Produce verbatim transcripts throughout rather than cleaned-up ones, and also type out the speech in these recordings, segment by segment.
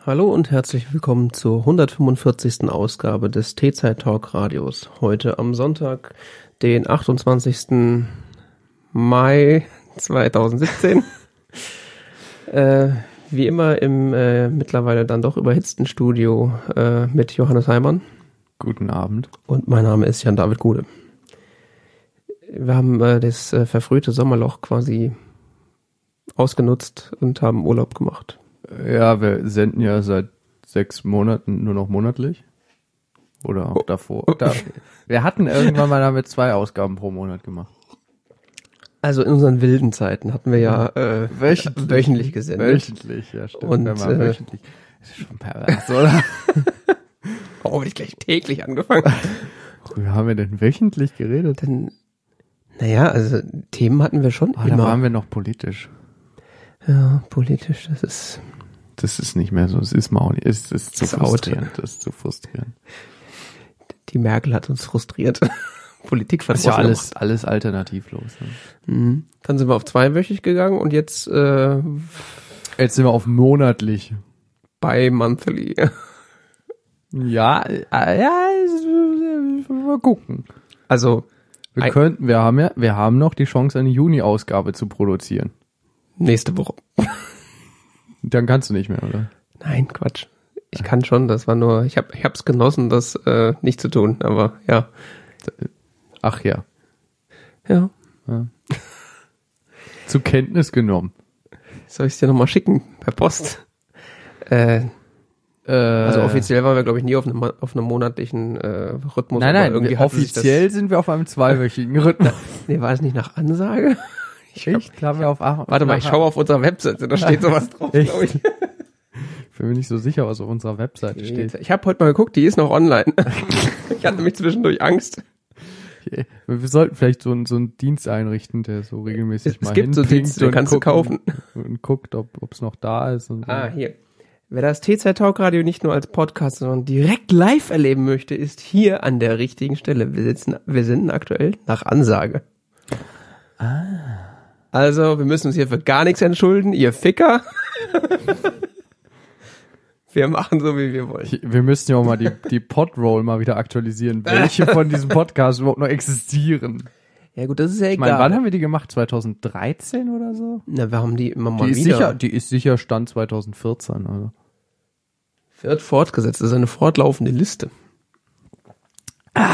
Hallo und herzlich willkommen zur hundertfünfundvierzigsten Ausgabe des T-Zeit-Talk-Radios. Heute am Sonntag, den achtundzwanzigsten Mai zweitausendsiebzehn. äh, wie immer im äh, mittlerweile dann doch überhitzten Studio äh, mit Johannes Heimann. Guten Abend. Und mein Name ist Jan-David Gude. Wir haben äh, das äh, verfrühte Sommerloch quasi ausgenutzt und haben Urlaub gemacht. Ja, wir senden ja seit sechs Monaten nur noch monatlich. Oder auch oh. davor. Da, wir hatten irgendwann mal damit zwei Ausgaben pro Monat gemacht. Also in unseren wilden Zeiten hatten wir ja äh, wöchentlich, wöchentlich gesendet. Wöchentlich, ja stimmt. Und, wenn man äh, wöchentlich. Das ist schon pervers, oder? Warum bin ich gleich täglich angefangen? Worüber haben wir denn wöchentlich geredet? Dann, naja, also Themen hatten wir schon Oh, immer. Da waren wir noch politisch. Ja, politisch, das ist... Das ist nicht mehr so, es ist mal auch nicht, es ist zu Das ist frustrierend, das ist zu frustrierend. Die Merkel hat uns frustriert. Politik Das ist ja alles, alles alternativlos. Ne? Mhm. Dann sind wir auf zweiwöchig gegangen und jetzt äh, Jetzt sind wir auf monatlich. bei monthly. Ja, äh, ja, mal gucken. Also Wir ein- könnten, wir haben ja, wir haben noch die Chance, eine Juni-Ausgabe zu produzieren. nächste Woche. Dann kannst du nicht mehr, oder? Nein, Quatsch. Ich kann schon, das war nur, ich habe ich hab's genossen, das äh, nicht zu tun, aber ja. Ach ja. Ja. ja. Zur Kenntnis genommen. Soll ich es dir nochmal schicken, per Post? Äh, Äh, also offiziell waren wir, glaube ich, nie auf einem, auf einem monatlichen äh, Rhythmus. Nein, aber nein, irgendwie wir, hatte sich offiziell das, sind wir auf einem zweiwöchigen Rhythmus. nee, war das nicht nach Ansage? Ich hab, Echt? Haben wir auf acht, warte mal, ich schaue auf unserer Webseite, da steht sowas drauf, glaube ich. Ich bin mir nicht so sicher, was auf unserer Webseite steht. Ich habe heute mal geguckt, die ist noch online. Ich hatte nämlich zwischendurch Angst. Wir sollten vielleicht so einen, so einen Dienst einrichten, der so regelmäßig Es mal gibt so hinpinkt Dienste, den und kannst du gucken- kaufen. Und guckt, ob es noch da ist. Und so. Ah, hier. Wer das T-Zeit-Talk-Radio nicht nur als Podcast, sondern direkt live erleben möchte, ist hier an der richtigen Stelle. Wir sitzen, wir senden aktuell nach Ansage. Ah. Also, wir müssen uns hier für gar nichts entschulden, ihr Ficker. Wir machen so, wie wir wollen. Ich, wir müssten ja auch mal die, die Podroll mal wieder aktualisieren, welche von diesem Podcast überhaupt noch existieren. Ja gut, das ist ja Ich egal. meine, wann haben wir die gemacht? zwanzig dreizehn oder so? Na, wir haben die immer mal Die ist, wieder. sicher, die ist sicher Stand zwanzig vierzehn. Also. Wird fortgesetzt. Das ist eine fortlaufende Liste. Ah.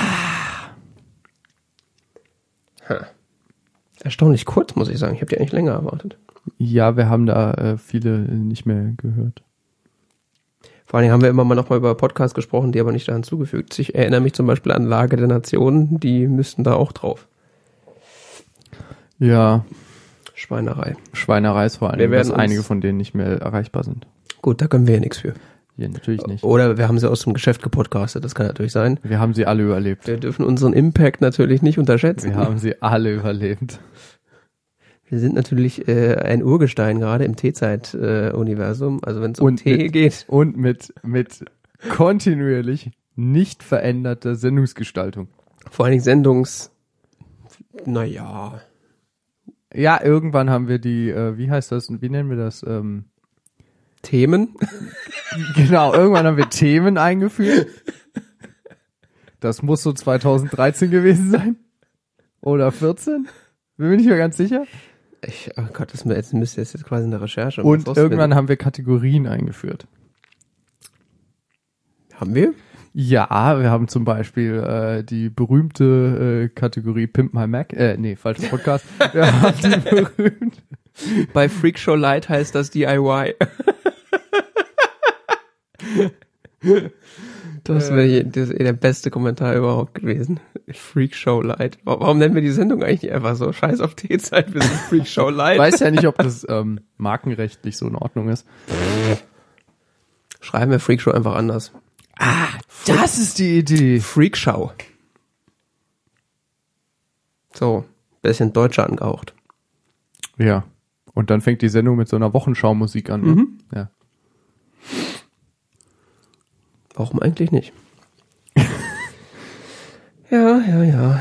Ha. Erstaunlich kurz, muss ich sagen. Ich habe die eigentlich länger erwartet. Ja, wir haben da äh, viele nicht mehr gehört. Vor allen Dingen haben wir immer mal noch mal über Podcasts gesprochen, die aber nicht da hinzugefügt. Ich erinnere mich zum Beispiel an Lage der Nationen, die müssten da auch drauf. Ja, Schweinerei. Schweinerei ist vor allem, Wir werden dass uns- einige von denen nicht mehr erreichbar sind. Gut, da können wir ja nichts für. Ja, natürlich nicht. Oder wir haben sie aus dem Geschäft gepodcastet, das kann natürlich sein. Wir haben sie alle überlebt. Wir dürfen unseren Impact natürlich nicht unterschätzen. Wir haben sie alle überlebt. Wir sind natürlich äh, ein Urgestein, gerade im T-Zeit-Universum. Also wenn es um Und Tee mit- geht. Und mit, mit kontinuierlich nicht veränderter Sendungsgestaltung. Vor allen Dingen Sendungs... Naja... Ja, irgendwann haben wir die, äh, wie heißt das, wie nennen wir das? Ähm, Themen. genau, irgendwann haben wir Themen eingeführt. Das muss so zwanzig dreizehn gewesen sein. Oder vierzehn? Bin mir nicht mehr ganz sicher. Ich, oh Gott, das jetzt müsste jetzt, jetzt quasi eine Recherche. Und irgendwann haben wir Kategorien eingeführt. haben wir? Ja, wir haben zum Beispiel äh, die berühmte äh, Kategorie Pimp My Mac. Äh, nee, falscher Podcast. Wir haben die berühmte. Bei Freakshow Light heißt das D I Y. Das wäre das wär der beste Kommentar überhaupt gewesen. Freakshow Light. Warum nennen wir die Sendung eigentlich nicht einfach so? Scheiß auf T-Zeit, wir sind Freakshow Light. Ich weiß ja nicht, ob das ähm, markenrechtlich so in Ordnung ist. Schreiben wir Freakshow einfach anders. Ah, das ist die Idee. Freakshow. So, bisschen deutscher angehaucht. Ja. Und dann fängt die Sendung mit so einer Wochenschau-Musik an. Ne? Mhm. Ja. Warum eigentlich nicht? Ja, ja, ja.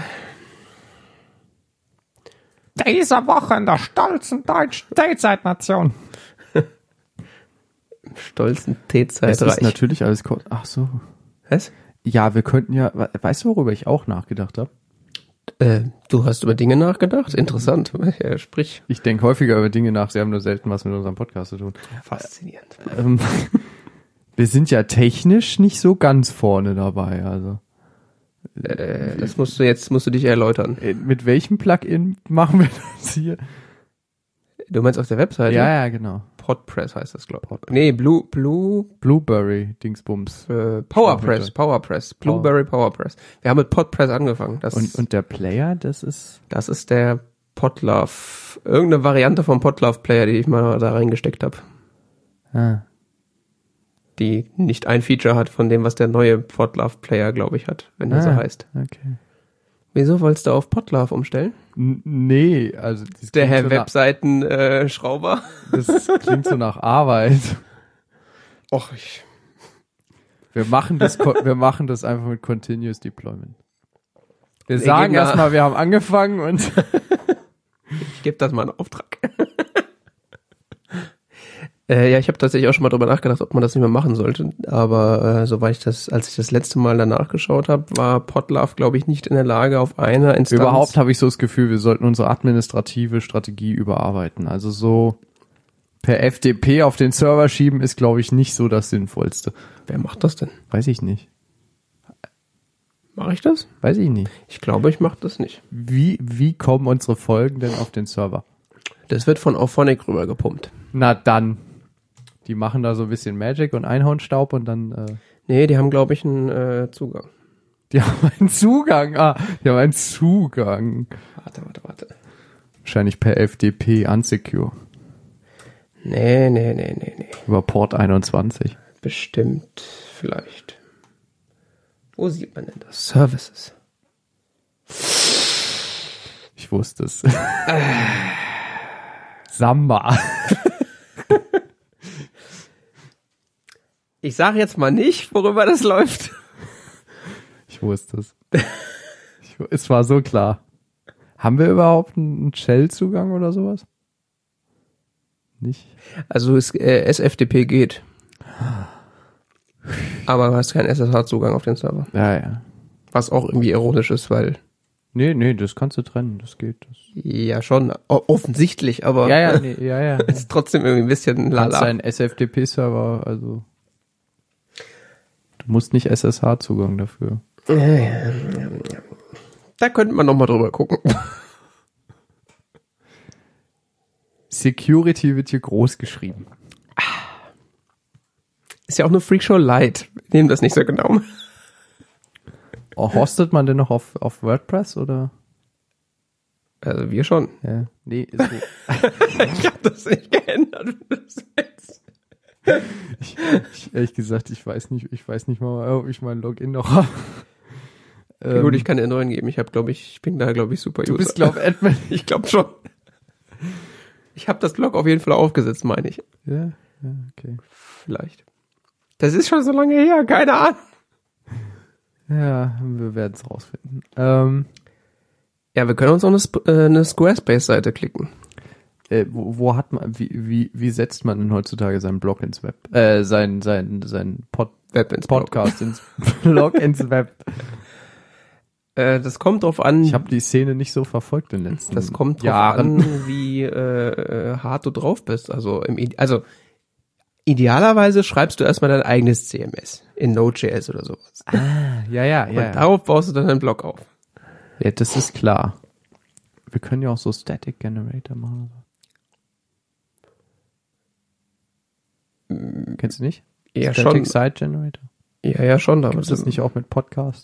Diese Woche in der stolzen deutschen T-Zeit-Nation. stolzen T-Zeit Es ist natürlich alles... Ko- Ach so. Was? Ja, wir könnten ja... Weißt du, worüber ich auch nachgedacht habe? Äh, du hast über Dinge nachgedacht? Interessant. Ja, sprich. Ich denke häufiger über Dinge nach. Sie haben nur selten was mit unserem Podcast zu tun. Faszinierend. Ähm, wir sind ja technisch nicht so ganz vorne dabei, also... Äh, das musst du jetzt, musst du dich erläutern. Mit welchem Plugin machen wir das hier? Du meinst auf der Webseite? Ja, ja, genau. Podpress heißt das, glaube ich. Nee, Blue, Blue, Blueberry, Dingsbums. äh, PowerPress, PowerPress, Blueberry PowerPress. Wir haben mit Podpress angefangen. Das, Und, und der Player, das ist... das ist der Podlove, irgendeine Variante vom Podlove Player, die ich mal da reingesteckt habe. Ah. Die nicht ein Feature hat von dem, was der neue Podlove Player, glaube ich, hat, wenn der Ah, so heißt. okay. Wieso wolltest du auf Podlove umstellen? N- nee, also... Das Der klingt Herr so Webseiten-Schrauber. Äh, Schrauber. nach, das klingt so nach Arbeit. Och, ich... Wir machen das, ko- wir machen das einfach mit Continuous Deployment. Wir Wir sagen geben da- erstmal, wir haben angefangen und... Ich gebe das mal in Auftrag. äh, ja, ich habe tatsächlich auch schon mal drüber nachgedacht, ob man das nicht mehr machen sollte. Aber äh, soweit ich das, als ich das letzte Mal danach geschaut habe, war Podlove, glaube ich, nicht in der Lage, auf einer Instanz... Überhaupt habe ich so das Gefühl, wir sollten unsere administrative Strategie überarbeiten. Also so per F T P auf den Server schieben ist, glaube ich, nicht so das Sinnvollste. Wer macht das denn? Weiß ich nicht. Mache ich das? Weiß ich nicht. Ich glaube, ich mache das nicht. Wie, wie kommen unsere Folgen denn auf den Server? Das wird von Auphonic rüber gepumpt. Na dann. Die machen da so ein bisschen Magic und Einhornstaub und dann... Äh, Nee, die haben, glaube ich, einen äh, Zugang. die haben einen Zugang. Ah, die haben einen Zugang. Warte, warte, warte. Wahrscheinlich per F T P unsecure. Nee, nee, nee, nee, nee. Über Port einundzwanzig. Bestimmt, vielleicht. Wo sieht man denn das? Services. Ich wusste es. Samba. Ich sage jetzt mal nicht, worüber das läuft. Ich wusste es. Ich, es war so klar. Haben wir überhaupt einen Shell-Zugang oder sowas? Nicht? Also es, äh, S F T P geht. Aber du hast keinen S S H-Zugang auf den Server. Ja, ja. Was auch irgendwie ironisch ist, weil... Nee, nee, das kannst du trennen, das geht. Das. Ja, schon, o- offensichtlich, aber... Ja, ja, nee, ja, ja. ist trotzdem irgendwie ein bisschen Du kannst lala. einen S F T P-Server, also... Du musst nicht S S H-Zugang dafür. Ja, ja, ja, ja. Da könnte man nochmal drüber gucken. Security wird hier groß geschrieben. Ist ja auch eine Freakshow Light. Nehmen das nicht so genau. Oh, hostet man denn noch auf, auf WordPress oder? Also wir schon. Ja. Nee, ist gut. Ich habe das nicht geändert. ich, ich, ehrlich gesagt, ich weiß nicht, ich weiß nicht mal, ob ich mein Login noch habe. Ja, gut, ich kann dir einen neuen geben. Ich habe, glaube ich, ich bin da, glaube ich, super Du User. bist, glaube ich, Admin. Ich glaube schon. Ich habe das Blog auf jeden Fall aufgesetzt, meine ich. Ja, ja, okay. Vielleicht. Das ist schon so lange her, keine Ahnung. Ja, wir werden es rausfinden. Ähm, Ja, wir können uns auch eine, Sp- äh, eine Squarespace-Seite klicken. äh, wo, wo hat man, wie, wie, wie setzt man denn heutzutage seinen Blog ins Web? Äh, sein, sein, sein Pod, Web ins Blog. Podcast ins Blog ins Web. Äh, das kommt drauf an. Ich habe die Szene nicht so verfolgt in den letzten Das kommt drauf Jahren. an, wie äh, äh, hart du drauf bist. Also im Ide- also idealerweise schreibst du erstmal dein eigenes C M S in Node.js oder sowas. Ah, ja, ja, Und ja. darauf baust du dann deinen Blog auf. Ja, das ist klar. Wir können ja auch so Static Generator machen. Kennst du nicht? Ja, Static schon. Site Generator? Ja, ja, schon. Aber Gibt's das nicht auch mit Podcast?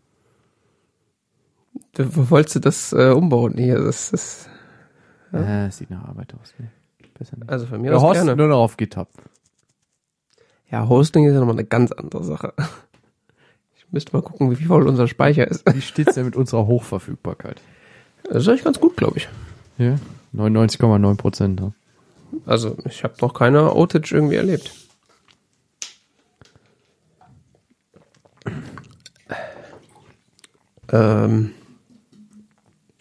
Wo wolltest du das äh, umbauen? Hier, das ist, Ja. Äh, sieht nach Arbeit aus. Nee, besser nicht. also von mir Wir aus hosten gerne. nur noch auf GitHub. Ja, Hosting ist ja nochmal eine ganz andere Sache. Ich müsste mal gucken, wie voll unser Speicher ist. Wie steht's denn mit unserer Hochverfügbarkeit? Das ist eigentlich ganz gut, glaube ich. Ja, neunundneunzig Komma neun Prozent. Ja. Also ich habe noch keine Outage irgendwie erlebt. Ähm.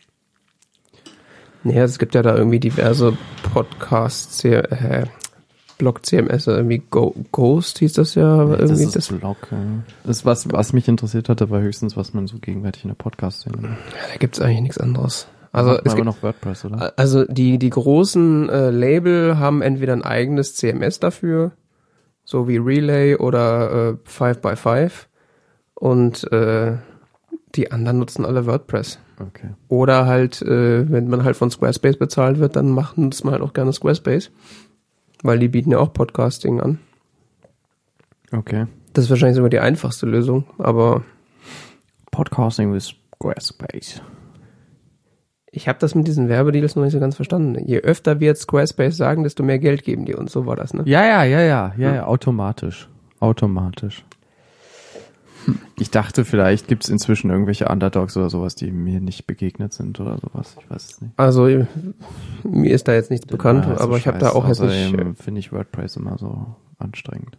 Naja, es gibt ja da irgendwie diverse Podcasts, hier, äh, Block-C M S, irgendwie Go- Ghost hieß das ja. Aber Nee, irgendwie das ist das, Block. Ja. Das, was, was mich interessiert hatte, war höchstens, was man so gegenwärtig in der Podcast-Szene macht. ja, da gibt's eigentlich nichts anderes. Also Macht man es aber gibt, noch WordPress, oder? also die, die großen äh, Label haben entweder ein eigenes C M S dafür, so wie Relay oder äh, five by five, und äh, die anderen nutzen alle WordPress. Okay. Oder halt, äh, wenn man halt von Squarespace bezahlt wird, dann macht, nutzt man halt auch gerne Squarespace, weil die bieten ja auch Podcasting an. Okay. Das ist wahrscheinlich sogar die einfachste Lösung, aber Podcasting with Squarespace. ich habe das mit diesen Werbedeals noch nicht so ganz verstanden. Je öfter wir jetzt Squarespace sagen, desto mehr Geld geben die uns. So war das, ne? Ja, ja, ja, ja, ja, ja, automatisch. Automatisch. Ich dachte, vielleicht gibt's inzwischen irgendwelche Underdogs oder sowas, die mir nicht begegnet sind oder sowas. Ich weiß es nicht. Also mir ist da jetzt nichts bekannt, Ja, ist so aber ich habe da scheiße. auch jetzt nicht... Außerdem finde ich WordPress immer so anstrengend.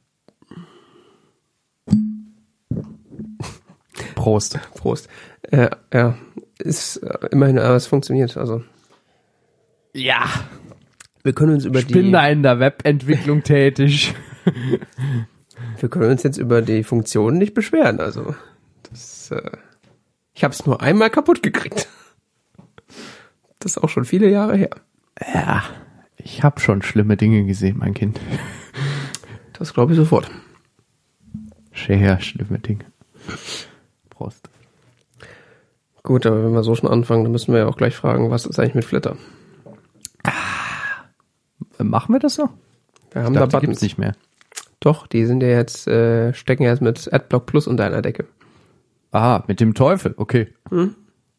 Prost. Prost. Äh, ja, ist äh, immerhin, aber es funktioniert. Also Ja. wir können uns über Ich bin die... da in der Webentwicklung tätig. Wir können uns jetzt über die Funktionen nicht beschweren. Also das, äh, ich habe es nur einmal kaputt gekriegt. Das ist auch schon viele Jahre her. Ja, ich habe schon schlimme Dinge gesehen, mein Kind. Das glaube ich sofort. Sehr schlimme Dinge. Prost. Gut, aber wenn wir so schon anfangen, dann müssen wir ja auch gleich fragen, was ist eigentlich mit Flitter? Machen wir das noch? Wir haben Ich dachte, da die Buttons. gibt's nicht mehr. Doch, die sind ja jetzt, äh, stecken ja jetzt mit Adblock Plus unter einer Decke. Ah, mit dem Teufel, okay. Hm?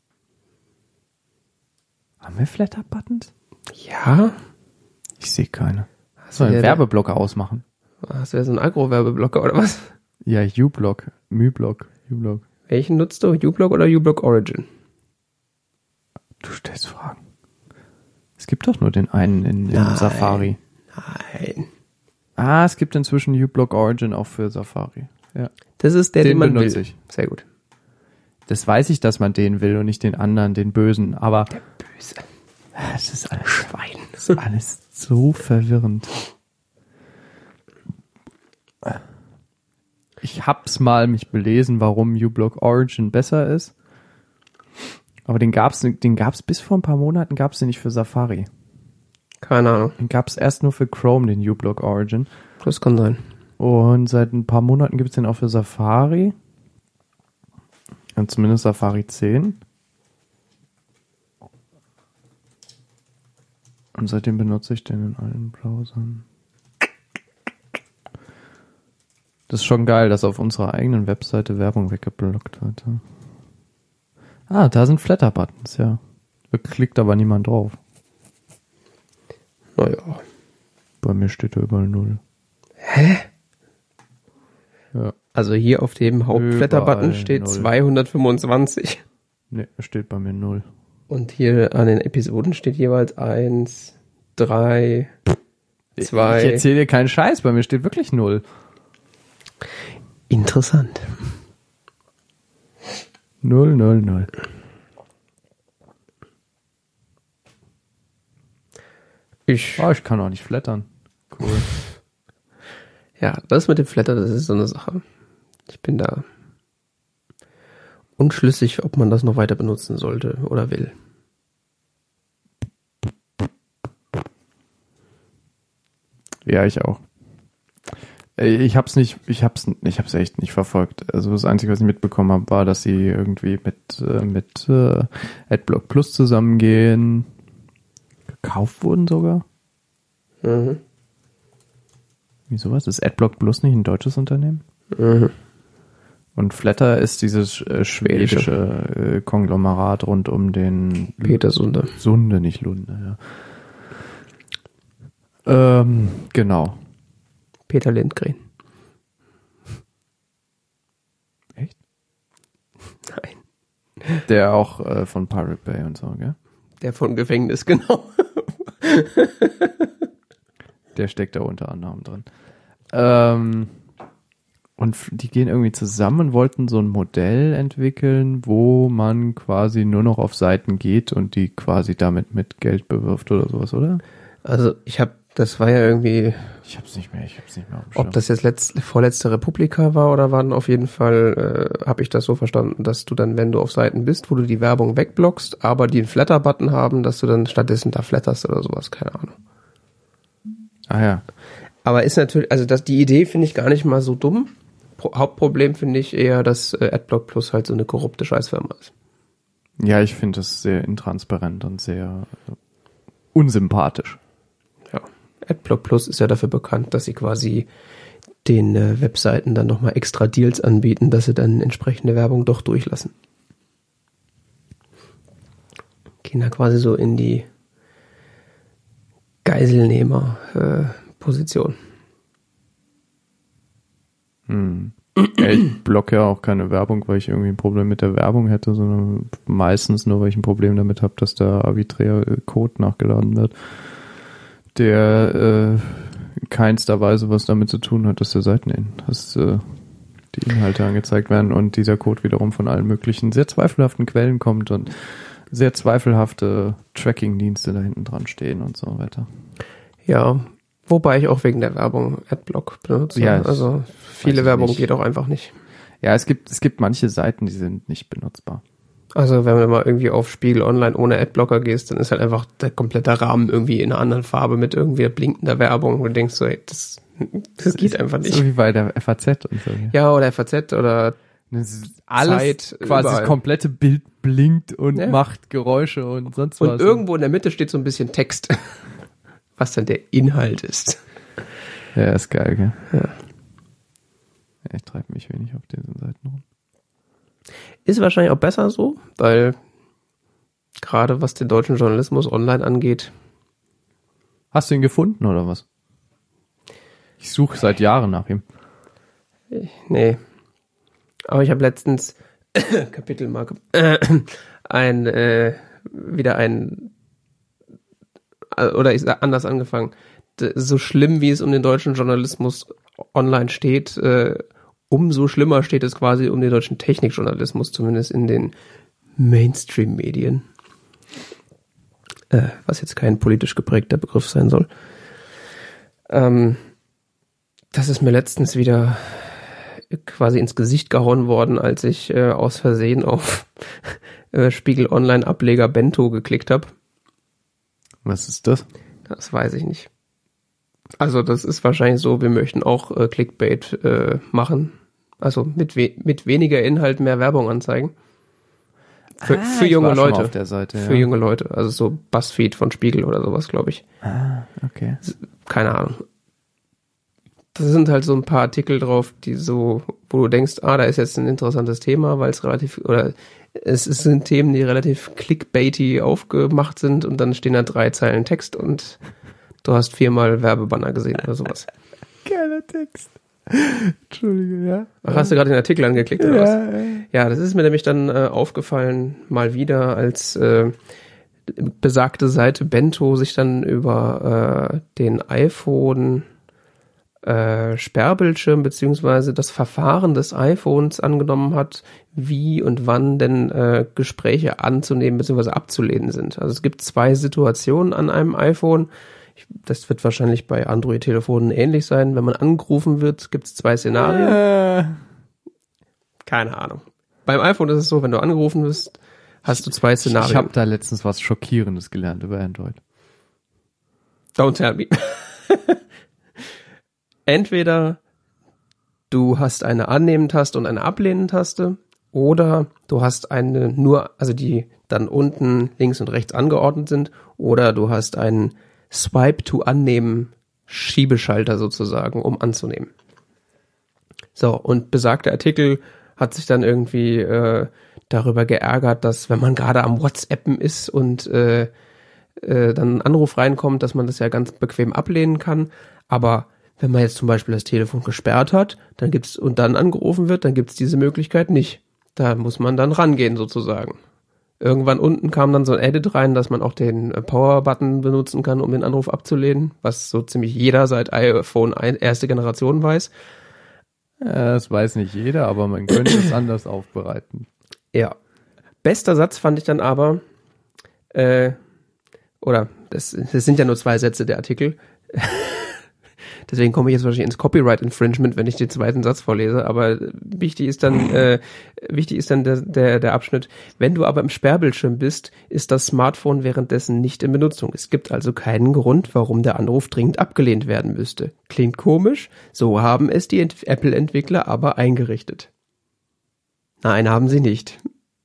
Haben wir Flatter-Buttons? Ja? Ich sehe keine. Hast Soll du einen ja, Werbeblocker ausmachen? hast du ja so einen Agro-Werbeblocker oder was? Ja, U-Block, Mü-Block, U-Block. Welchen nutzt du? uBlock oder uBlock Origin? Du stellst Fragen. Es gibt doch nur den einen in, in Nein. Safari. Nein. Ah, es gibt inzwischen uBlock Origin auch für Safari. Ja. Das ist der, den, Den man will. benutze ich. Sehr gut. Das weiß ich, dass man den will und nicht den anderen, den Bösen, aber Der Böse. es ist alles, Schwein. es ist alles so verwirrend. Ich hab's mal mich belesen, warum uBlock Origin besser ist. Aber den gab's, den gab's bis vor ein paar Monaten gab's den nicht für Safari. Keine Ahnung. Den gab's erst nur für Chrome, den uBlock Origin. Das kann sein. Und seit ein paar Monaten gibt's den auch für Safari. Und zumindest Safari zehn. Und seitdem benutze ich den in allen Browsern. Das ist schon geil, dass auf unserer eigenen Webseite Werbung weggeblockt wird. Ja. Ah, da sind Flatter-Buttons, ja. Da klickt aber niemand drauf. Naja. Bei mir steht da überall null. Hä? Ja. Also hier auf dem Hauptflatter-Button Überall steht null. zweihundertfünfundzwanzig. Ne, steht bei mir null. Und hier an den Episoden steht jeweils eins, drei, zwei. Ich erzähle dir keinen Scheiß, bei mir steht wirklich null. Interessant. Null, null, null. Ich, Oh, ich kann auch nicht flattern. Cool. ja, das mit dem Flatter, das ist so eine Sache. Ich bin da unschlüssig, ob man das noch weiter benutzen sollte oder will. Ja, ich auch. Ich hab's nicht, ich hab's, ich hab's echt nicht verfolgt. Also das Einzige, was ich mitbekommen habe, war, dass sie irgendwie mit äh, mit äh, Adblock Plus zusammengehen, gekauft wurden sogar. Mhm. Wie sowas? Ist Adblock Plus nicht ein deutsches Unternehmen? Mhm. Und Flatter ist dieses äh, schwedische äh, Konglomerat rund um den Peter Sunde. Sunde, nicht Lunde, ja. Ähm, genau. Peter Lindgren. Echt? Nein. Der auch äh, von Pirate Bay und so, gell? Der vom Gefängnis, genau. Der steckt da unter anderem drin. Ähm, und f- die gehen irgendwie zusammen und wollten so ein Modell entwickeln, wo man quasi nur noch auf Seiten geht und die quasi damit mit Geld bewirft oder sowas, oder? Also ich habe Das war ja irgendwie... Ich hab's nicht mehr, ich hab's nicht mehr auf dem Schirm. Ob das jetzt letzte, vorletzte Republika war oder wann, auf jeden Fall äh, habe ich das so verstanden, dass du dann, wenn du auf Seiten bist, wo du die Werbung wegblockst, aber die einen Flatter-Button haben, dass du dann stattdessen da flatterst oder sowas, keine Ahnung. Ah ja. Aber ist natürlich, also das, die Idee finde ich gar nicht mal so dumm. Pro, Hauptproblem finde ich eher, dass äh, Adblock Plus halt so eine korrupte Scheißfirma ist. Ja, ich finde das sehr intransparent und sehr äh, unsympathisch. Ja. Adblock Plus ist ja dafür bekannt, dass sie quasi den äh, Webseiten dann nochmal extra Deals anbieten, dass sie dann entsprechende Werbung doch durchlassen. Gehen da quasi so in die Geiselnehmer-Position. Äh, hm. Ja, ich blocke ja auch keine Werbung, weil ich irgendwie ein Problem mit der Werbung hätte, sondern meistens nur, weil ich ein Problem damit habe, dass da arbiträr Code nachgeladen wird, der äh, in keinster Weise was damit zu tun hat, dass der Seiten in, dass äh, die Inhalte angezeigt werden und dieser Code wiederum von allen möglichen sehr zweifelhaften Quellen kommt und sehr zweifelhafte Tracking-Dienste da hinten dran stehen und so weiter. Ja, wobei ich auch wegen der Werbung Adblock benutze. Ja, also viele Werbung nicht. Geht auch einfach nicht. Ja, es gibt es gibt manche Seiten, die sind nicht benutzbar. Also wenn du mal irgendwie auf Spiegel Online ohne Adblocker gehst, dann ist halt einfach der komplette Rahmen irgendwie in einer anderen Farbe mit irgendwie blinkender Werbung. Und du denkst so, ey, das, das, das geht einfach nicht. So wie bei der F A Z und so. Ja, ja oder F A Z oder alles Zeit, quasi überall. Das komplette Bild blinkt und ja. macht Geräusche und sonst und was. Und irgendwo in der Mitte steht so ein bisschen Text, was dann der Inhalt ist. Ja, ist geil, gell? Ja. Ja, ich treibe mich wenig auf diesen Seiten rum. Ist wahrscheinlich auch besser so, weil gerade was den deutschen Journalismus online angeht. Hast du ihn gefunden oder was? Ich suche seit Jahren nach ihm. Nee. Aber ich habe letztens Kapitelmarke äh, ein äh, wieder ein oder ich sag anders angefangen. So schlimm wie es um den deutschen Journalismus online steht, äh, umso schlimmer steht es quasi um den deutschen Technikjournalismus, zumindest in den Mainstream-Medien. Äh, was jetzt kein politisch geprägter Begriff sein soll. Ähm, das ist mir letztens wieder quasi ins Gesicht gehauen worden, als ich äh, aus Versehen auf äh, Spiegel Online-Ableger Bento geklickt habe. Was ist das? Das weiß ich nicht. Also das ist wahrscheinlich so, wir möchten auch äh, Clickbait äh, machen. Also mit, we- mit weniger Inhalt mehr Werbung anzeigen. Für, ah, für junge Leute. Auf der Seite, für ja. junge Leute. Also so BuzzFeed von Spiegel oder sowas, glaube ich. Ah, okay. Keine Ahnung. Das sind halt so ein paar Artikel drauf, die so, wo du denkst, ah, da ist jetzt ein interessantes Thema, weil es relativ, oder es, es sind Themen, die relativ clickbaity aufgemacht sind und dann stehen da drei Zeilen Text und du hast viermal Werbebanner gesehen oder sowas. Geiler Text. Entschuldige, ja. Ach, hast du gerade den Artikel angeklickt oder ja, was? Ja. ja, das ist mir nämlich dann äh, aufgefallen, mal wieder, als äh, besagte Seite Bento sich dann über äh, den iPhone äh, Sperrbildschirm beziehungsweise das Verfahren des iPhones angenommen hat, wie und wann denn äh, Gespräche anzunehmen beziehungsweise abzulehnen sind. Also es gibt zwei Situationen an einem iPhone. Ich, das wird wahrscheinlich bei Android-Telefonen ähnlich sein. Wenn man angerufen wird, gibt es zwei Szenarien. Äh. Keine Ahnung. Beim iPhone ist es so, wenn du angerufen wirst, hast du zwei Szenarien. Ich habe da letztens was Schockierendes gelernt über Android. Don't tell me. Entweder du hast eine Annehmen-Taste und eine Ablehnen-Taste oder du hast eine nur, also die dann unten links und rechts angeordnet sind, oder du hast einen Swipe to Annehmen Schiebeschalter sozusagen, um anzunehmen. So, und besagter Artikel hat sich dann irgendwie äh, darüber geärgert, dass wenn man gerade am WhatsAppen ist und äh, äh, dann ein Anruf reinkommt, dass man das ja ganz bequem ablehnen kann, aber wenn man jetzt zum Beispiel das Telefon gesperrt hat, dann gibt's und dann angerufen wird, dann gibt's diese Möglichkeit nicht. Da muss man dann rangehen sozusagen. Irgendwann unten kam dann so ein Edit rein, dass man auch den Power-Button benutzen kann, um den Anruf abzulehnen, was so ziemlich jeder seit iPhone erste Generation weiß. Ja, das weiß nicht jeder, aber man könnte es anders aufbereiten. Ja. Bester Satz fand ich dann aber, äh, oder das, das sind ja nur zwei Sätze der Artikel, Deswegen komme ich jetzt wahrscheinlich ins Copyright Infringement, wenn ich den zweiten Satz vorlese. Aber wichtig ist dann, äh, wichtig ist dann der, der, der Abschnitt. Wenn du aber im Sperrbildschirm bist, ist das Smartphone währenddessen nicht in Benutzung. Es gibt also keinen Grund, warum der Anruf dringend abgelehnt werden müsste. Klingt komisch, so haben es die Ent- Apple-Entwickler aber eingerichtet. Nein, haben sie nicht.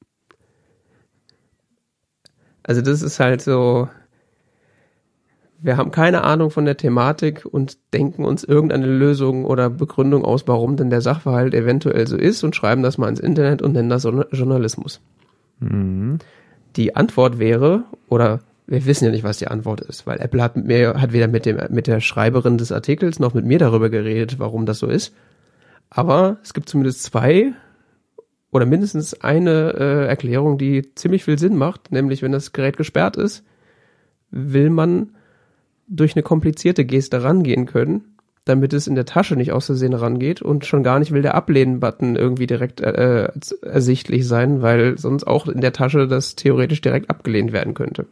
Also das ist halt so, wir haben keine Ahnung von der Thematik und denken uns irgendeine Lösung oder Begründung aus, warum denn der Sachverhalt eventuell so ist und schreiben das mal ins Internet und nennen das Journalismus. Mhm. Die Antwort wäre, oder wir wissen ja nicht, was die Antwort ist, weil Apple hat mit mir, hat weder mit dem, mit der Schreiberin des Artikels noch mit mir darüber geredet, warum das so ist. Aber es gibt zumindest zwei oder mindestens eine äh, Erklärung, die ziemlich viel Sinn macht, nämlich wenn das Gerät gesperrt ist, will man durch eine komplizierte Geste rangehen können, damit es in der Tasche nicht aus Versehen rangeht und schon gar nicht will der Ablehnen-Button irgendwie direkt äh, ersichtlich sein, weil sonst auch in der Tasche das theoretisch direkt abgelehnt werden könnte.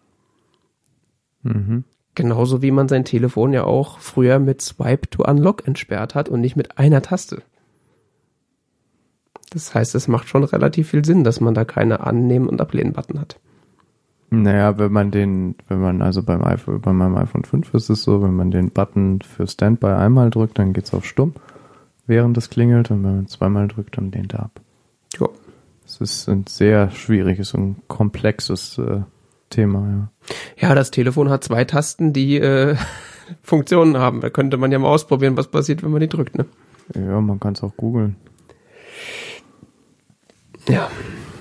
Mhm. Genauso wie man sein Telefon ja auch früher mit Swipe to Unlock entsperrt hat und nicht mit einer Taste. Das heißt, es macht schon relativ viel Sinn, dass man da keine Annehmen- und Ablehnen-Button hat. Naja, wenn man den, wenn man also beim iPhone, bei meinem iPhone fünf ist es so, wenn man den Button für Standby einmal drückt, dann geht's auf stumm, während es klingelt, und wenn man zweimal drückt, dann lehnt er ab. Ja. Es ist ein sehr schwieriges und komplexes äh, Thema, ja. Ja, das Telefon hat zwei Tasten, die äh, Funktionen haben. Da könnte man ja mal ausprobieren, was passiert, wenn man die drückt, ne? Ja, man kann es auch googeln. Ja.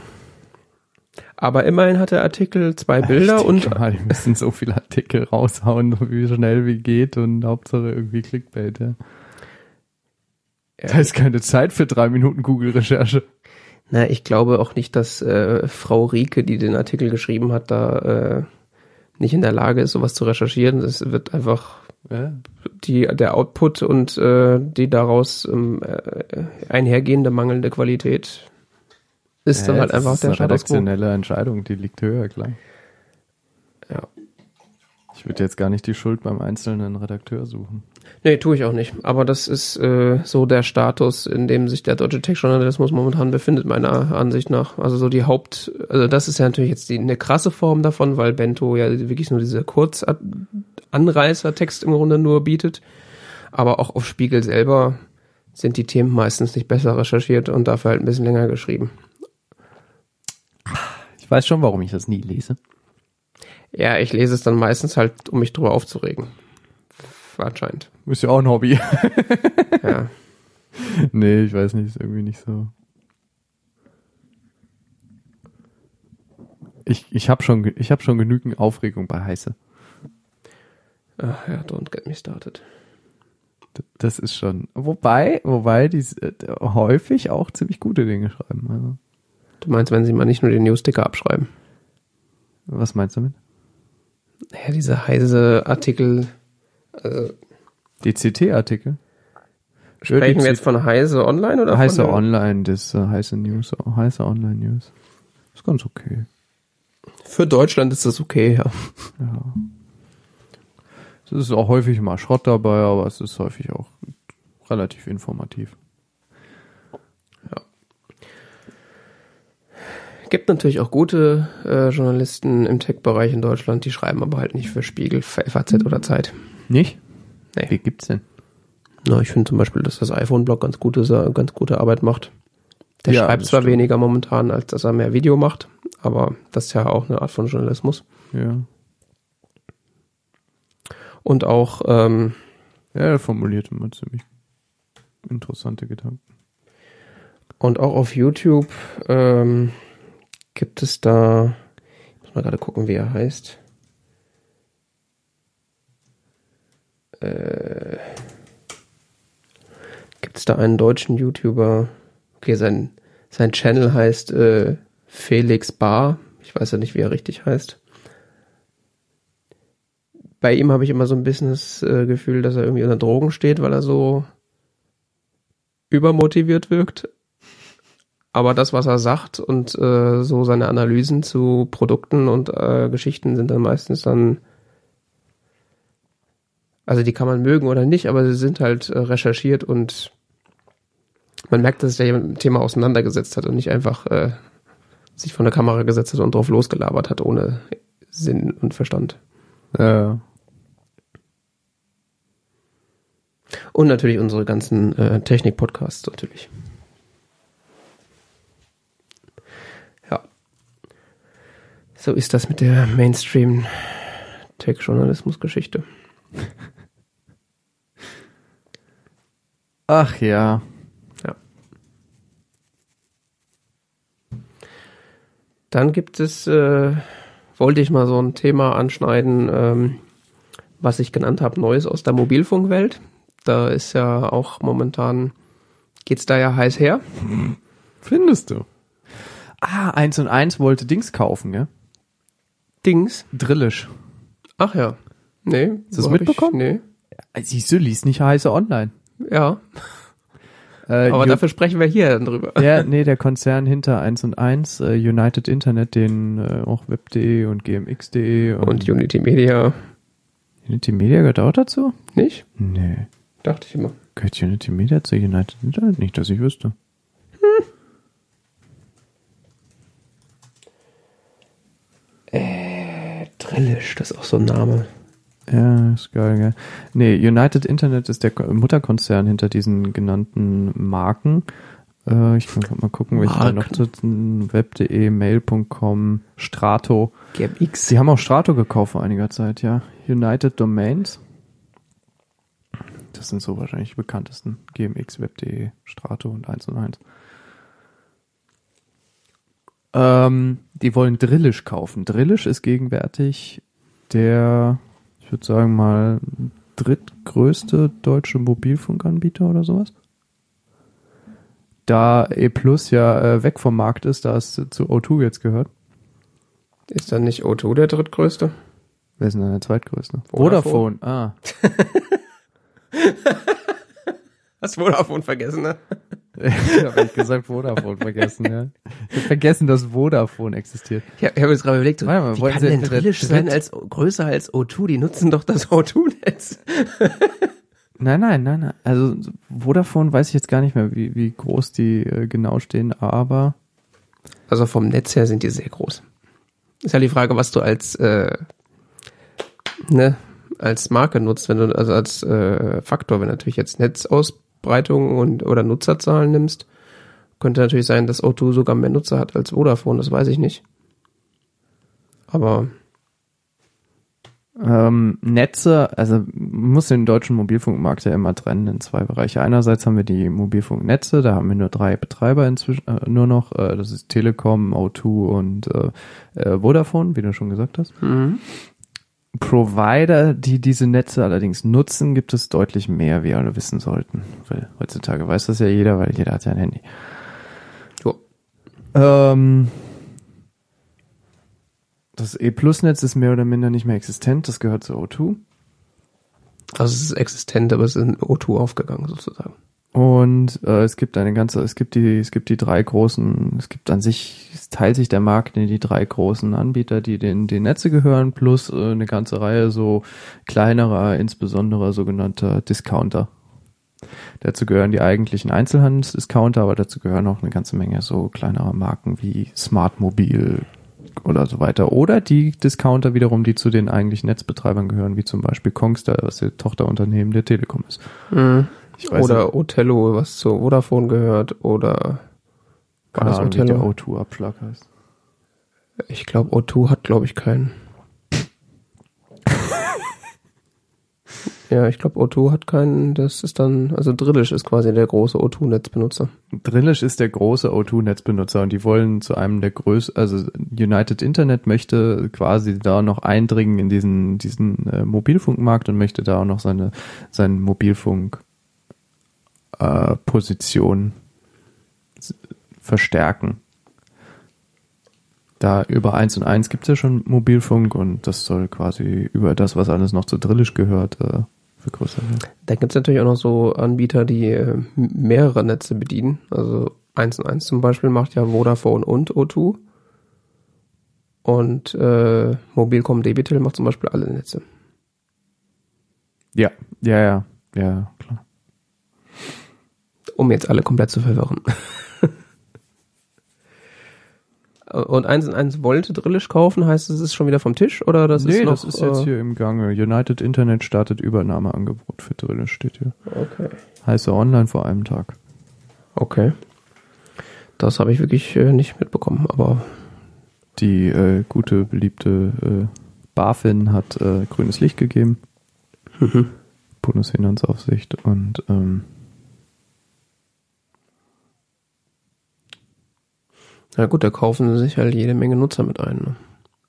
Aber immerhin hat der Artikel zwei Bilder ich und mal, die müssen so viele Artikel raushauen, wie schnell wie geht, und Hauptsache irgendwie Clickbait, ja. Ja. Da ist keine Zeit für drei Minuten Google-Recherche. Na, ich glaube auch nicht, dass äh, Frau Rieke, die den Artikel geschrieben hat, da äh, nicht in der Lage ist, sowas zu recherchieren. Es wird einfach Ja. die der Output und äh, die daraus ähm, äh, einhergehende mangelnde Qualität ist ja, dann halt einfach der eine Status quo. redaktionelle Entscheidung, die liegt höher, klar. Ja. Ich würde jetzt gar nicht die Schuld beim einzelnen Redakteur suchen. Nee, tue ich auch nicht. Aber das ist äh, so der Status, in dem sich der deutsche Tech-Journalismus momentan befindet, meiner Ansicht nach. Also so die Haupt, also das ist ja natürlich jetzt die, eine krasse Form davon, weil Bento ja wirklich nur diese Kurzanreißer-Text im Grunde nur bietet. Aber auch auf Spiegel selber sind die Themen meistens nicht besser recherchiert und dafür halt ein bisschen länger geschrieben. Ich weiß schon, warum ich das nie lese. Ja, ich lese es dann meistens halt, um mich drüber aufzuregen. Anscheinend. Ist ja auch ein Hobby. Ja. Nee, ich weiß nicht, ist irgendwie nicht so. Ich, ich habe schon, ich hab schon genügend Aufregung bei Heiße. Ach ja, don't get me started. Das ist schon. Wobei, wobei die äh, häufig auch ziemlich gute Dinge schreiben. Also. Du meinst, wenn sie mal nicht nur den Newsticker abschreiben? Was meinst du damit? Ja, diese heiße Artikel. Also, Die C T-Artikel? sprechen wir jetzt von Heise Online oder Heise von der- Online, das äh, Heise News, Heise Online News. Ist ganz okay. Für Deutschland ist das okay, ja. Ja. Es ist auch häufig mal Schrott dabei, aber es ist häufig auch relativ informativ. Gibt natürlich auch gute äh, Journalisten im Tech-Bereich in Deutschland, die schreiben aber halt nicht für Spiegel, für F A Z oder Zeit. Nicht? Nee. Wie gibt's denn? Na, ich finde zum Beispiel, dass das iPhone-Blog ganz gute, ganz gute Arbeit macht. Der Ja, schreibt das zwar stimmt. weniger momentan, als dass er mehr Video macht, aber das ist ja auch eine Art von Journalismus. Ja. Und auch, ähm, Ja, er formuliert immer ziemlich interessante Gedanken. und auch auf YouTube ähm, gibt es da, ich muss mal gerade gucken, wie er heißt. Äh, gibt es da einen deutschen YouTuber? Okay, sein, sein Channel heißt äh, Felix Bar. Ich weiß ja nicht, wie er richtig heißt. Bei ihm habe ich immer so ein bisschen das äh, Gefühl, dass er irgendwie unter Drogen steht, weil er so übermotiviert wirkt. Aber das, was er sagt und äh, so seine Analysen zu Produkten und äh, Geschichten sind dann meistens dann Also die kann man mögen oder nicht, aber sie sind halt äh, recherchiert und man merkt, dass sich da jemand mit dem Thema auseinandergesetzt hat und nicht einfach äh, sich vor der Kamera gesetzt hat und drauf losgelabert hat, ohne Sinn und Verstand. Ja. Und natürlich unsere ganzen äh, Technik-Podcasts natürlich. Ja. So ist das mit der Mainstream-Tech-Journalismus-Geschichte. Ach ja. Ja. Dann gibt es, äh, wollte ich mal so ein Thema anschneiden, ähm, was ich genannt habe, Neues aus der Mobilfunkwelt. Da ist ja auch momentan, geht's da ja heiß her. Findest du? Ah, eins und eins wollte Dings kaufen, gell? Dings? Drillisch. Ach ja. Nee. Hast du das hab mitbekommen? Ich, nee. Siehst du, liest nicht heiße online. Ja. Äh, Aber Ju- dafür sprechen wir hier dann drüber. Ja, nee, der Konzern hinter eins und eins, äh, United Internet, den äh, auch web punkt de und g m x punkt de und, Und Unity Media. Unity Media gehört auch dazu? Nicht? Nee. Dachte ich immer. Gehört Unity Media zu United Internet? Nicht, dass ich wüsste. Äh, Drillisch, das ist auch so ein Name. Ja, ist geil, gell? Nee, United Internet ist der Ko- Mutterkonzern hinter diesen genannten Marken. Äh, ich kann grad mal gucken, welche da noch Marken. sitzen. web punkt de, mail punkt com, Strato. G M X. Sie haben auch Strato gekauft vor einiger Zeit, ja. United Domains. Das sind so wahrscheinlich die bekanntesten. G M X, web punkt de, Strato und eins und eins. Ähm, die wollen Drillisch kaufen. Drillisch ist gegenwärtig der, ich würde sagen mal, drittgrößte deutsche Mobilfunkanbieter oder sowas. Da E Plus ja äh, weg vom Markt ist, da es zu O zwei jetzt gehört. Ist dann nicht O zwei der drittgrößte? Wer ist denn der zweitgrößte? Vodafone. Ah. Hast Vodafone vergessen, ne? Ich habe ehrlich gesagt Vodafone vergessen, ja. Ich habe vergessen, dass Vodafone existiert. Ich habe hab jetzt gerade überlegt, Warte mal, wie wollen kann Sie denn der Drillisch Dritt- sein als größer als O zwei? Die nutzen doch das O zwei Netz. Nein, nein, nein, nein. Also Vodafone weiß ich jetzt gar nicht mehr, wie, wie groß die äh, genau stehen, aber Also vom Netz her sind die sehr groß. Ist ja die Frage, was du als äh, ne, als Marke nutzt, wenn du also als äh, Faktor, wenn du natürlich jetzt Netzausbreitung und oder Nutzerzahlen nimmst, könnte natürlich sein, dass O zwei sogar mehr Nutzer hat als Vodafone, das weiß ich nicht. Aber ähm, Netze, also man muss den deutschen Mobilfunkmarkt ja immer trennen in zwei Bereiche. Einerseits haben wir die Mobilfunknetze, da haben wir nur drei Betreiber inzwischen, äh, nur noch, äh, das ist Telekom, O zwei und äh, äh, Vodafone, wie du schon gesagt hast. mhm. Provider, die diese Netze allerdings nutzen, gibt es deutlich mehr, wie alle wissen sollten. Weil heutzutage weiß das ja jeder, weil jeder hat ja ein Handy. Jo. Ähm, das E-Plus-Netz ist mehr oder minder nicht mehr existent, das gehört zu O zwei. Also es ist existent, aber es ist in O zwei aufgegangen sozusagen. Und äh, es gibt eine ganze, es gibt die, es gibt die drei großen, es gibt an sich, es teilt sich der Markt in die drei großen Anbieter, die den, den Netze gehören, plus äh, eine ganze Reihe so kleinerer, insbesondere sogenannter Discounter. Dazu gehören die eigentlichen Einzelhandelsdiscounter, aber dazu gehören auch eine ganze Menge so kleinerer Marken wie Smartmobil oder so weiter. Oder die Discounter wiederum, die zu den eigentlichen Netzbetreibern gehören, wie zum Beispiel Kongstar, was das Tochterunternehmen der Telekom ist. Mhm. Ich weiß Oder nicht, Otello, was zu Vodafone gehört, oder war keine das Ahnung, wie der Otello? O zwei Abschlag heißt. Ich glaube, O zwei hat, glaube ich, keinen. Ja, ich glaube, O zwei hat keinen, das ist dann, also Drillisch ist quasi der große O zwei Netzbenutzer. Drillisch ist der große O zwei Netzbenutzer und die wollen zu einem der größten, also United Internet möchte quasi da noch eindringen in diesen, diesen äh, Mobilfunkmarkt und möchte da auch noch seine, seinen Mobilfunk äh, Position s- verstärken. Da über eins und eins gibt es ja schon Mobilfunk und das soll quasi über das, was alles noch zu Drillisch gehört, äh, vergrößert werden. Da gibt's natürlich auch noch so Anbieter, die äh, mehrere Netze bedienen. Also eins und eins zum Beispiel macht ja Vodafone und O zwei. Und äh, Mobilcom Debitel macht zum Beispiel alle Netze. Ja, ja, ja, ja, klar. Um jetzt alle komplett zu verwirren. Und eins und eins wollte Drillisch kaufen, heißt es ist schon wieder vom Tisch? Oder das nee, ist noch, das ist jetzt äh, hier im Gange. United Internet startet Übernahmeangebot für Drillisch, steht hier. Okay. Heiße online vor einem Tag. Okay. Das habe ich wirklich äh, nicht mitbekommen, aber... Die äh, gute, beliebte äh, BaFin hat äh, grünes Licht gegeben. Mhm. Bundesfinanzaufsicht und ähm, na gut, da kaufen sich halt jede Menge Nutzer mit ein. Ne?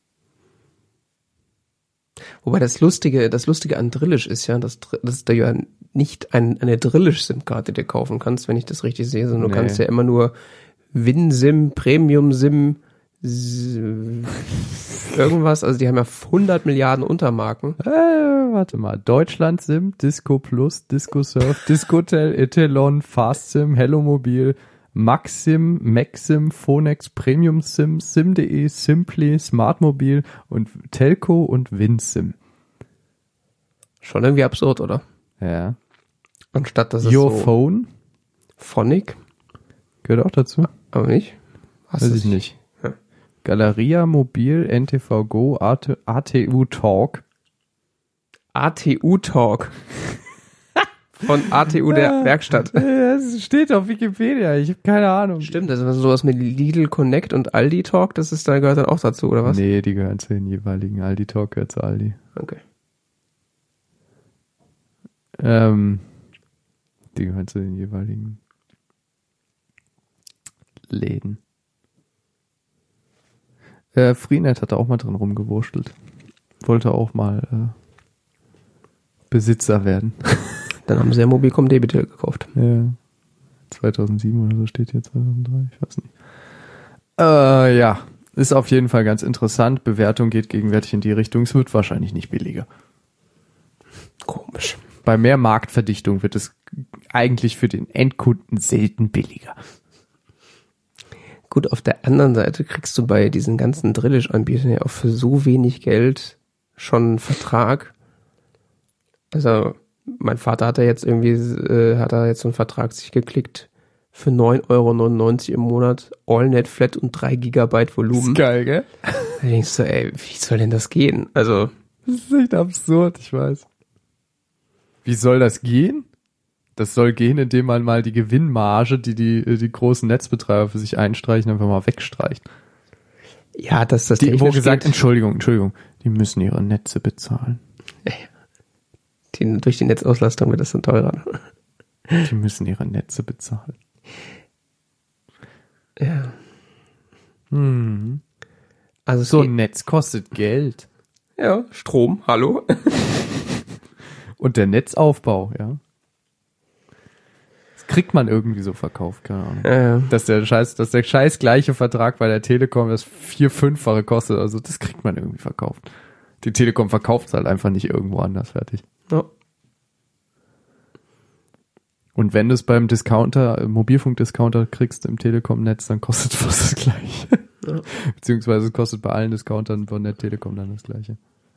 Wobei das Lustige, das Lustige an Drillisch ist ja, dass, dass du ja nicht ein, eine Drillisch-SIM-Karte dir kaufen kannst, wenn ich das richtig sehe, sondern du Nee. kannst ja immer nur WinSIM, Premium-SIM, S- irgendwas, also die haben ja hundert Milliarden Untermarken. äh, warte mal. Deutschland Sim, Disco Plus, Disco Surf, Discotel, Etelon, Fast Sim, Hello Mobil, Maxim, Maxim, Phonex, Premium Sim, Sim.de, Simply, Smartmobil und Telco und WinSim. Schon irgendwie absurd, oder? Ja. Anstatt dass es Your so Phone Phonic, gehört auch dazu. aber nicht? Hast Weiß du ich es- nicht. Ja. Galeria Mobil, N T V Go, A T U Talk. A T U-Talk. Von A T U der Werkstatt. Das steht auf Wikipedia, ich habe keine Ahnung. Stimmt, das ist sowas mit Lidl Connect und Aldi Talk, das ist da gehört dann auch dazu, oder was? Nee, die gehören zu den jeweiligen. Aldi Talk gehört zu Aldi. Okay. Ähm, die gehören zu den jeweiligen Läden. Äh, Freenet hat da auch mal drin rumgewurschtelt. Wollte auch mal äh, Besitzer werden. Dann haben sie ja Mobilcom Debitel gekauft. Ja. zweitausendsieben oder so steht hier, zweitausenddrei, ich weiß nicht. Äh, ja, ist auf jeden Fall ganz interessant. Bewertung geht gegenwärtig in die Richtung. Es wird wahrscheinlich nicht billiger. Komisch. Bei mehr Marktverdichtung wird es eigentlich für den Endkunden selten billiger. Gut, auf der anderen Seite kriegst du bei diesen ganzen Drillisch-Anbietern ja auch für so wenig Geld schon einen Vertrag. Also, mein Vater hat da jetzt irgendwie, äh, hat da jetzt so einen Vertrag sich geklickt für neun Euro neunundneunzig im Monat, AllNet Flat und drei Gigabyte Volumen. Geil, gell? Da denkst du, ey, wie soll denn das gehen? Also, Das ist echt absurd, ich weiß. Wie soll das gehen? Das soll gehen, indem man mal die Gewinnmarge, die die, die großen Netzbetreiber für sich einstreichen, einfach mal wegstreicht. ja, dass das Die, wo technisch gesagt, geht, Entschuldigung, Entschuldigung, die müssen ihre Netze bezahlen. die, durch die Netzauslastung wird das dann teurer. Die müssen ihre Netze bezahlen. Ja. Hm. Also, es So geht, ein Netz kostet Geld. ja, Strom, hallo? Und der Netzaufbau, ja. Das kriegt man irgendwie so verkauft, keine Ahnung. Ja, Dass der Scheiß, dass der Scheiß gleiche Vertrag bei der Telekom das vier-, fünffache kostet, also das kriegt man irgendwie verkauft. Die Telekom verkauft es halt einfach nicht irgendwo anders fertig. ja. Und wenn du es beim Discounter, äh, Mobilfunkdiscounter kriegst im Telekom-Netz, dann kostet es fast das Gleiche. Ja. Beziehungsweise es kostet bei allen Discountern von der Telekom dann das Gleiche.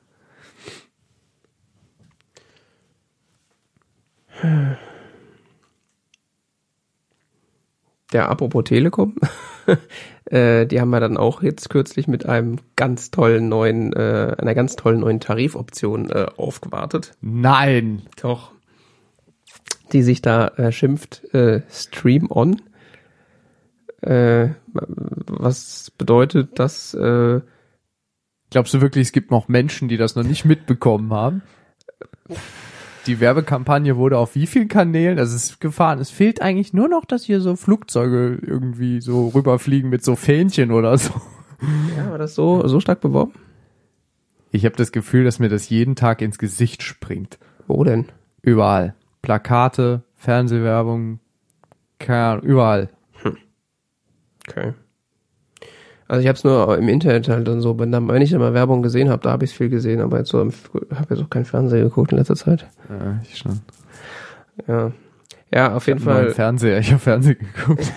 Ja, apropos Telekom, äh, die haben ja dann auch jetzt kürzlich mit einem ganz tollen neuen, äh, einer ganz tollen neuen Tarifoption äh, aufgewartet. Nein! Doch. Die sich da äh, schimpft äh, Stream On. Äh, was bedeutet, dass äh, Glaubst du wirklich, es gibt noch Menschen, die das noch nicht mitbekommen haben? Die Werbekampagne wurde auf wie vielen Kanälen? Also es ist gefahren. Es fehlt eigentlich nur noch, dass hier so Flugzeuge irgendwie so rüberfliegen mit so Fähnchen oder so. ja, war das so so stark beworben? Ich habe das Gefühl, dass mir das jeden Tag ins Gesicht springt. Wo denn? Überall. Plakate, Fernsehwerbung, keine Ahnung, überall. Okay. Also ich habe es nur im Internet halt dann so, wenn, dann, wenn ich dann mal Werbung gesehen habe, da habe ich es viel gesehen, aber jetzt so habe jetzt auch kein Fernseher geguckt in letzter Zeit. Ja, ich schon. Ja, ja, auf jeden Ich hab nur Fall. im Fernseher, ich habe Fernsehen geguckt.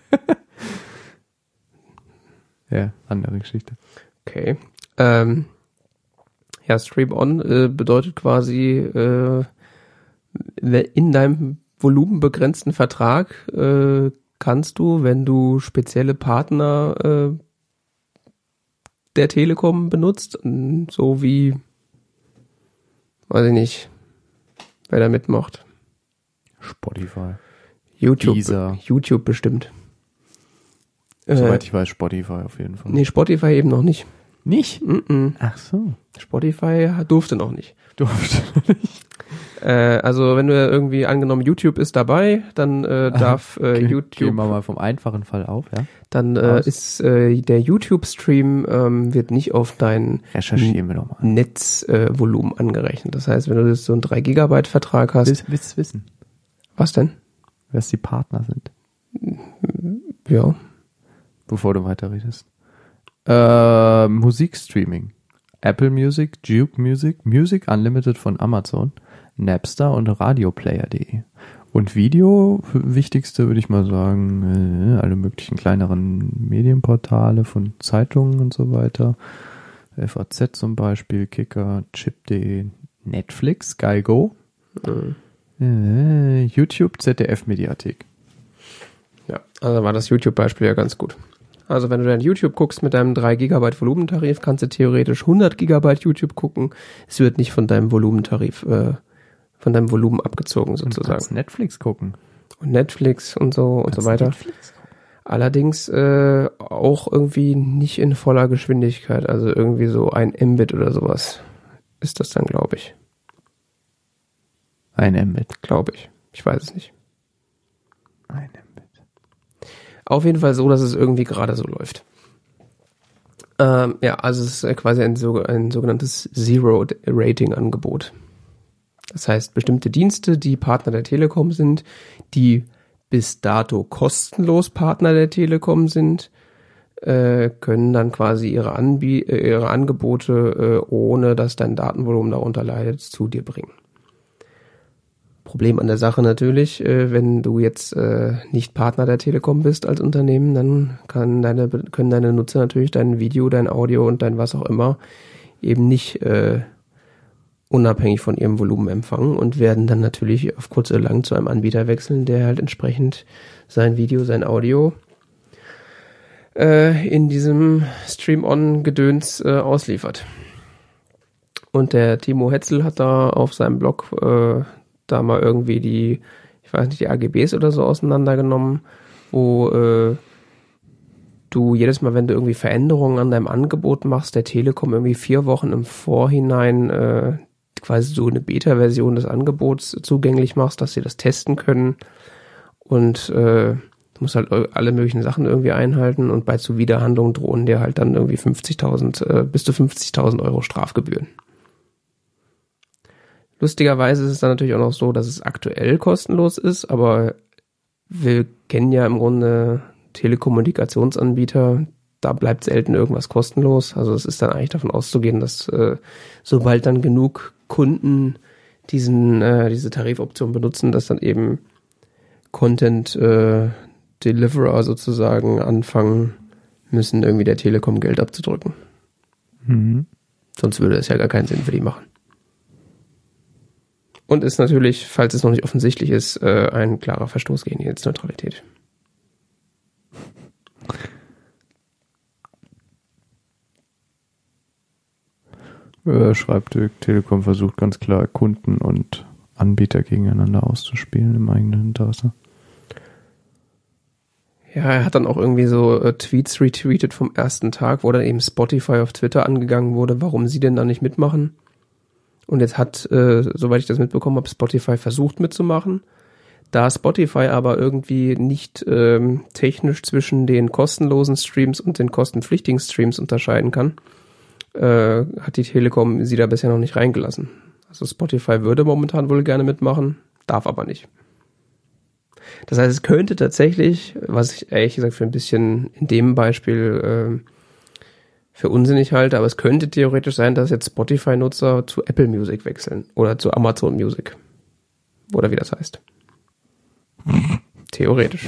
Ja, andere Geschichte. Okay. Ähm, ja, Stream On äh, bedeutet quasi, äh, in deinem volumenbegrenzten Vertrag äh, kannst du, wenn du spezielle Partner äh, der Telekom benutzt, so wie, weiß ich nicht, wer da mitmacht. Spotify. YouTube, Deezer. YouTube bestimmt. Soweit Äh, ich weiß, Spotify auf jeden Fall. nee, Spotify eben noch nicht. Nicht? Mm-mm. Ach so. Spotify durfte noch nicht. Durfte nicht. Äh, also wenn du irgendwie angenommen YouTube ist dabei, dann äh, darf äh, Okay, YouTube, Gehen wir mal vom einfachen Fall auf, ja? dann äh, aus. ist äh, der YouTube-Stream ähm, wird nicht auf dein Recherchieren wir nochmal. Netzvolumen äh, Volumen angerechnet. Das heißt, wenn du jetzt so einen drei Gigabyte Vertrag hast, Willst, willst du wissen, was denn? wer es die Partner sind, Ja. bevor du weiterredest? Äh, Musikstreaming. Apple Music, Juke Music, Music Unlimited von Amazon, Napster und Radioplayer punkt de. Und Video, wichtigste würde ich mal sagen, äh, alle möglichen kleineren Medienportale von Zeitungen und so weiter. F A Z zum Beispiel, Kicker, Chip punkt de, Netflix, Sky Go, Mhm. äh, YouTube, Z D F Mediathek. Ja, also war das YouTube-Beispiel ja ganz gut. Also wenn du dein YouTube guckst mit deinem drei Gigabyte Volumentarif, kannst du theoretisch hundert Gigabyte YouTube gucken. Es wird nicht von deinem Volumentarif, äh, von deinem Volumen abgezogen Und du sozusagen. kannst Netflix gucken. Und Netflix und so und so weiter. Netflix gucken. Allerdings äh, auch irgendwie nicht in voller Geschwindigkeit. Also irgendwie so ein Mbit oder sowas ist das dann, glaube ich. Ein Mbit. Glaube ich. Ich weiß es nicht. Ein Mbit. Auf jeden Fall so, dass es irgendwie gerade so läuft. Ähm, ja, also es ist quasi ein, so, ein sogenanntes Zero-Rating-Angebot. Das heißt, bestimmte Dienste, die Partner der Telekom sind, die bis dato kostenlos Partner der Telekom sind, äh, können dann quasi ihre, Anbie- äh, ihre Angebote, äh, ohne dass dein Datenvolumen darunter leidet, zu dir bringen. Problem an der Sache natürlich, äh, wenn du jetzt äh, nicht Partner der Telekom bist als Unternehmen, dann kann deine, können deine Nutzer natürlich dein Video, dein Audio und dein was auch immer eben nicht äh, unabhängig von ihrem Volumen empfangen und werden dann natürlich auf kurz oder lang zu einem Anbieter wechseln, der halt entsprechend sein Video, sein Audio äh, in diesem Stream-On-Gedöns äh, ausliefert. Und der Timo Hetzel hat da auf seinem Blog äh, da mal irgendwie die, ich weiß nicht, die A G Bs oder so auseinandergenommen, wo äh, du jedes Mal, wenn du irgendwie Veränderungen an deinem Angebot machst, der Telekom irgendwie vier Wochen im Vorhinein äh, quasi so eine Beta-Version des Angebots zugänglich machst, dass sie das testen können und äh, du musst halt alle möglichen Sachen irgendwie einhalten und bei Zuwiderhandlung drohen dir halt dann irgendwie fünfzigtausend, äh, bis zu fünfzigtausend Euro Strafgebühren. Lustigerweise ist es dann natürlich auch noch so, dass es aktuell kostenlos ist, aber wir kennen ja im Grunde Telekommunikationsanbieter, da bleibt selten irgendwas kostenlos. Also es ist dann eigentlich davon auszugehen, dass äh, sobald dann genug Kunden diesen äh, diese Tarifoption benutzen, dass dann eben Content äh, Deliverer sozusagen anfangen müssen, irgendwie der Telekom Geld abzudrücken. Mhm. Sonst würde es ja gar keinen Sinn für die machen. Und ist natürlich, falls es noch nicht offensichtlich ist, äh, ein klarer Verstoß gegen die Netzneutralität. Äh, schreibt, die Telekom versucht ganz klar Kunden und Anbieter gegeneinander auszuspielen im eigenen Interesse. Ja, er hat dann auch irgendwie so äh, Tweets retweetet vom ersten Tag, wo dann eben Spotify auf Twitter angegangen wurde, warum sie denn da nicht mitmachen. Und jetzt hat, äh, soweit ich das mitbekommen habe, Spotify versucht mitzumachen. Da Spotify aber irgendwie nicht ähm, technisch zwischen den kostenlosen Streams und den kostenpflichtigen Streams unterscheiden kann, äh, hat die Telekom sie da bisher noch nicht reingelassen. Also Spotify würde momentan wohl gerne mitmachen, darf aber nicht. Das heißt, es könnte tatsächlich, was ich ehrlich gesagt für ein bisschen in dem Beispiel äh, für unsinnig halte, aber es könnte theoretisch sein, dass jetzt Spotify-Nutzer zu Apple Music wechseln oder zu Amazon Music. Oder wie das heißt. Theoretisch.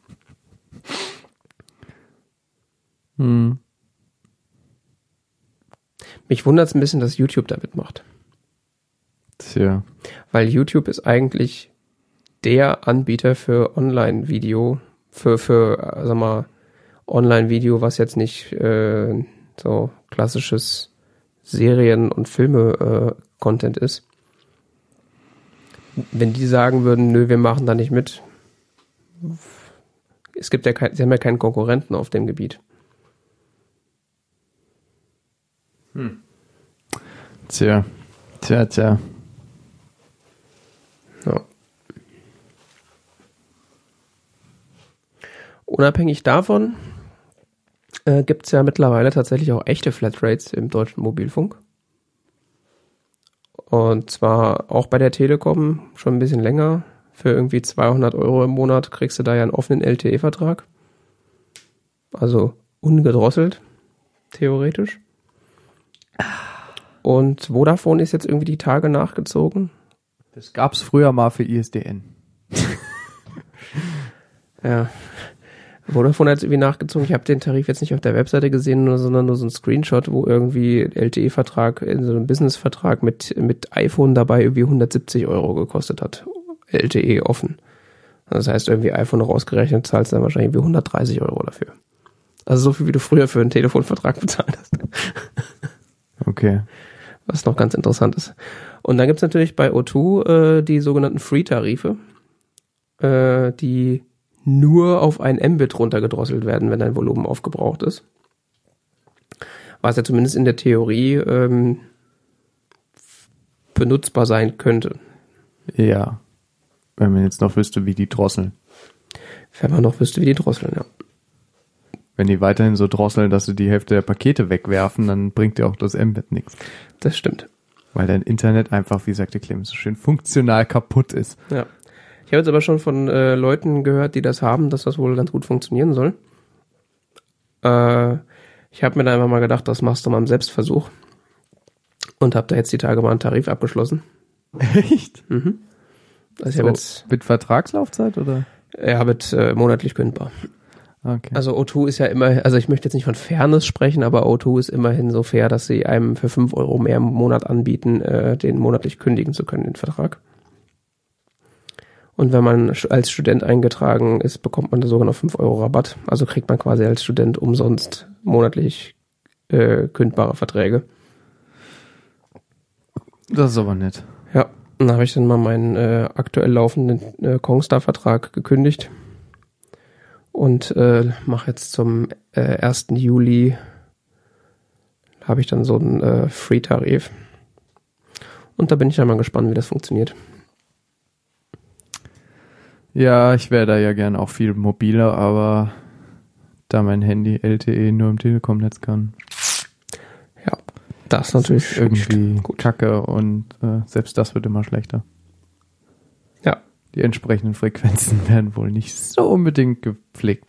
Hm. Mich wundert es ein bisschen, dass YouTube da mitmacht. Tja. Weil YouTube ist eigentlich der Anbieter für Online-Video, für, für, sag mal, Online-Video, was jetzt nicht äh, so klassisches Serien- und Filme-Content äh, ist. Wenn die sagen würden, nö, wir machen da nicht mit, es gibt ja kein, sie haben ja keinen Konkurrenten auf dem Gebiet. Hm. Tja, tja, tja. Ja. Unabhängig davon äh, gibt es ja mittlerweile tatsächlich auch echte Flatrates im deutschen Mobilfunk. Und zwar auch bei der Telekom schon ein bisschen länger. Für irgendwie zweihundert Euro im Monat kriegst du da ja einen offenen L T E-Vertrag. Also ungedrosselt, theoretisch. Und Vodafone ist jetzt irgendwie die Tage nachgezogen. Das gab's früher mal für I S D N. Ja. Vodafone hat jetzt irgendwie nachgezogen. Ich habe den Tarif jetzt nicht auf der Webseite gesehen, sondern nur so ein Screenshot, wo irgendwie L T E-Vertrag, in so einem Business-Vertrag mit, mit iPhone dabei irgendwie hundertsiebzig Euro gekostet hat. L T E offen. Das heißt, irgendwie iPhone rausgerechnet zahlst du dann wahrscheinlich irgendwie hundertdreißig Euro dafür. Also so viel, wie du früher für einen Telefonvertrag bezahlt hast. Okay. Was noch ganz interessant ist. Und dann gibt's natürlich bei O zwei äh, die sogenannten Free-Tarife, äh, die nur auf ein Mbit runtergedrosselt werden, wenn dein Volumen aufgebraucht ist. Was ja zumindest in der Theorie ähm, benutzbar sein könnte. Ja. Wenn man jetzt noch wüsste, wie die drosseln. Wenn man noch wüsste, wie die drosseln, ja. Wenn die weiterhin so drosseln, dass sie die Hälfte der Pakete wegwerfen, dann bringt dir auch das Mbit nichts. Das stimmt. Weil dein Internet einfach, wie sagte Clemens so schön, funktional kaputt ist. Ja. Ich habe jetzt aber schon von äh, Leuten gehört, die das haben, dass das wohl ganz gut funktionieren soll. Äh, ich habe mir da einfach mal gedacht, das machst du mal im Selbstversuch. Und habe da jetzt die Tage mal einen Tarif abgeschlossen. Echt? Mhm. Also ich so, habe jetzt mit Vertragslaufzeit, oder? Ja, mit äh, monatlich kündbar. Okay. Also O zwei ist ja immer, also ich möchte jetzt nicht von Fairness sprechen, aber O zwei ist immerhin so fair, dass sie einem für fünf Euro mehr im Monat anbieten, äh, den monatlich kündigen zu können, den Vertrag. Und wenn man als Student eingetragen ist, bekommt man da sogar noch fünf Euro Rabatt. Also kriegt man quasi als Student umsonst monatlich äh, kündbare Verträge. Das ist aber nett. Ja, dann habe ich dann mal meinen äh, aktuell laufenden äh, Kongstar-Vertrag gekündigt. Und äh, mache jetzt zum äh, ersten Juli habe ich dann so einen äh, Free-Tarif. Und da bin ich ja mal gespannt, wie das funktioniert. Ja, ich wäre da ja gern auch viel mobiler, aber da mein Handy L T E nur im Telekom-Netz kann. Ja, das ist natürlich ist irgendwie gut. Kacke und äh, selbst das wird immer schlechter. Ja. Die entsprechenden Frequenzen werden wohl nicht so unbedingt gepflegt.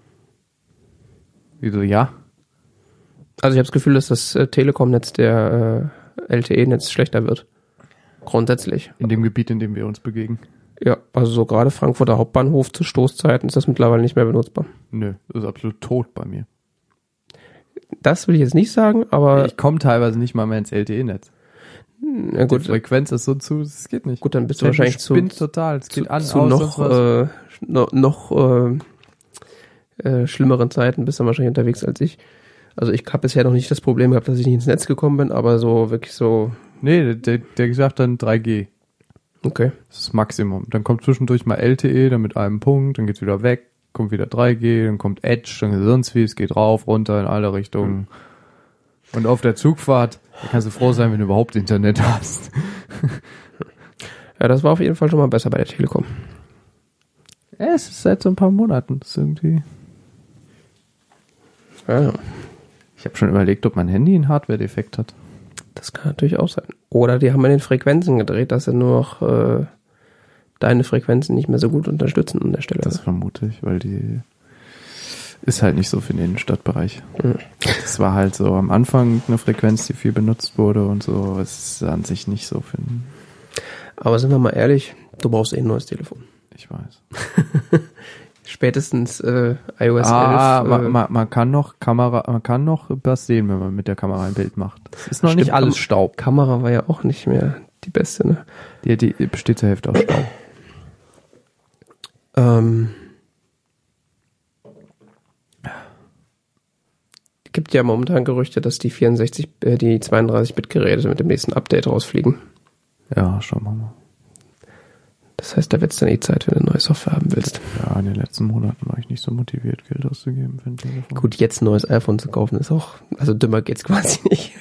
Wieso, ja? Also ich habe das Gefühl, dass das äh, Telekom-Netz der äh, L T E-Netz schlechter wird. Grundsätzlich. In dem Gebiet, in dem wir uns bewegen. Ja, also so gerade Frankfurter Hauptbahnhof zu Stoßzeiten ist das mittlerweile nicht mehr benutzbar. Nö, das ist absolut tot bei mir. Das will ich jetzt nicht sagen, aber... Ich komme teilweise nicht mal mehr ins L T E-Netz. Na gut, die Frequenz ist so zu, es geht nicht. Gut, dann bist du wahrscheinlich zu, total. Es geht zu, an, zu aus, noch, äh, noch, noch äh, äh, schlimmeren Zeiten bist du wahrscheinlich unterwegs als ich. Also ich habe bisher noch nicht das Problem gehabt, dass ich nicht ins Netz gekommen bin, aber so wirklich so... Nee, der, der gesagt dann drei G. Okay. Das ist das Maximum. Dann kommt zwischendurch mal L T E, dann mit einem Punkt, dann geht's wieder weg, kommt wieder drei G, dann kommt Edge, dann geht sonst wie, es geht rauf, runter in alle Richtungen. Mhm. Und auf der Zugfahrt, da kannst du froh sein, wenn du überhaupt Internet hast. Ja, das war auf jeden Fall schon mal besser bei der Telekom. Ja, es ist seit so ein paar Monaten. Das ist irgendwie... Ja. Ich habe schon überlegt, ob mein Handy einen Hardware-Defekt hat. Das kann natürlich auch sein. Oder die haben an den Frequenzen gedreht, dass sie nur noch äh, deine Frequenzen nicht mehr so gut unterstützen an der Stelle. Das vermute ich, weil die ist halt nicht so für den Innenstadtbereich. Mhm. Das war halt so am Anfang eine Frequenz, die viel benutzt wurde und so. Es ist an sich nicht so für den... Aber sind wir mal ehrlich, du brauchst eh ein neues Telefon. Ich weiß. Spätestens äh, iOS ah, elf. Man, äh, man, man kann noch Kamera, man kann noch was sehen, wenn man mit der Kamera ein Bild macht. Das ist noch Stimmt, nicht alles Staub. Kamera war ja auch nicht mehr die beste, ne? Die, die besteht zur Hälfte aus Staub. Ähm, gibt ja momentan Gerüchte, dass die vierundsechzig, äh, die zweiunddreißig-Bit-Geräte mit dem nächsten Update rausfliegen. Ja, schauen wir mal. Das heißt, da wird es dann eh Zeit, wenn du neue Software haben willst. Ja, in den letzten Monaten war ich nicht so motiviert, Geld auszugeben für ein Telefon. Gut, jetzt ein neues iPhone zu kaufen ist auch, also dümmer geht's quasi nicht.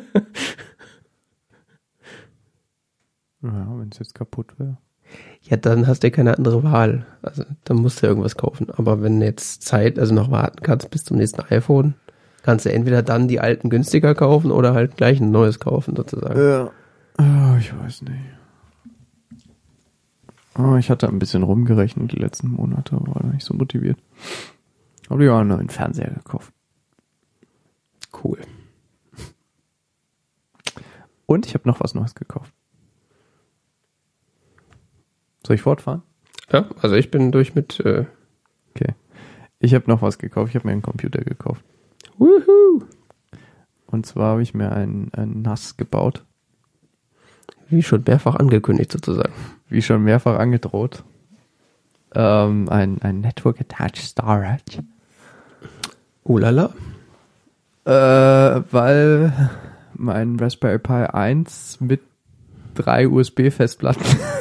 Ja, wenn es jetzt kaputt wäre. Ja, dann hast du ja keine andere Wahl. Also dann musst du ja irgendwas kaufen. Aber wenn du jetzt Zeit, also noch warten kannst bis zum nächsten iPhone, kannst du entweder dann die alten günstiger kaufen oder halt gleich ein neues kaufen sozusagen. Ja. Oh, ich weiß nicht. Oh, ich hatte ein bisschen rumgerechnet die letzten Monate, war nicht so motiviert. Aber ich habe einen neuen Fernseher gekauft. Cool. Und ich habe noch was Neues gekauft. Soll ich fortfahren? Ja, also ich bin durch mit... Äh Okay. Ich habe noch was gekauft. Ich habe mir einen Computer gekauft. Wuhu! Und zwar habe ich mir ein, ein N A S gebaut. Wie schon mehrfach angekündigt sozusagen. Wie schon mehrfach angedroht. Ähm, ein, ein Network Attached Storage. Oh lala. Äh, weil mein Raspberry Pi eins mit drei U S B-Festplatten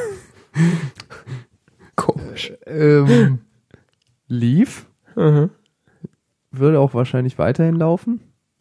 Komisch. ähm, lief. Mhm. Würde auch wahrscheinlich weiterhin laufen.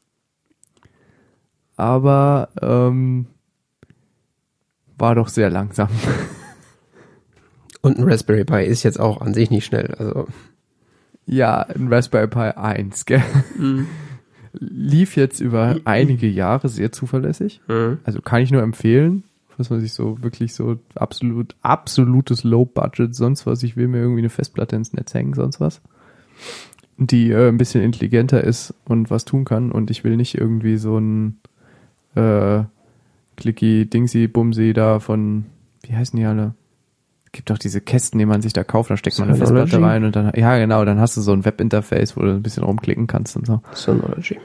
Aber ähm, war doch sehr langsam. Und ein Raspberry Pi ist jetzt auch an sich nicht schnell. Also Ja, ein Raspberry Pi eins, gell? Mhm. Lief jetzt über einige Jahre sehr zuverlässig. Mhm. Also kann ich nur empfehlen, was man sich so wirklich so absolut, absolutes Low-Budget, sonst was, ich will mir irgendwie eine Festplatte ins Netz hängen, sonst was, die äh, ein bisschen intelligenter ist und was tun kann und ich will nicht irgendwie so ein äh, Clicky, Dingsy, Bumsy da von, wie heißen die alle? Gibt auch diese Kästen, die man sich da kauft, da steckt man eine Synology? Festplatte rein und dann, ja genau, dann hast du so ein Webinterface, wo du ein bisschen rumklicken kannst und so. Synology.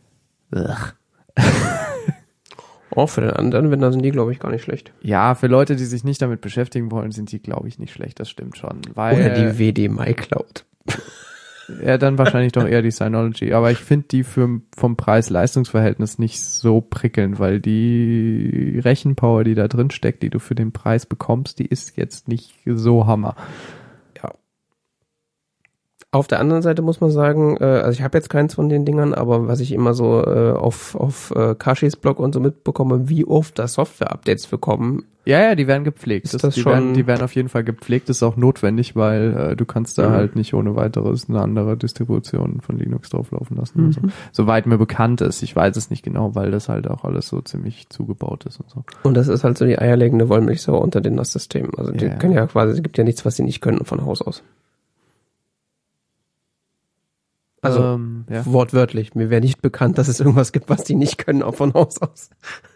Auch für den anderen, wenn da sind die, glaube ich, gar nicht schlecht. Ja, für Leute, die sich nicht damit beschäftigen wollen, sind die, glaube ich, nicht schlecht, das stimmt schon. Weil, Oder die W D MyCloud. ja, dann wahrscheinlich doch eher die Synology. Aber ich finde die für, vom Preis-Leistungs-Verhältnis nicht so prickelnd, weil die Rechenpower, die da drin steckt, die du für den Preis bekommst, die ist jetzt nicht so Hammer. Ja. Auf der anderen Seite muss man sagen, äh, also ich habe jetzt keins von den Dingern, aber was ich immer so äh, auf, auf äh, Kashis Blog und so mitbekomme, wie oft da Software-Updates bekommen. Ja, ja, die werden gepflegt. Ist Das, das die, schon- werden, die werden auf jeden Fall gepflegt, das ist auch notwendig, weil äh, du kannst da Mhm. halt nicht ohne weiteres eine andere Distribution von Linux drauflaufen lassen. Mhm. Also, soweit mir bekannt ist, ich weiß es nicht genau, weil das halt auch alles so ziemlich zugebaut ist und so. Und das ist halt so die eierlegende Wollmilchsau unter den N A S-Systemen. Also die Ja. können ja quasi, es gibt ja nichts, was sie nicht können von Haus aus. Also ähm, ja. wortwörtlich, mir wäre nicht bekannt, dass es irgendwas gibt, was die nicht können, auch von Haus aus.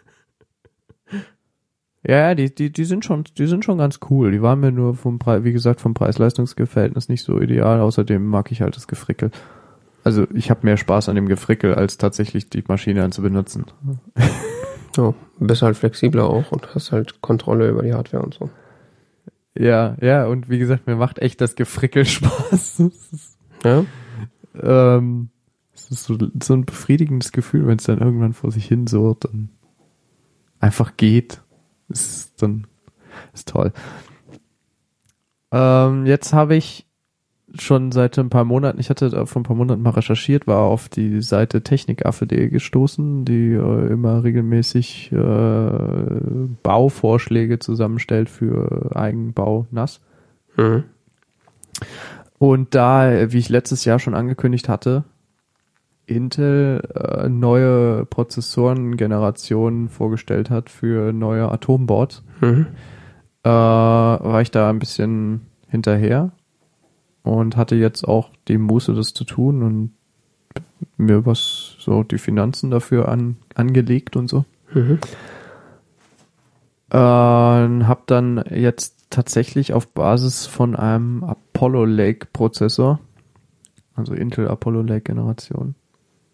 Ja, ja, die, die, die sind schon, die sind schon ganz cool. Die waren mir nur vom Preis, wie gesagt, vom Preis-Leistungs-Verhältnis nicht so ideal. Außerdem mag ich halt das Gefrickel. Also ich habe mehr Spaß an dem Gefrickel, als tatsächlich die Maschine dann zu benutzen. So, bist halt flexibler auch und hast halt Kontrolle über die Hardware und so. Ja, ja, und wie gesagt, mir macht echt das Gefrickel Spaß. Das ist, Ja? ähm, es ist so, so ein befriedigendes Gefühl, wenn es dann irgendwann vor sich hin surrt und einfach geht. Das ist dann ist toll. Ähm, jetzt habe ich schon seit ein paar Monaten, ich hatte da vor ein paar Monaten mal recherchiert, war auf die Seite technikaffe punkt de gestoßen, die äh, immer regelmäßig äh, Bauvorschläge zusammenstellt für Eigenbau N A S. Mhm. Und da, wie ich letztes Jahr schon angekündigt hatte, Intel äh, neue Prozessorengenerationen vorgestellt hat für neue Atomboards, Mhm. äh, war ich da ein bisschen hinterher und hatte jetzt auch die Muße, das zu tun und mir was so die Finanzen dafür an, angelegt und so. Mhm. Äh, hab dann jetzt tatsächlich auf Basis von einem Apollo Lake Prozessor, also Intel Apollo Lake Generation,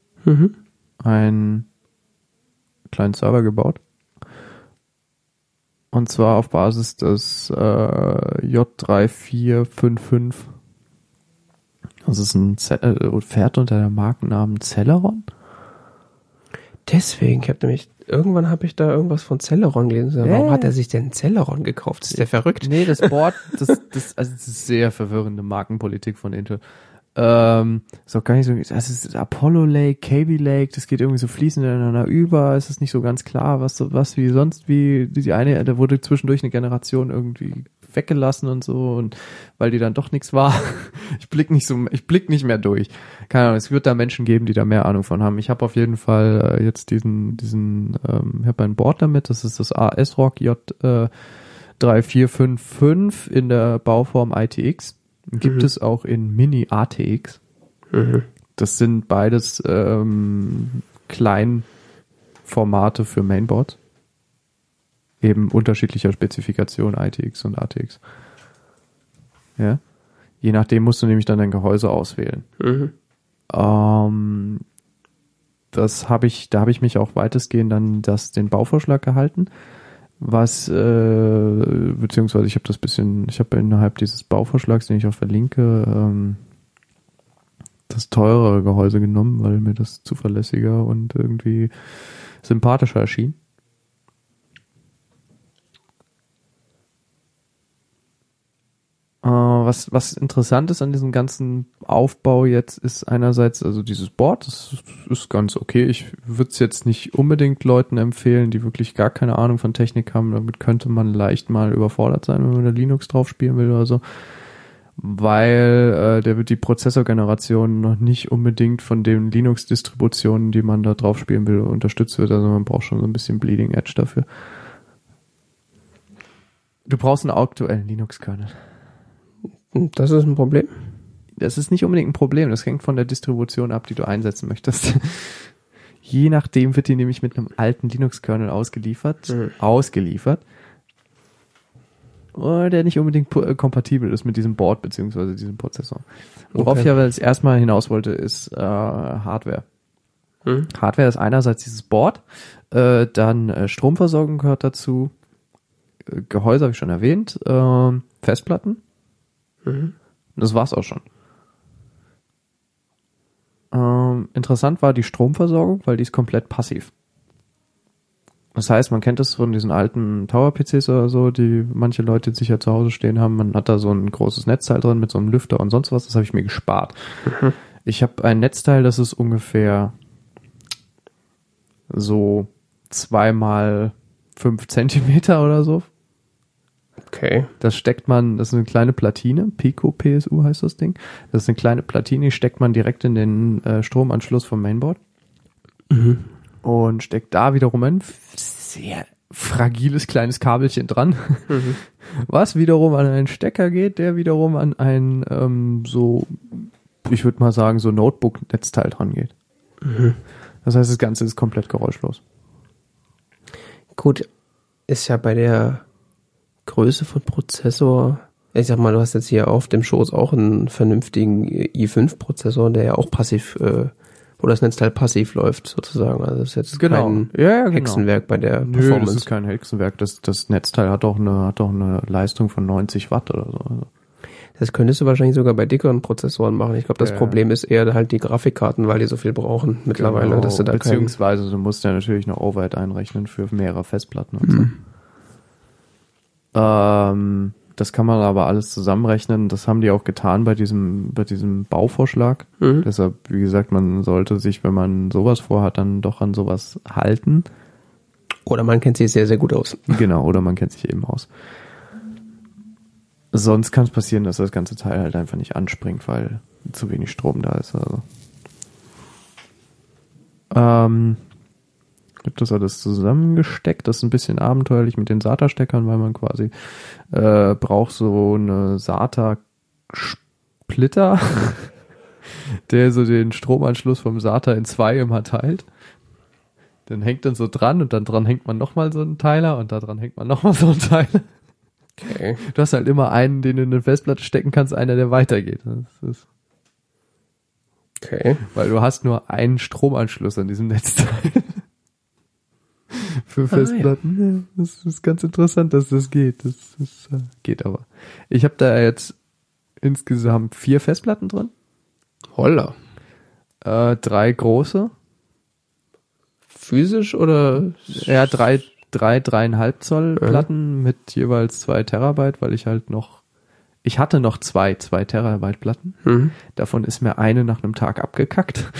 Mhm. einen kleinen Server gebaut. Und zwar auf Basis des äh, J drei vier fünf fünf. Das ist ein Z- äh, fährt unter der Markennamen Celeron. Deswegen, ich habe nämlich, irgendwann habe ich da irgendwas von Celeron gelesen. Warum Yeah. hat er sich denn Celeron gekauft? Ist der verrückt? Nee, das Board, das, das, also das ist sehr verwirrende Markenpolitik von Intel. Ähm, ist auch gar nicht so, das ist Apollo Lake, Kaby Lake, das geht irgendwie so fließend ineinander über, es ist nicht so ganz klar, was so, was wie sonst, wie, die eine, da wurde zwischendurch eine Generation irgendwie weggelassen und so, und weil die dann doch nichts war. Ich blick nicht so, ich blick nicht mehr durch. Keine Ahnung, es wird da Menschen geben, die da mehr Ahnung von haben. Ich habe auf jeden Fall äh, jetzt diesen, diesen, ähm, ich habe ein Board damit, das ist das A S R O C J äh, drei vier fünf fünf in der Bauform I T X. Gibt mhm. es auch in Mini A T X. Mhm. Das sind beides ähm, Kleinformate für Mainboards. Eben unterschiedlicher Spezifikation I T X und A T X. Ja. Je nachdem musst du nämlich dann dein Gehäuse auswählen. Mhm. Ähm, das habe ich, da habe ich mich auch weitestgehend dann das, den Bauvorschlag gehalten. Was, äh, beziehungsweise ich habe das bisschen, ich habe innerhalb dieses Bauvorschlags, den ich auch verlinke, ähm, das teurere Gehäuse genommen, weil mir das zuverlässiger und irgendwie sympathischer erschien. Äh, was, was interessant ist an diesem ganzen Aufbau jetzt ist einerseits, also dieses Board, das ist ganz okay. Ich würde es jetzt nicht unbedingt Leuten empfehlen, die wirklich gar keine Ahnung von Technik haben. Damit könnte man leicht mal überfordert sein, wenn man da Linux drauf spielen will oder so. Weil äh, der wird die Prozessorgeneration noch nicht unbedingt von den Linux-Distributionen, die man da drauf spielen will, unterstützt wird. Also man braucht schon so ein bisschen Bleeding Edge dafür. Du brauchst einen aktuellen Linux-Kernel. Das ist ein Problem? Das ist nicht unbedingt ein Problem. Das hängt von der Distribution ab, die du einsetzen möchtest. Je nachdem wird die nämlich mit einem alten Linux-Kernel ausgeliefert. Mhm. Ausgeliefert. Der nicht unbedingt kompatibel ist mit diesem Board beziehungsweise diesem Prozessor. Worauf okay. ich aber jetzt erstmal hinaus wollte, ist äh, Hardware. Mhm. Hardware ist einerseits dieses Board, äh, dann äh, Stromversorgung gehört dazu, äh, Gehäuse habe ich schon erwähnt, äh, Festplatten. Mhm. Das war's auch schon. Ähm, interessant war die Stromversorgung, weil die ist komplett passiv. Das heißt, man kennt das von diesen alten Tower-P Cs oder so, die manche Leute sicher zu Hause stehen haben. Man hat da so ein großes Netzteil drin mit so einem Lüfter und sonst was. Das habe ich mir gespart. Mhm. Ich habe ein Netzteil, das ist ungefähr so zweimal fünf Zentimeter oder so. Okay. Das steckt man, das ist eine kleine Platine, Pico P S U heißt das Ding. Das ist eine kleine Platine, die steckt man direkt in den äh, Stromanschluss vom Mainboard. Mhm. Und steckt da wiederum ein sehr fragiles kleines Kabelchen dran, mhm. was wiederum an einen Stecker geht, der wiederum an ein ähm, so, ich würde mal sagen, so Notebook-Netzteil dran geht. Mhm. Das heißt, das Ganze ist komplett geräuschlos. Gut, ist ja bei der Größe von Prozessor, ich sag mal, du hast jetzt hier auf dem Schoß auch einen vernünftigen i fünf Prozessor, der ja auch passiv, äh, wo das Netzteil passiv läuft, sozusagen. Also das ist jetzt genau. kein ja, ja, genau. Hexenwerk bei der Nö, Performance. Das ist kein Hexenwerk. Das, das Netzteil hat auch eine, hat auch eine Leistung von neunzig Watt oder so. Das könntest du wahrscheinlich sogar bei dickeren Prozessoren machen. Ich glaube, das ja. Problem ist eher halt die Grafikkarten, weil die so viel brauchen mittlerweile. Genau. Dass du da Beziehungsweise kein... du musst ja natürlich noch Overhead einrechnen für mehrere Festplatten und mhm. so. Ähm, das kann man aber alles zusammenrechnen. Das haben die auch getan bei diesem, bei diesem Bauvorschlag. Mhm. Deshalb, wie gesagt, man sollte sich, wenn man sowas vorhat, dann doch an sowas halten. Oder man kennt sich sehr, sehr gut aus. Genau, oder man kennt sich eben aus. Sonst kann es passieren, dass das ganze Teil halt einfach nicht anspringt, weil zu wenig Strom da ist. Also. Ähm, ich habe das alles zusammengesteckt. Das ist ein bisschen abenteuerlich mit den SATA-Steckern, weil man quasi äh, braucht so eine SATA-Splitter, der so den Stromanschluss vom SATA in zwei immer teilt. Dann hängt dann so dran und dann dran hängt man nochmal so einen Teiler und da dran hängt man nochmal so einen Teiler. Okay. Du hast halt immer einen, den du in eine Festplatte stecken kannst, einer, der weitergeht. Das ist okay. Weil du hast nur einen Stromanschluss an diesem Netzteil. Für Festplatten. Ah, ja. Ja, das ist ganz interessant, dass das geht. Das, das uh, geht aber. Ich habe da jetzt insgesamt vier Festplatten drin. Holla. Äh, drei große. Physisch oder? Ja, drei, drei, dreieinhalb Zoll Platten mhm. mit jeweils zwei Terabyte, weil ich halt noch, ich hatte noch zwei, zwei Terabyte Platten. Mhm. Davon ist mir eine nach einem Tag abgekackt.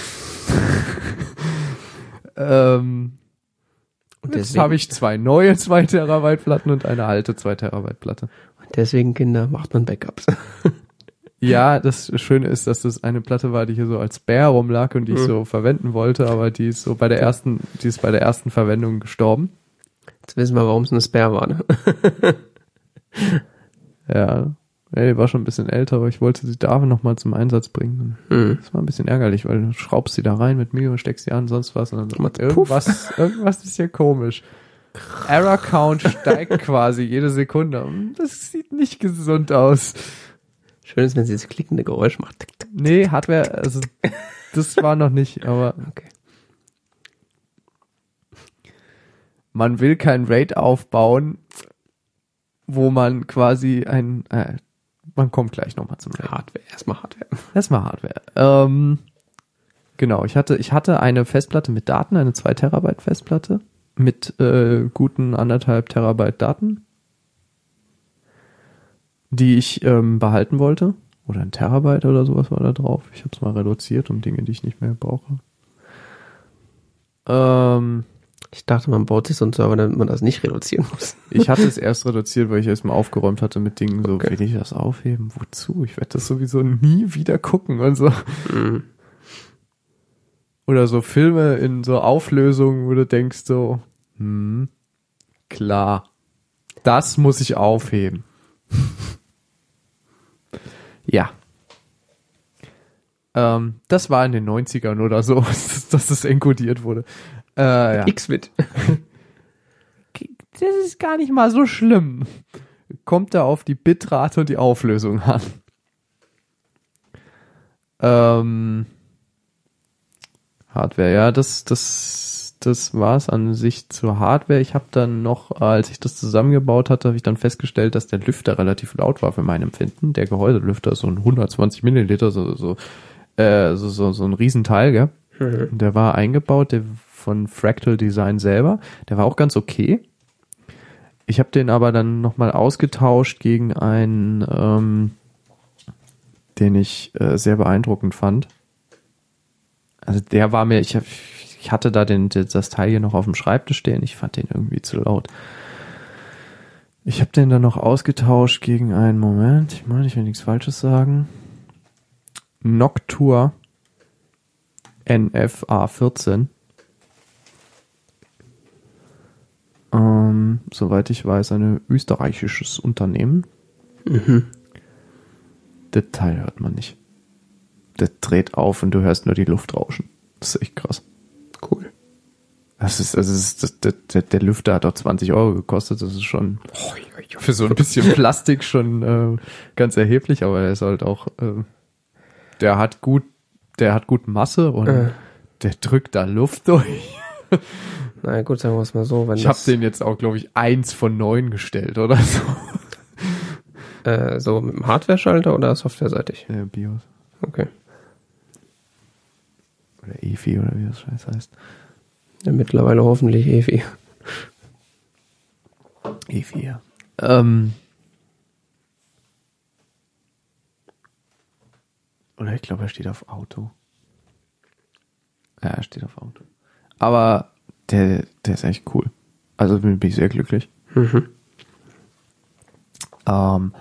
ähm, und jetzt habe ich zwei neue zwei Terabyte Platten und eine alte zwei Terabyte Platte. Und deswegen, Kinder, macht man Backups. Ja, das Schöne ist, dass das eine Platte war, die hier so als Bär rumlag und die ich mhm. so verwenden wollte, aber die ist so bei der ersten, die ist bei der ersten Verwendung gestorben. Jetzt wissen wir, warum es eine Spare war, ne? Ja, die war schon ein bisschen älter, aber ich wollte sie da nochmal zum Einsatz bringen. Mhm. Das war ein bisschen ärgerlich, weil du schraubst sie da rein mit Mio, steckst sie an, sonst was. Und dann irgendwas, irgendwas ist hier komisch. Error Count steigt quasi jede Sekunde. Das sieht nicht gesund aus. Schön ist, wenn sie das klickende Geräusch macht. Nee, Hardware, also das war noch nicht, aber okay. Man will kein RAID aufbauen, wo man quasi ein, äh, man kommt gleich nochmal zum RAID. Hardware, erstmal Hardware. Erstmal Hardware. Ähm, genau, ich hatte, ich hatte eine Festplatte mit Daten, eine zwei Terabyte Festplatte mit äh, guten anderthalb Terabyte Daten, die ich ähm, behalten wollte. Oder ein Terabyte oder sowas war da drauf. Ich habe es mal reduziert um Dinge, die ich nicht mehr brauche. Ähm, ich dachte, man baut sich so einen Server, damit man das nicht reduzieren muss. Ich hatte es erst reduziert, weil ich erstmal aufgeräumt hatte mit Dingen so, okay. Will ich das aufheben? Wozu? Ich werde das sowieso nie wieder gucken und so. Mhm. Oder so Filme in so Auflösungen, wo du denkst so, hm, klar, das muss ich aufheben. Ja. Ähm, das war in den neunzigern oder so, dass, dass das enkodiert wurde. Äh, ja. X-Bit. Das ist gar nicht mal so schlimm. Kommt da auf die Bitrate und die Auflösung an. Ähm, Hardware, ja, das, das, das war's an sich zur Hardware. Ich habe dann noch, als ich das zusammengebaut hatte, habe ich dann festgestellt, dass der Lüfter relativ laut war für mein Empfinden. Der Gehäuselüfter ist so ein hundertzwanzig Milliliter, so, so, äh, so, so, so ein Riesenteil, gell? Mhm. Der war eingebaut, der von Fractal Design selber. Der war auch ganz okay. Ich habe den aber dann nochmal ausgetauscht gegen einen, ähm, den ich äh, sehr beeindruckend fand. Also der war mir, ich, hab, ich hatte da den, das Teil hier noch auf dem Schreibtisch stehen. Ich fand den irgendwie zu laut. Ich habe den dann noch ausgetauscht gegen einen, Moment, ich meine, ich will nichts Falsches sagen. Noctua N F A vierzehn. Ähm, soweit ich weiß, ein österreichisches Unternehmen. Mhm. Das Teil hört man nicht. Das dreht auf und du hörst nur die Luft rauschen. Das ist echt krass. Cool. Das ist, also das ist, das, der, der Lüfter hat auch zwanzig Euro gekostet. Das ist schon oh, ja, ja. für so ein bisschen Plastik schon äh, ganz erheblich, aber er ist halt auch, äh, der hat gut, der hat gut Masse und äh. der drückt da Luft durch. Na ja, gut, sagen wir es mal so. Wenn ich habe den jetzt auch, glaube ich, eins von neun gestellt oder so. Äh, so mit dem Hardware-Schalter oder softwareseitig? Ja, BIOS. Okay. Oder E F I oder wie das Scheiß heißt. Ja, mittlerweile hoffentlich E F I. E F I, ja. Ähm. Oder ich glaube, er steht auf Auto. Ja, er steht auf Auto. Aber der, der ist echt cool. Also bin ich sehr glücklich. Mhm. Ähm.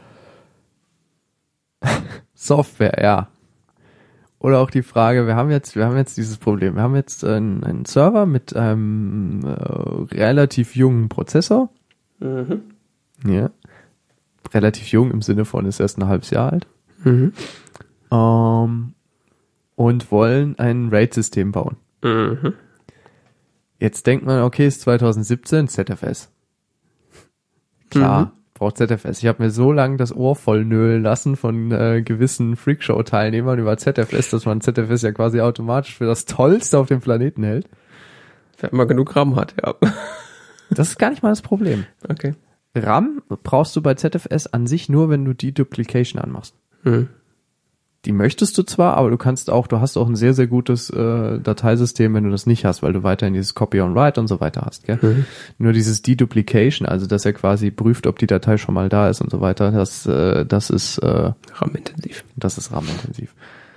Software, ja. Oder auch die Frage, wir haben jetzt, wir haben jetzt dieses Problem. Wir haben jetzt einen, einen Server mit einem äh, relativ jungen Prozessor. Mhm. Ja. Relativ jung im Sinne von ist erst ein halbes Jahr alt. Mhm. Ähm, und wollen ein RAID-System bauen. Mhm. Jetzt denkt man, okay, ist zwanzig siebzehn, Z F S. Klar. Mhm. Braucht Z F S. Ich habe mir so lange das Ohr voll nölen lassen von äh, gewissen Freakshow-Teilnehmern über Z F S, dass man Z F S ja quasi automatisch für das Tollste auf dem Planeten hält. Wenn man genug RAM hat, ja. Das ist gar nicht mal das Problem. Okay. RAM brauchst du bei Z F S an sich nur, wenn du Deduplication anmachst. Hm. Die möchtest du zwar, aber du kannst auch, du hast auch ein sehr, sehr gutes äh, Dateisystem, wenn du das nicht hast, weil du weiterhin dieses Copy on Write und so weiter hast, gell? Mhm. Nur dieses Deduplication, also dass er quasi prüft, ob die Datei schon mal da ist und so weiter, das, äh, das ist äh, RAM-intensiv. Das ist RAM-intensiv.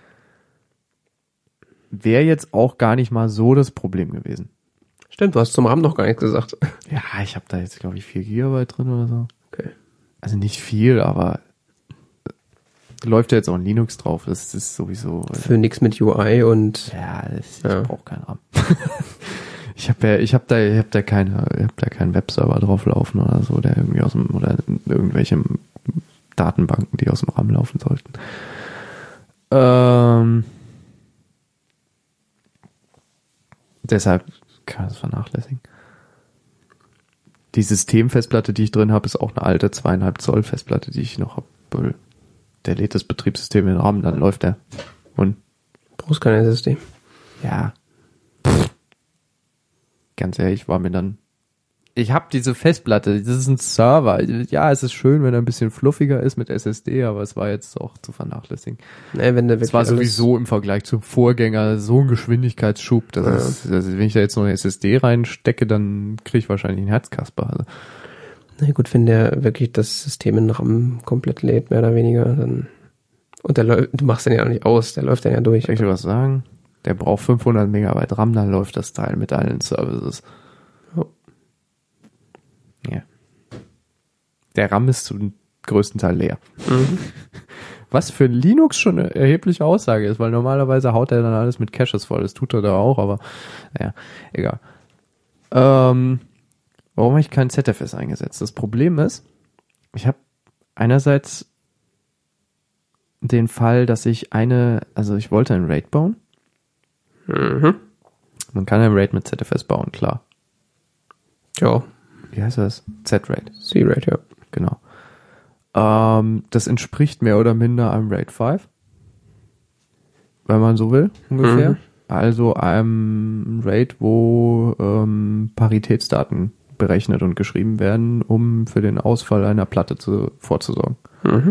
Wäre jetzt auch gar nicht mal so das Problem gewesen. Stimmt, du hast zum RAM noch gar nichts gesagt. Ja, ich habe da jetzt, glaube ich, vier Gigabyte drin oder so. Okay. Also nicht viel, aber läuft ja jetzt auch in Linux drauf. Das ist sowieso... Für nichts mit U I und... Ja, das, ich ja. brauche keinen RAM. ich habe ja, ich habe da, ich habe da keine, ich habe da keinen Webserver drauf laufen oder so, der irgendwie aus dem, oder irgendwelche Datenbanken, die aus dem RAM laufen sollten. Ähm, deshalb kann man das vernachlässigen. Die Systemfestplatte, die ich drin habe, ist auch eine alte zweieinhalb Zoll Festplatte, die ich noch habe. Der lädt das Betriebssystem in den RAM, dann läuft der. Und brauchst kein S S D. Ja. Pff. Ganz ehrlich, war mir dann... Ich habe diese Festplatte, das ist ein Server. Ja, es ist schön, wenn er ein bisschen fluffiger ist mit S S D, aber es war jetzt auch zu vernachlässigen. Nee, wenn der es war sowieso im Vergleich zum Vorgänger so ein Geschwindigkeitsschub. Das ja. ist, also wenn ich da jetzt noch eine S S D reinstecke, dann kriege ich wahrscheinlich einen Herzkasper. Also. Na gut, wenn der wirklich das System in RAM komplett lädt, mehr oder weniger, dann... Und der läuft, du machst den ja auch nicht aus, der läuft dann ja durch. Soll ich dir was sagen? Der braucht fünfhundert Megabyte RAM, dann läuft das Teil mit allen Services. Oh. Ja. Der RAM ist zum größten Teil leer. Mhm. Was für Linux schon eine erhebliche Aussage ist, weil normalerweise haut er dann alles mit Caches voll. Das tut er da auch, aber naja, egal. Ähm... Warum habe ich kein Z F S eingesetzt? Das Problem ist, ich habe einerseits den Fall, dass ich eine, also ich wollte ein RAID bauen. Mhm. Man kann ein RAID mit Z F S bauen, klar. Ja. Wie heißt das? Z-RAID. C-RAID, ja. Genau. Ähm, das entspricht mehr oder minder einem RAID fünf. Wenn man so will, ungefähr. Mhm. Also einem RAID, wo ähm, Paritätsdaten berechnet und geschrieben werden, um für den Ausfall einer Platte zu, vorzusorgen. Mhm.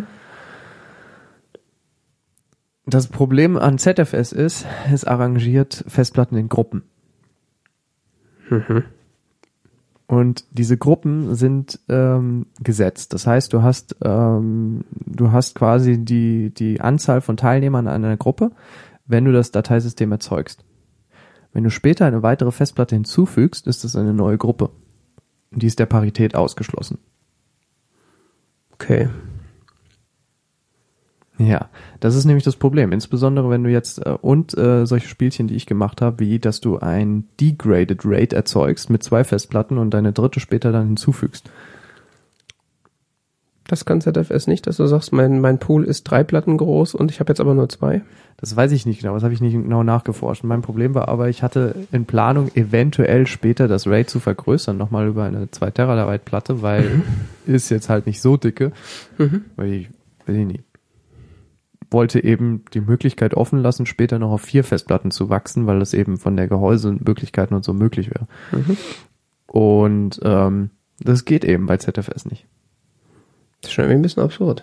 Das Problem an Z F S ist, es arrangiert Festplatten in Gruppen. Mhm. Und diese Gruppen sind ähm, gesetzt. Das heißt, du hast ähm, du hast quasi die die Anzahl von Teilnehmern an einer Gruppe, wenn du das Dateisystem erzeugst. Wenn du später eine weitere Festplatte hinzufügst, ist es eine neue Gruppe. Und die ist der Parität ausgeschlossen. Okay. Ja, das ist nämlich das Problem. Insbesondere wenn du jetzt, äh, und äh, solche Spielchen, die ich gemacht habe, wie, dass du ein Degraded RAID erzeugst mit zwei Festplatten und deine dritte später dann hinzufügst. Das kann Z F S nicht, dass du sagst, mein, mein Pool ist drei Platten groß und ich habe jetzt aber nur zwei? Das weiß ich nicht genau, das habe ich nicht genau nachgeforscht. Mein Problem war aber, ich hatte in Planung, eventuell später das RAID zu vergrößern, nochmal über eine zwei Terabyte Platte, weil mhm. ist jetzt halt nicht so dicke, mhm. weil ich, weiß ich nicht, wollte eben die Möglichkeit offen lassen, später noch auf vier Festplatten zu wachsen, weil das eben von der Gehäusemöglichkeiten und so möglich wäre. Mhm. Und ähm, das geht eben bei Z F S nicht. Das ist schon irgendwie ein bisschen absurd.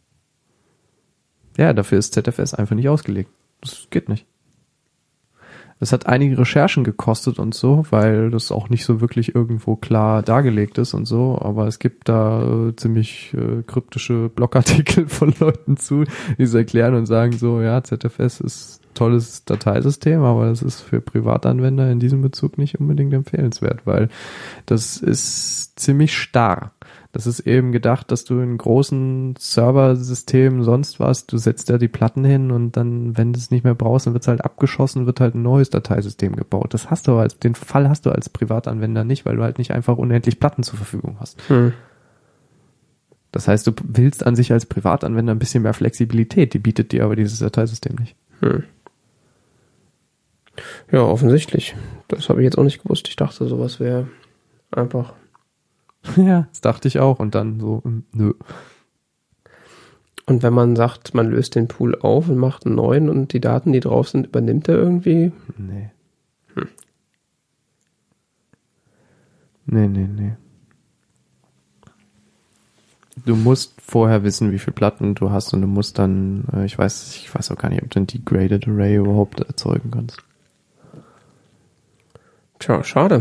Ja, dafür ist Z F S einfach nicht ausgelegt. Das geht nicht. Es hat einige Recherchen gekostet und so, weil das auch nicht so wirklich irgendwo klar dargelegt ist und so, aber es gibt da äh, ziemlich äh, kryptische Blogartikel von Leuten zu, die es erklären und sagen so, ja, Z F S ist ein tolles Dateisystem, aber es ist für Privatanwender in diesem Bezug nicht unbedingt empfehlenswert, weil das ist ziemlich starr. Das ist eben gedacht, dass du in großen Serversystemen sonst was, du setzt da die Platten hin und dann, wenn du es nicht mehr brauchst, dann wird es halt abgeschossen, wird halt ein neues Dateisystem gebaut. Das hast du aber als, den Fall hast du als Privatanwender nicht, weil du halt nicht einfach unendlich Platten zur Verfügung hast. Hm. Das heißt, du willst an sich als Privatanwender ein bisschen mehr Flexibilität, die bietet dir aber dieses Dateisystem nicht. Hm. Ja, offensichtlich. Das habe ich jetzt auch nicht gewusst. Ich dachte, sowas wäre einfach... Ja, das dachte ich auch und dann so, nö. Und wenn man sagt, man löst den Pool auf und macht einen neuen und die Daten, die drauf sind, übernimmt er irgendwie? Nee. Hm. Nee, nee, nee. Du musst vorher wissen, wie viele Platten du hast und du musst dann, äh, ich weiß, ich weiß auch gar nicht, ob du ein Degraded Array überhaupt erzeugen kannst. Tja, schade.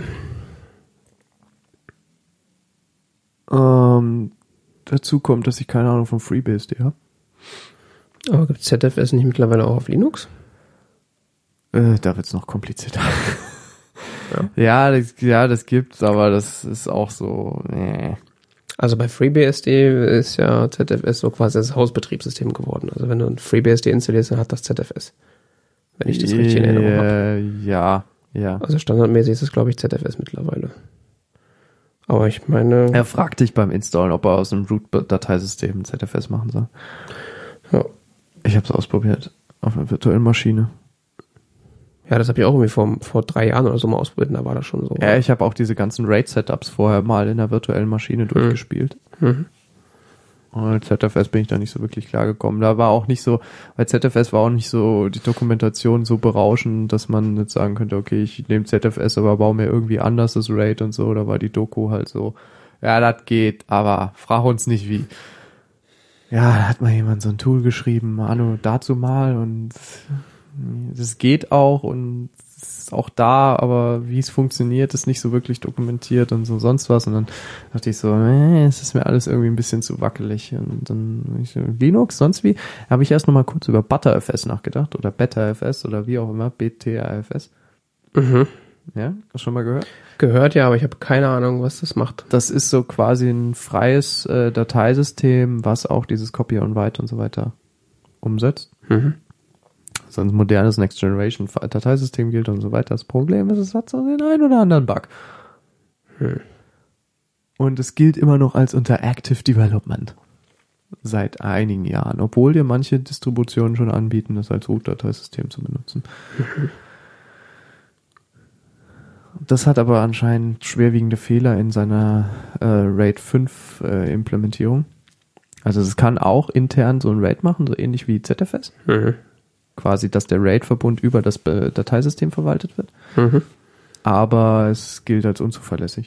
Ähm, dazu kommt, dass ich keine Ahnung von FreeBSD habe. Aber gibt es Z F S nicht mittlerweile auch auf Linux? Äh, da wird's noch komplizierter. Ja. Ja, das, ja, das gibt's, aber das ist auch so, nee. Also bei FreeBSD ist ja Z F S so quasi das Hausbetriebssystem geworden. Also wenn du ein FreeBSD installierst, dann hat das Z F S. Wenn ich das richtig in Erinnerung habe. Ja, ja. Also standardmäßig ist es, glaube ich, Z F S mittlerweile. Aber ich meine... Er fragt dich beim Installen, ob er aus einem Root-Dateisystem ein Z F S machen soll. Ja. Ich habe es ausprobiert. Auf einer virtuellen Maschine. Ja, das habe ich auch irgendwie vor, vor drei Jahren oder so mal ausprobiert, da war das schon so. Ja, ich habe auch diese ganzen RAID-Setups vorher mal in der virtuellen Maschine durchgespielt. Mhm. Und mit Z F S bin ich da nicht so wirklich klar gekommen. Da war auch nicht so, bei Z F S war auch nicht so die Dokumentation so berauschend, dass man jetzt sagen könnte, okay, ich nehme Z F S, aber baue mir irgendwie anders das RAID und so. Da war die Doku halt so, ja, das geht, aber frag uns nicht wie. Ja, da hat mal jemand so ein Tool geschrieben, Manu, dazu mal und das geht auch und es ist auch da, aber wie es funktioniert, ist nicht so wirklich dokumentiert und so sonst was. Und dann dachte ich so, äh, es ist mir alles irgendwie ein bisschen zu wackelig. Und dann ich, Linux, sonst wie, habe ich erst nochmal kurz über ButterFS nachgedacht oder BetterFS oder wie auch immer, B T A F S. Mhm. Ja, hast du schon mal gehört? Gehört, ja, aber ich habe keine Ahnung, was das macht. Das ist so quasi ein freies äh, Dateisystem, was auch dieses Copy on Write und so weiter umsetzt. Mhm. So ein modernes Next Generation Dateisystem gilt und so weiter. Das Problem ist, es hat so den einen oder anderen Bug. Hm. Und es gilt immer noch als unter Active Development. Seit einigen Jahren. Obwohl dir manche Distributionen schon anbieten, das als Root-Dateisystem zu benutzen. Mhm. Das hat aber anscheinend schwerwiegende Fehler in seiner äh, RAID fünf äh, Implementierung. Also es kann auch intern so ein RAID machen, so ähnlich wie Z F S. Mhm. Quasi, dass der RAID-Verbund über das Be- Dateisystem verwaltet wird. Mhm. Aber es gilt als unzuverlässig.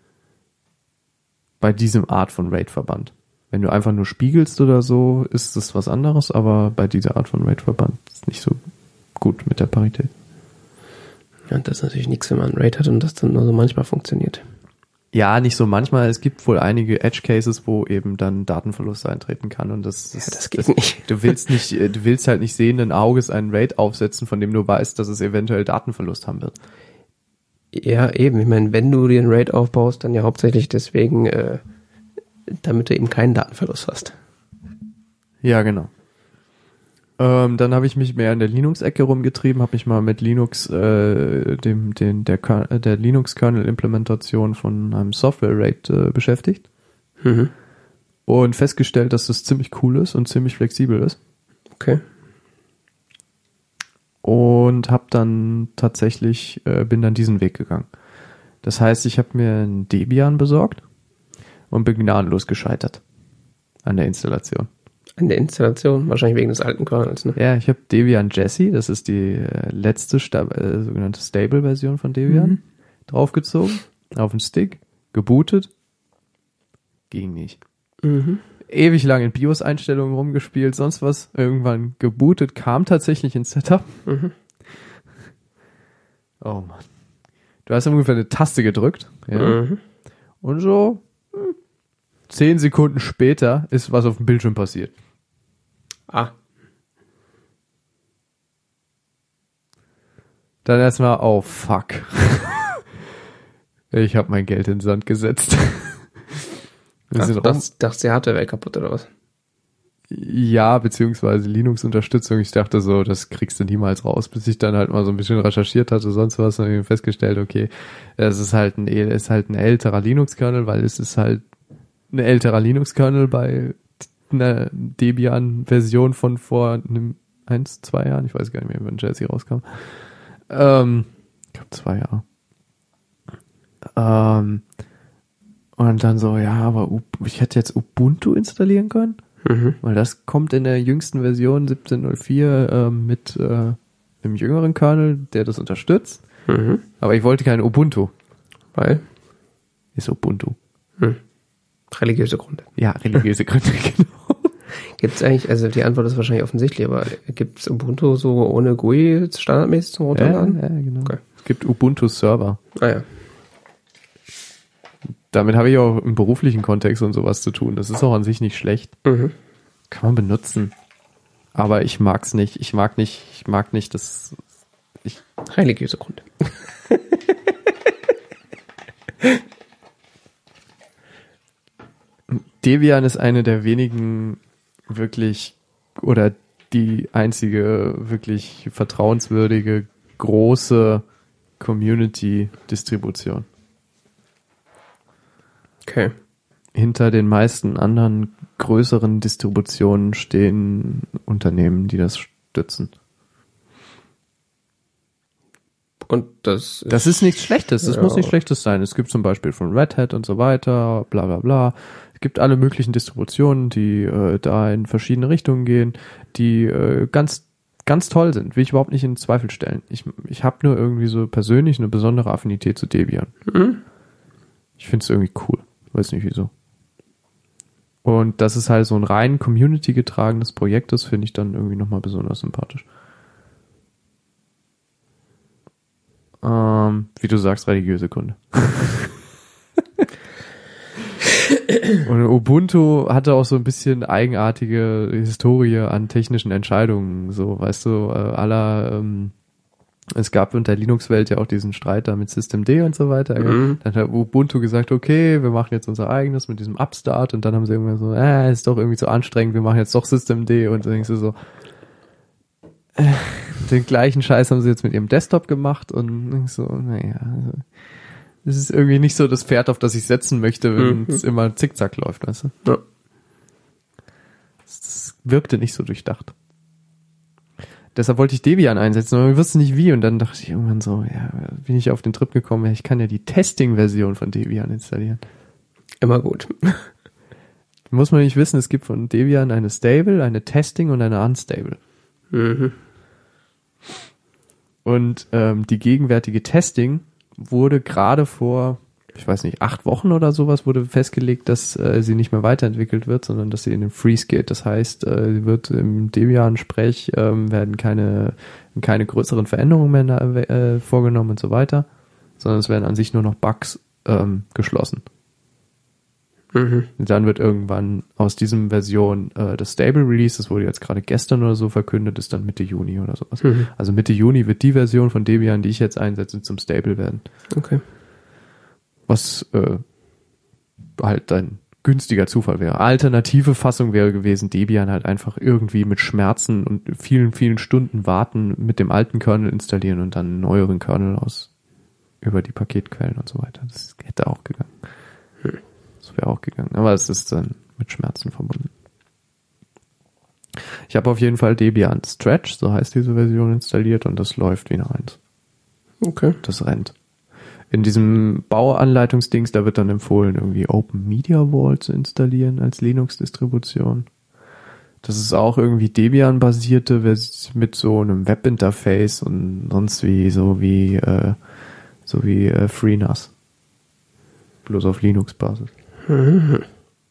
Bei diesem Art von RAID-Verband. Wenn du einfach nur spiegelst oder so, ist das was anderes, aber bei dieser Art von RAID-Verband ist es nicht so gut mit der Parität. Ja, und das ist natürlich nichts, wenn man ein RAID hat und das dann nur so manchmal funktioniert. Ja, nicht so manchmal. Es gibt wohl einige Edge-Cases, wo eben dann Datenverlust eintreten kann und das, Ja, das, das geht das nicht. Du willst nicht, du willst halt nicht sehenden Auges einen RAID aufsetzen, von dem du weißt, dass es eventuell Datenverlust haben wird. Ja, eben. Ich meine, wenn du dir ein RAID aufbaust, dann ja hauptsächlich deswegen, äh, damit du eben keinen Datenverlust hast. Ja, genau. Ähm, dann habe ich mich mehr in der Linux-Ecke rumgetrieben, habe mich mal mit Linux, äh, dem, den, der, der Linux-Kernel-Implementation von einem Software-RAID äh, beschäftigt Mhm. und festgestellt, dass das ziemlich cool ist und ziemlich flexibel ist. Okay. Und habe dann tatsächlich, äh, bin dann diesen Weg gegangen. Das heißt, ich habe mir ein Debian besorgt und bin gnadenlos gescheitert an der Installation. An der Installation, wahrscheinlich wegen des alten Kernels, ne? Ja, ich habe Debian Jessie, das ist die äh, letzte Sta- äh, sogenannte Stable-Version von Debian, Mhm. draufgezogen, auf den Stick, gebootet, ging nicht. Mhm. Ewig lang in BIOS-Einstellungen rumgespielt, sonst was, irgendwann gebootet, kam tatsächlich ins Setup. Mhm. Oh Mann. Du hast ungefähr eine Taste gedrückt, ja, Mhm. und so hm, zehn Sekunden später ist was auf dem Bildschirm passiert. Ah. Dann erstmal, oh fuck. Ich habe mein Geld in den Sand gesetzt. Wir Ach, sind du rum. dachtest, dachtest, die Hardware wäre kaputt, oder was? Ja, beziehungsweise Linux-Unterstützung. Ich dachte so, das kriegst du niemals raus, bis ich dann halt mal so ein bisschen recherchiert hatte, sonst was, und habe festgestellt, okay, es ist halt ein, ist halt ein älterer Linux-Kernel, weil es ist halt ein älterer Linux-Kernel bei einer Debian-Version von vor einem eins, zwei Jahren. Ich weiß gar nicht mehr, wann Jessie rauskam. Ähm, ich glaube zwei Jahre. Ähm, und dann so, ja, aber U- ich hätte jetzt Ubuntu installieren können, Mhm. weil das kommt in der jüngsten Version siebzehn Punkt null vier ähm, mit äh, einem jüngeren Kernel, der das unterstützt. Mhm. Aber ich wollte kein Ubuntu. Weil? ist Ubuntu. Hm. Religiöse Gründe. Ja, religiöse Gründe, genau. Gibt es eigentlich, also die Antwort ist wahrscheinlich offensichtlich, aber gibt es Ubuntu so ohne G U I standardmäßig zum Runterladen? Ja, ja genau. Okay. Es gibt Ubuntu-Server. Ah ja. Damit habe ich auch im beruflichen Kontext und sowas zu tun. Das ist auch an sich nicht schlecht. Mhm. Kann man benutzen. Aber ich mag's nicht. Ich mag nicht, ich mag nicht, dass ich... Religiöse Gründe. Debian ist eine der wenigen wirklich oder die einzige wirklich vertrauenswürdige große Community-Distribution. Okay. Hinter den meisten anderen größeren Distributionen stehen Unternehmen, die das stützen. Und das ist, Das ist nichts Schlechtes, das ja. muss nichts Schlechtes sein. Es gibt zum Beispiel von Red Hat und so weiter, bla bla bla. Es gibt alle möglichen Distributionen, die äh, da in verschiedene Richtungen gehen, die äh, ganz ganz toll sind, will ich überhaupt nicht in Zweifel stellen. Ich, ich habe nur irgendwie so persönlich eine besondere Affinität zu Debian. Mhm. Ich finde es irgendwie cool, weiß nicht wieso. Und das ist halt so ein rein Community getragenes Projekt, das finde ich dann irgendwie nochmal besonders sympathisch. Ähm, wie du sagst, religiöse Gründe. Und Ubuntu hatte auch so ein bisschen eigenartige Historie an technischen Entscheidungen, so, weißt du, äh, aller, ähm, es gab in der Linux-Welt ja auch diesen Streit da mit Systemd und so weiter. Mhm. Dann hat Ubuntu gesagt, okay, wir machen jetzt unser eigenes mit diesem Upstart und dann haben sie irgendwann so, äh, ist doch irgendwie zu anstrengend, wir machen jetzt doch Systemd und dann denkst du so, äh, den gleichen Scheiß haben sie jetzt mit ihrem Desktop gemacht und denkst so, naja, also, es ist irgendwie nicht so das Pferd, auf das ich setzen möchte, wenn es mhm. immer zickzack läuft, weißt du? Ja. Das wirkte nicht so durchdacht. Deshalb wollte ich Debian einsetzen, aber ich wusste nicht wie und dann dachte ich irgendwann so, ja, bin ich auf den Trip gekommen, ja, ich kann ja die Testing-Version von Debian installieren. Immer gut. Muss man nicht wissen, es gibt von Debian eine Stable, eine Testing und eine Unstable. Mhm. Und ähm, die gegenwärtige Testing wurde gerade vor, ich weiß nicht, acht Wochen oder sowas, wurde festgelegt, dass äh, sie nicht mehr weiterentwickelt wird, sondern dass sie in den Freeze geht. Das heißt, äh, sie wird im Debian-Sprech ähm, werden keine keine größeren Veränderungen mehr äh, vorgenommen und so weiter, sondern es werden an sich nur noch Bugs ähm, geschlossen. Mhm. Dann wird irgendwann aus diesem Version äh, das Stable Release, das wurde jetzt gerade gestern oder so verkündet, ist dann Mitte Juni oder sowas. Mhm. Also Mitte Juni wird die Version von Debian, die ich jetzt einsetze, zum Stable werden. Okay. Was äh, halt ein günstiger Zufall wäre. Alternative Fassung wäre gewesen, Debian halt einfach irgendwie mit Schmerzen und vielen, vielen Stunden warten, mit dem alten Kernel installieren und dann einen neueren Kernel aus über die Paketquellen und so weiter. Das hätte auch gegangen. Hm. Das wäre auch gegangen. Aber es ist dann mit Schmerzen verbunden. Ich habe auf jeden Fall Debian Stretch, so heißt diese Version, installiert und das läuft wie eine eins. Okay. Das rennt. In diesem Bauanleitungsdings, da wird dann empfohlen, irgendwie Open Media Vault zu installieren als Linux-Distribution. Das ist auch irgendwie Debian-basierte Version mit so einem Webinterface und sonst wie, so wie, äh, so wie äh, FreeNAS. Bloß auf Linux-Basis. Mhm.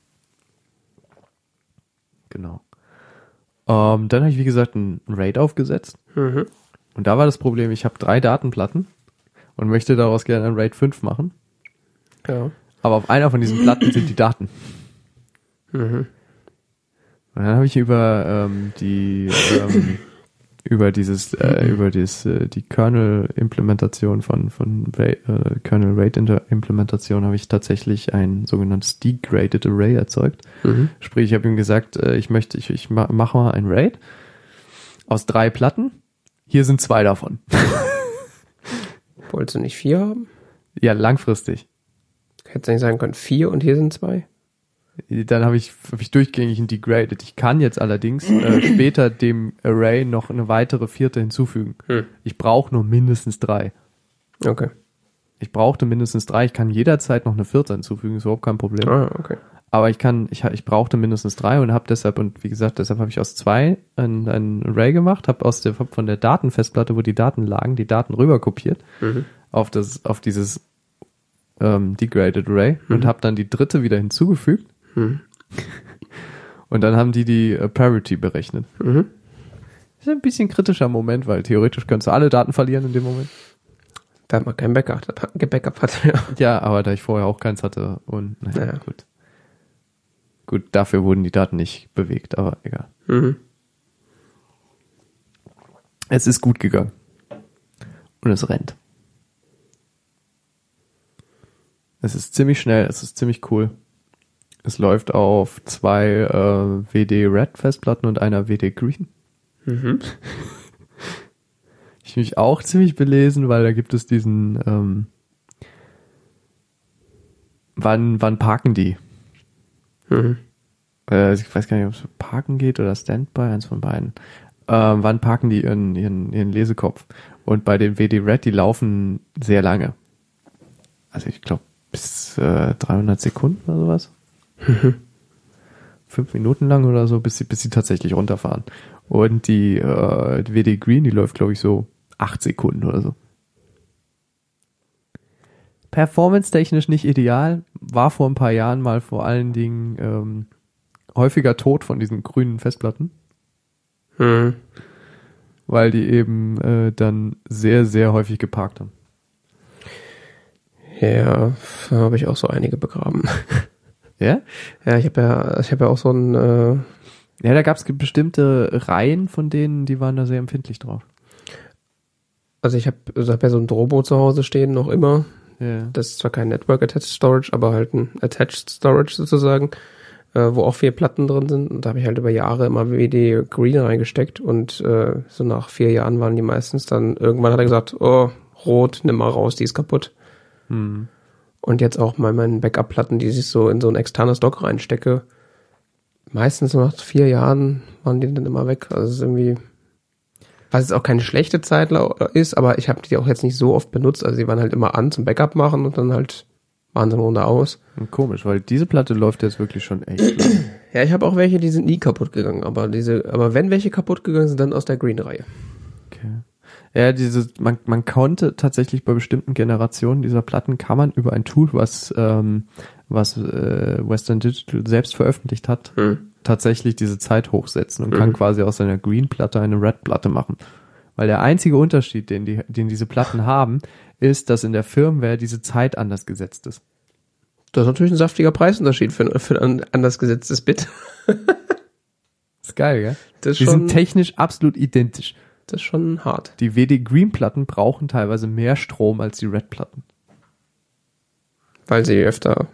Genau. Ähm, dann habe ich, wie gesagt, ein RAID aufgesetzt. Mhm. Und da war das Problem, ich habe drei Datenplatten und möchte daraus gerne ein RAID fünf machen. Ja. Aber auf einer von diesen Platten sind die Daten. Mhm. Und dann habe ich über ähm, die ähm, über dieses äh, über dieses äh, die Kernel-Implementation von von Ra- äh, Kernel-RAID-Implementation habe ich tatsächlich ein sogenanntes Degraded Array erzeugt. Mhm. Sprich, ich habe ihm gesagt, äh, ich möchte ich ich ma- mache mal ein RAID aus drei Platten. Hier sind zwei davon. Wolltest du nicht vier haben? Ja, langfristig. Hättest du nicht sagen können, vier und hier sind zwei? Dann habe ich, hab ich durchgängig ein Degraded. Ich kann jetzt allerdings äh, später dem Array noch eine weitere vierte hinzufügen. Hm. Ich brauche nur mindestens drei. Okay. Ich brauchte mindestens drei. Ich kann jederzeit noch eine vierte hinzufügen, ist überhaupt kein Problem. Ah, okay. Aber ich kann, ich, ich brauchte mindestens drei und habe deshalb, und wie gesagt, deshalb habe ich aus zwei ein, ein Array gemacht, habe aus der, hab von der Datenfestplatte, wo die Daten lagen, die Daten rüber kopiert Mhm. auf das, auf dieses ähm, Degraded Array mhm. und habe dann die dritte wieder hinzugefügt. Mhm. Und dann haben die die äh, Parity berechnet. Mhm. Das ist ein bisschen ein kritischer Moment, weil theoretisch könntest du alle Daten verlieren in dem Moment. Da man kein Backup, Backup hatte. Ja. ja, aber da ich vorher auch keins hatte und naja, naja. gut. Gut, dafür wurden die Daten nicht bewegt, aber egal. Mhm. Es ist gut gegangen. Und es rennt. Es ist ziemlich schnell, es ist ziemlich cool. Es läuft auf zwei äh, W D Red Festplatten und einer W D Green. Mhm. Ich mich auch ziemlich belesen, weil da gibt es diesen ähm, wann wann parken die? Mhm. Äh, ich weiß gar nicht, ob es parken geht oder Standby, eins von beiden. Ähm, wann parken die ihren, ihren, ihren Lesekopf? Und bei den W D Red, die laufen sehr lange. Also ich glaube bis äh, dreihundert Sekunden oder sowas. Mhm. Fünf Minuten lang oder so, bis sie, bis sie tatsächlich runterfahren. Und die, äh, die W D Green, die läuft glaube ich so acht Sekunden oder so. Performance-technisch nicht ideal, war vor ein paar Jahren mal vor allen Dingen ähm, häufiger Tod von diesen grünen Festplatten. Hm. Weil die eben äh, dann sehr, sehr häufig geparkt haben. Ja, da habe ich auch so einige begraben. Ja? Ja, ich habe ja, ich habe ja auch so ein äh ja, da gab es bestimmte Reihen von denen, die waren da sehr empfindlich drauf. Also ich habe also hab ja so ein Drobo zu Hause stehen, noch immer. Ja. Das ist zwar kein Network Attached Storage, aber halt ein Attached Storage sozusagen, äh, wo auch vier Platten drin sind. Und da habe ich halt über Jahre immer W D Green reingesteckt und äh, so nach vier Jahren waren die meistens dann, irgendwann hat er gesagt, oh, rot, nimm mal raus, die ist kaputt. Hm. Und jetzt auch mal meine Backup-Platten, die ich so in so ein externes Dock reinstecke, meistens nach vier Jahren waren die dann immer weg. Also es ist irgendwie, was jetzt auch keine schlechte Zeit ist, aber ich habe die auch jetzt nicht so oft benutzt. Also die waren halt immer an zum Backup machen und dann halt waren sie im Grunde aus. Komisch, weil diese Platte läuft jetzt wirklich schon echt lang. Ja, ich habe auch welche, die sind nie kaputt gegangen, aber diese, aber wenn welche kaputt gegangen sind, dann aus der Green-Reihe. Okay. Ja, diese, man, man konnte tatsächlich bei bestimmten Generationen dieser Platten kann man über ein Tool, was ähm, was äh, Western Digital selbst veröffentlicht hat, hm. tatsächlich diese Zeit hochsetzen und hm. kann quasi aus einer Green-Platte eine Red-Platte machen. Weil der einzige Unterschied, den die, den diese Platten haben, ist, dass in der Firmware diese Zeit anders gesetzt ist. Das ist natürlich ein saftiger Preisunterschied für, für ein anders gesetztes Bit. Ist geil, gell? Das ist die schon, sind technisch absolut identisch. Das ist schon hart. Die W D Green-Platten brauchen teilweise mehr Strom als die Red-Platten. Weil sie öfter...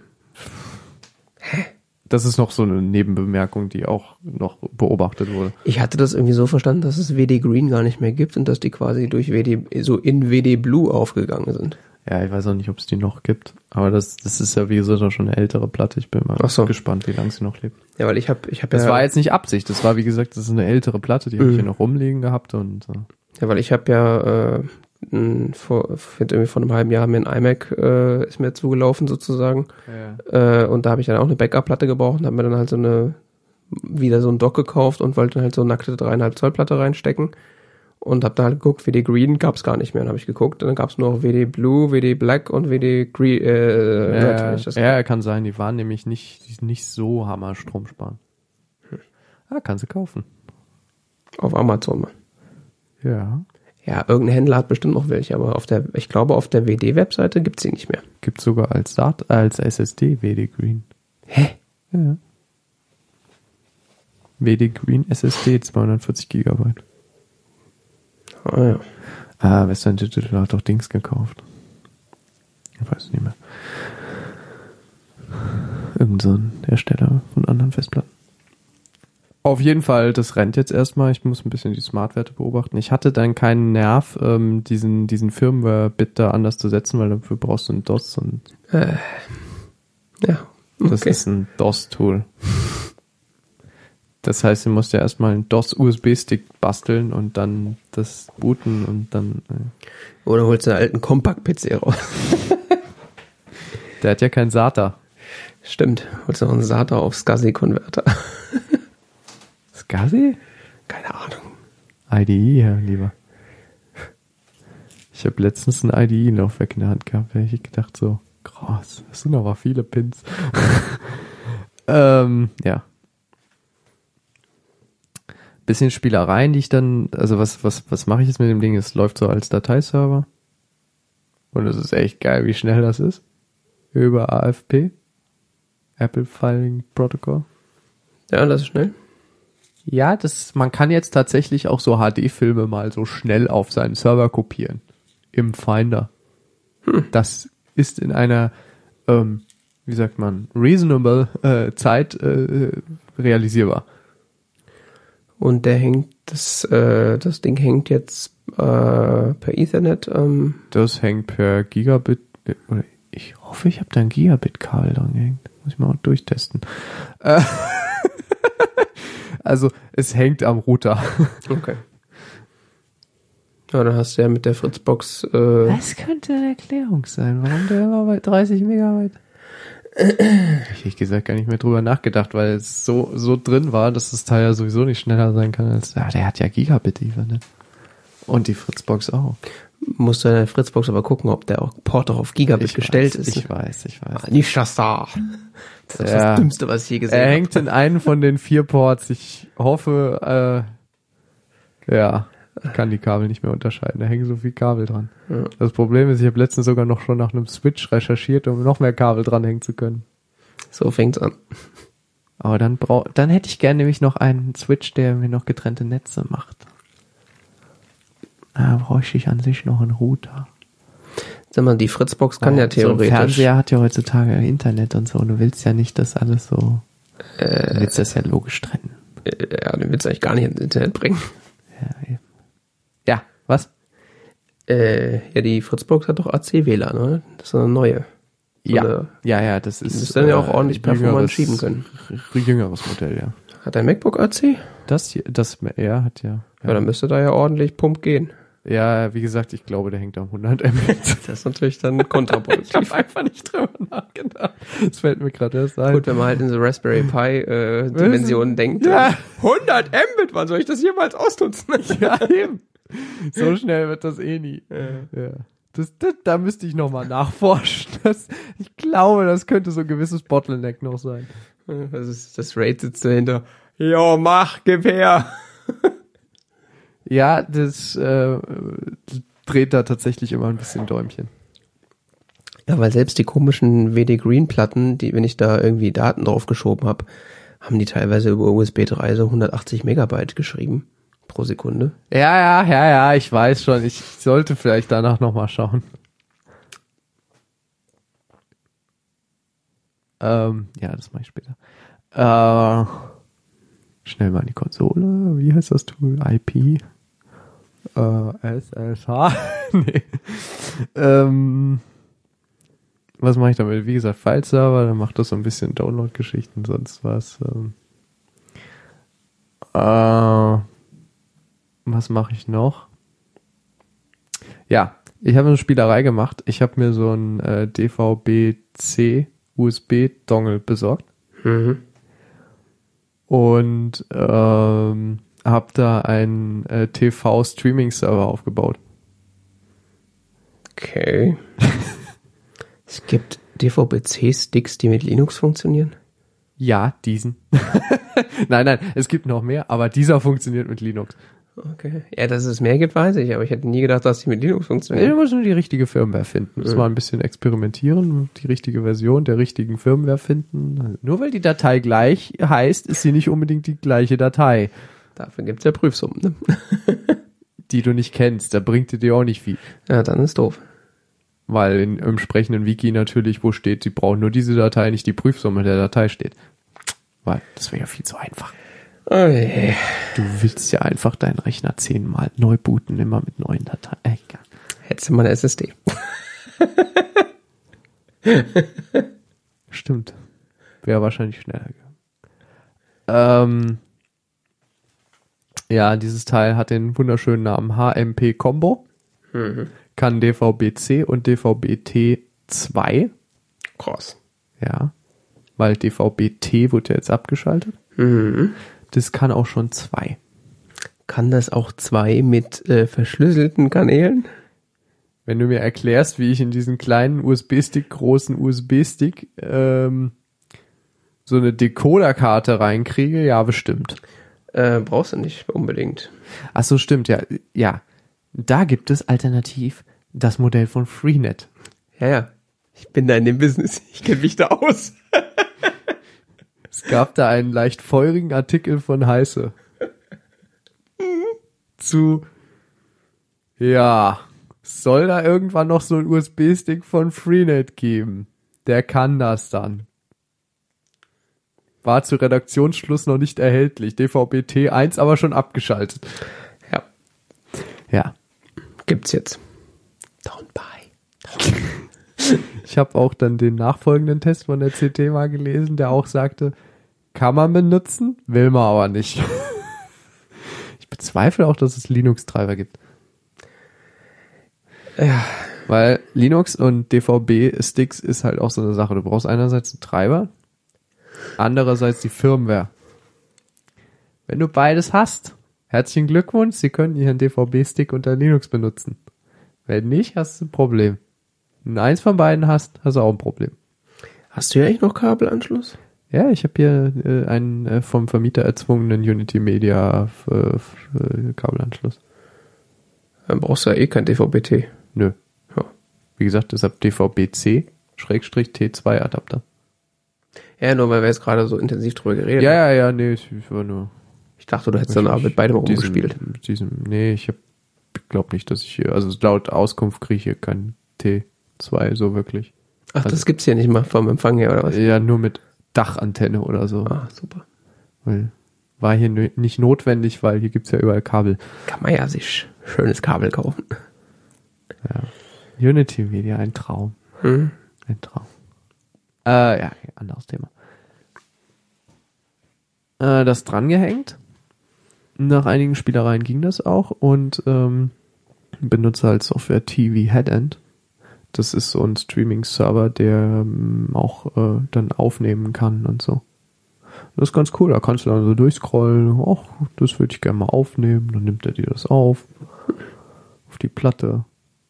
Hä? Das ist noch so eine Nebenbemerkung, die auch noch beobachtet wurde. Ich hatte das irgendwie so verstanden, dass es W D Green gar nicht mehr gibt und dass die quasi durch W D, so in W D Blue aufgegangen sind. Ja, ich weiß auch nicht, ob es die noch gibt. Aber das, das ist ja wie gesagt auch schon eine ältere Platte. Ich bin mal Ach so. gespannt, wie lange sie noch lebt. Ja, weil ich habe, ich habe Das ja, war jetzt nicht Absicht. Das war wie gesagt, das ist eine ältere Platte, die mhm. habe ich hier noch rumliegen gehabt und. Äh. Ja, weil ich habe ja äh, n, vor, irgendwie vor einem halben Jahr mir ein iMac äh, ist mir zugelaufen sozusagen. Ja. Äh, und da habe ich dann auch eine Backup-Platte gebraucht und habe mir dann halt so eine wieder so ein Dock gekauft und wollte halt so eine nackte dreieinhalb Zoll Platte reinstecken. Und hab da halt geguckt, W D Green gab's gar nicht mehr. Dann habe ich geguckt, und dann gab's nur noch W D Blue, W D Black und W D Green. Äh, ja, Red, ich das ja, kann sein. Die waren nämlich nicht nicht so Hammer Strom sparen. Hm. Ah, kannst du kaufen. Auf Amazon mal. Ja. Ja, irgendein Händler hat bestimmt noch welche, aber auf der, ich glaube, auf der W D-Webseite gibt's sie nicht mehr. Gibt's sogar als Dat als S S D W D Green. Hä? Ja. W D Green S S D zweihundertvierzig Gigabyte. Ah ja. Ah, Western Digital hat doch Dings gekauft. Ich weiß nicht mehr. Irgend so ein Hersteller von anderen Festplatten. Auf jeden Fall, das rennt jetzt erstmal. Ich muss ein bisschen die Smart-Werte beobachten. Ich hatte dann keinen Nerv, ähm, diesen, diesen Firmware-Bit da anders zu setzen, weil dafür brauchst du ein DOS. Und äh, ja, okay. Das ist ein DOS-Tool. Das heißt, du musst ja erstmal einen DOS-U S B-Stick basteln und dann das booten und dann... Äh. Oder holst du einen alten Compact-P C raus. Der hat ja keinen SATA. Stimmt, holst du noch einen SATA auf SCSI-Konverter. SCSI? Keine Ahnung. I D E, ja, lieber. Ich habe letztens ein I D E-Laufwerk in der Hand gehabt, da hätte ich gedacht so, Krass, das sind aber viele Pins. ähm, ja. Bisschen Spielereien, die ich dann, also was, was, was mache ich jetzt mit dem Ding? Es läuft so als Dateiserver. Und es ist echt geil, wie schnell das ist. Über A F P. Apple Filing Protocol. Ja, das ist schnell. Ja, das, man kann jetzt tatsächlich auch so H D-Filme mal so schnell auf seinen Server kopieren. Im Finder. Hm. Das ist in einer, ähm, wie sagt man, reasonable äh, Zeit äh, realisierbar. Und der hängt, das, äh, das Ding hängt jetzt äh, per Ethernet. Ähm. Das hängt per Gigabit, oder ich hoffe, ich habe da ein Gigabit-Kabel dran gehängt. Muss ich mal auch durchtesten. Äh, also, es hängt am Router. Okay. Ja, dann hast du ja mit der Fritzbox... Äh das könnte eine Erklärung sein, warum der immer bei dreißig Megabyte... Ehrlich gesagt gar nicht mehr drüber nachgedacht, weil es so so drin war, dass das Teil ja sowieso nicht schneller sein kann als... Ja, der hat ja Gigabit, ne? Und die Fritzbox auch. Musst du in der Fritzbox aber gucken, ob der auch Port auch auf Gigabit ich gestellt weiß, ist. Ich weiß, ich weiß. Ah, nicht das da. Das ist ja. das Dümmste, was ich je gesehen habe. Er hab. hängt in einen von den vier Ports. Ich hoffe, äh, ja, ich kann die Kabel nicht mehr unterscheiden. Da hängen so viele Kabel dran. Ja. Das Problem ist, ich habe letztens sogar noch schon nach einem Switch recherchiert, um noch mehr Kabel dranhängen zu können. So fängt's an. Aber dann brauch, dann hätte ich gerne nämlich noch einen Switch, der mir noch getrennte Netze macht. Da bräuchte ich an sich noch einen Router. Sag mal, die Fritzbox kann ja theoretisch... So ein Fernseher hat ja heutzutage Internet und so. Und du willst ja nicht, dass alles so... Äh, du willst das ja logisch trennen. Äh, ja, du willst eigentlich gar nicht ins Internet bringen. Ja, eben. Ja, was? Äh, ja, die Fritzbox hat doch A C W L A N, oder? Das ist eine neue. So ja, eine, ja, ja, das ist... Du musst dann ja auch ordentlich performant schieben können. Jüngeres Modell, ja. Hat dein MacBook A C? Das hier, das, er hat ja... Ja, ja dann müsste da ja ordentlich Pump gehen. Ja, wie gesagt, ich glaube, der hängt am hundert Mbit. Das ist natürlich dann kontraproduktiv. Ich habe einfach nicht drüber nachgedacht. Das fällt mir gerade erst ein. Gut, wenn man halt in so Raspberry Pi äh, Dimensionen denkt. Ja. hundert Mbit, wann soll ich das jemals ausnutzen? Ja, eben. So schnell wird das eh nie. Ja. Ja. Das, das, da müsste ich nochmal nachforschen. Das, ich glaube, das könnte so ein gewisses Bottleneck noch sein. Das ist, das RAID sitzt dahinter. Jo, mach, gib her. Ja, das äh, dreht da tatsächlich immer ein bisschen Däumchen. Ja, weil selbst die komischen W D Green Platten, die, wenn ich da irgendwie Daten drauf geschoben habe, haben die teilweise über U S B drei so hundertachtzig Megabyte geschrieben pro Sekunde. Ja, ja, ja, ja, ich weiß schon. Ich sollte vielleicht danach nochmal schauen. Ähm, ja, das mache ich später. Äh, schnell mal in die Konsole. Wie heißt das Tool? I P? Äh, S S H? Nee. Ähm, was mache ich damit? Wie gesagt, File-Server, dann macht das so ein bisschen Download-Geschichten, sonst was. Ähm, äh, was mache ich noch? Ja, ich habe eine Spielerei gemacht. Ich habe mir so einen äh, D V B C U S B-Dongle besorgt. Mhm. Und ähm, habe da einen äh, T V-Streaming-Server aufgebaut. Okay. Es gibt D V B C-Sticks, die mit Linux funktionieren? Ja, diesen. Nein, nein, es gibt noch mehr, aber dieser funktioniert mit Linux. Okay. Ja, dass es mehr gibt, weiß ich, aber ich hätte nie gedacht, dass die mit Linux funktionieren. Du musst nur die richtige Firmware finden. Muss Mhm. mal ein bisschen experimentieren, die richtige Version der richtigen Firmware finden. Nur weil die Datei gleich heißt, ist sie nicht unbedingt die gleiche Datei. Dafür gibt's ja Prüfsummen, ne? Die du nicht kennst, da bringt die dir auch nicht viel. Ja, dann ist doof. Weil in, im entsprechenden Wiki natürlich, wo steht, sie brauchen nur diese Datei, nicht die Prüfsumme der Datei steht. Weil das wäre ja viel zu einfach. Okay. Du willst ja einfach deinen Rechner zehnmal neu booten, immer mit neuen Dateien. Egal. Hättest du mal eine S S D. Stimmt. Wäre wahrscheinlich schneller gegangen. Ähm, ja, dieses Teil hat den wunderschönen Namen H M P Combo. Mhm. Kann D V B C und D V B T zwei. Krass. Ja. Weil D V B T wurde ja jetzt abgeschaltet. Mhm. Das kann auch schon zwei. Kann das auch zwei mit äh, verschlüsselten Kanälen? wenn du mir erklärst, wie ich in diesen kleinen U S B-Stick, großen U S B-Stick ähm, so eine Decoder-Karte reinkriege, ja, bestimmt. Äh, brauchst du nicht unbedingt. Ach so, stimmt, ja. Ja, da gibt es alternativ das Modell von Freenet. Ja, ja. Ich bin da in dem Business. Ich kenne mich da aus. Es gab da einen leicht feurigen Artikel von Heise zu, ja, soll da irgendwann noch so ein U S B-Stick von Freenet geben? Der kann das dann. War zu Redaktionsschluss noch nicht erhältlich. D V B T eins aber schon abgeschaltet. Ja. Ja. Gibt's jetzt. Don't buy. Ich habe auch dann den nachfolgenden Test von der C T mal gelesen, der auch sagte, kann man benutzen, will man aber nicht. Ich bezweifle auch, dass es Linux-Treiber gibt. Ja. Weil Linux und D V B-Sticks ist halt auch so eine Sache. Du brauchst einerseits einen Treiber, andererseits die Firmware. Wenn du beides hast, herzlichen Glückwunsch, Sie können Ihren D V B-Stick unter Linux benutzen. Wenn nicht, hast du ein Problem. Wenn du eins von beiden hast, hast du auch ein Problem. Hast du hier eigentlich noch Kabelanschluss? Ja, ich habe hier äh, einen äh, vom Vermieter erzwungenen Unity Media äh, äh, Kabelanschluss. Dann brauchst du ja eh kein D V B T. Nö. Ja. Wie gesagt, deshalb D V B C Schrägstrich T zwei Adapter. Ja, nur weil wir jetzt gerade so intensiv drüber geredet Ja, haben. ja, ja, nee, ich, ich war nur... Ich dachte, du hättest dann aber mit beidem mit diesem- rumgespielt. Mit diesem, nee, ich hab, glaub nicht, dass ich hier, also laut Auskunft kriege ich hier kein T zwei so wirklich. Ach, Also- das gibt's hier nicht mal vom Empfang her, oder was? Ja, nur mit Dachantenne oder so. Ah, super. Weil, war hier nö- nicht notwendig, weil hier gibt's ja überall Kabel. Kann man ja sich schönes Kabel kaufen. Unity Media, ein Traum. Hm? Ein Traum. Äh, ja, anderes Thema. Äh, das drangehängt. Nach einigen Spielereien ging das auch und ähm, benutze halt Software T V Headend. Das ist so ein Streaming-Server, der ähm, auch äh, dann aufnehmen kann und so. Das ist ganz cool, da kannst du dann so durchscrollen, ach, das würde ich gerne mal aufnehmen, dann nimmt er dir das auf, auf die Platte.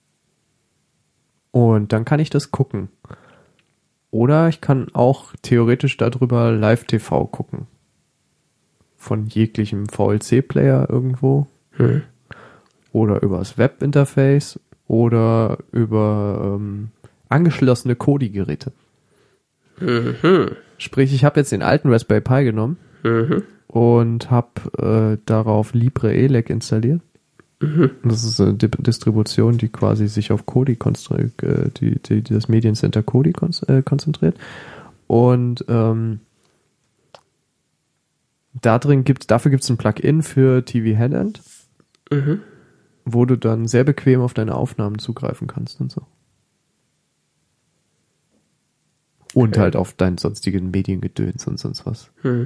Und dann kann ich das gucken. Oder ich kann auch theoretisch darüber Live-T V gucken. Von jeglichem V L C-Player irgendwo. Hm. Oder übers Web-Interface. Oder über ähm, angeschlossene Kodi-Geräte. Mhm. Sprich, ich habe jetzt den alten Raspberry Pi genommen Mhm. und habe äh, darauf LibreELEC installiert. Mhm. Das ist eine Di- Distribution, die quasi sich auf Kodi konstri- äh, die, die, die das Mediencenter Kodi kon- äh, konzentriert. Und ähm, da drin gibt's, dafür gibt es ein Plugin für T V Headend, Mhm. wo du dann sehr bequem auf deine Aufnahmen zugreifen kannst und so. Und Okay. halt auf deinen sonstigen Mediengedöns und sonst was. Hm.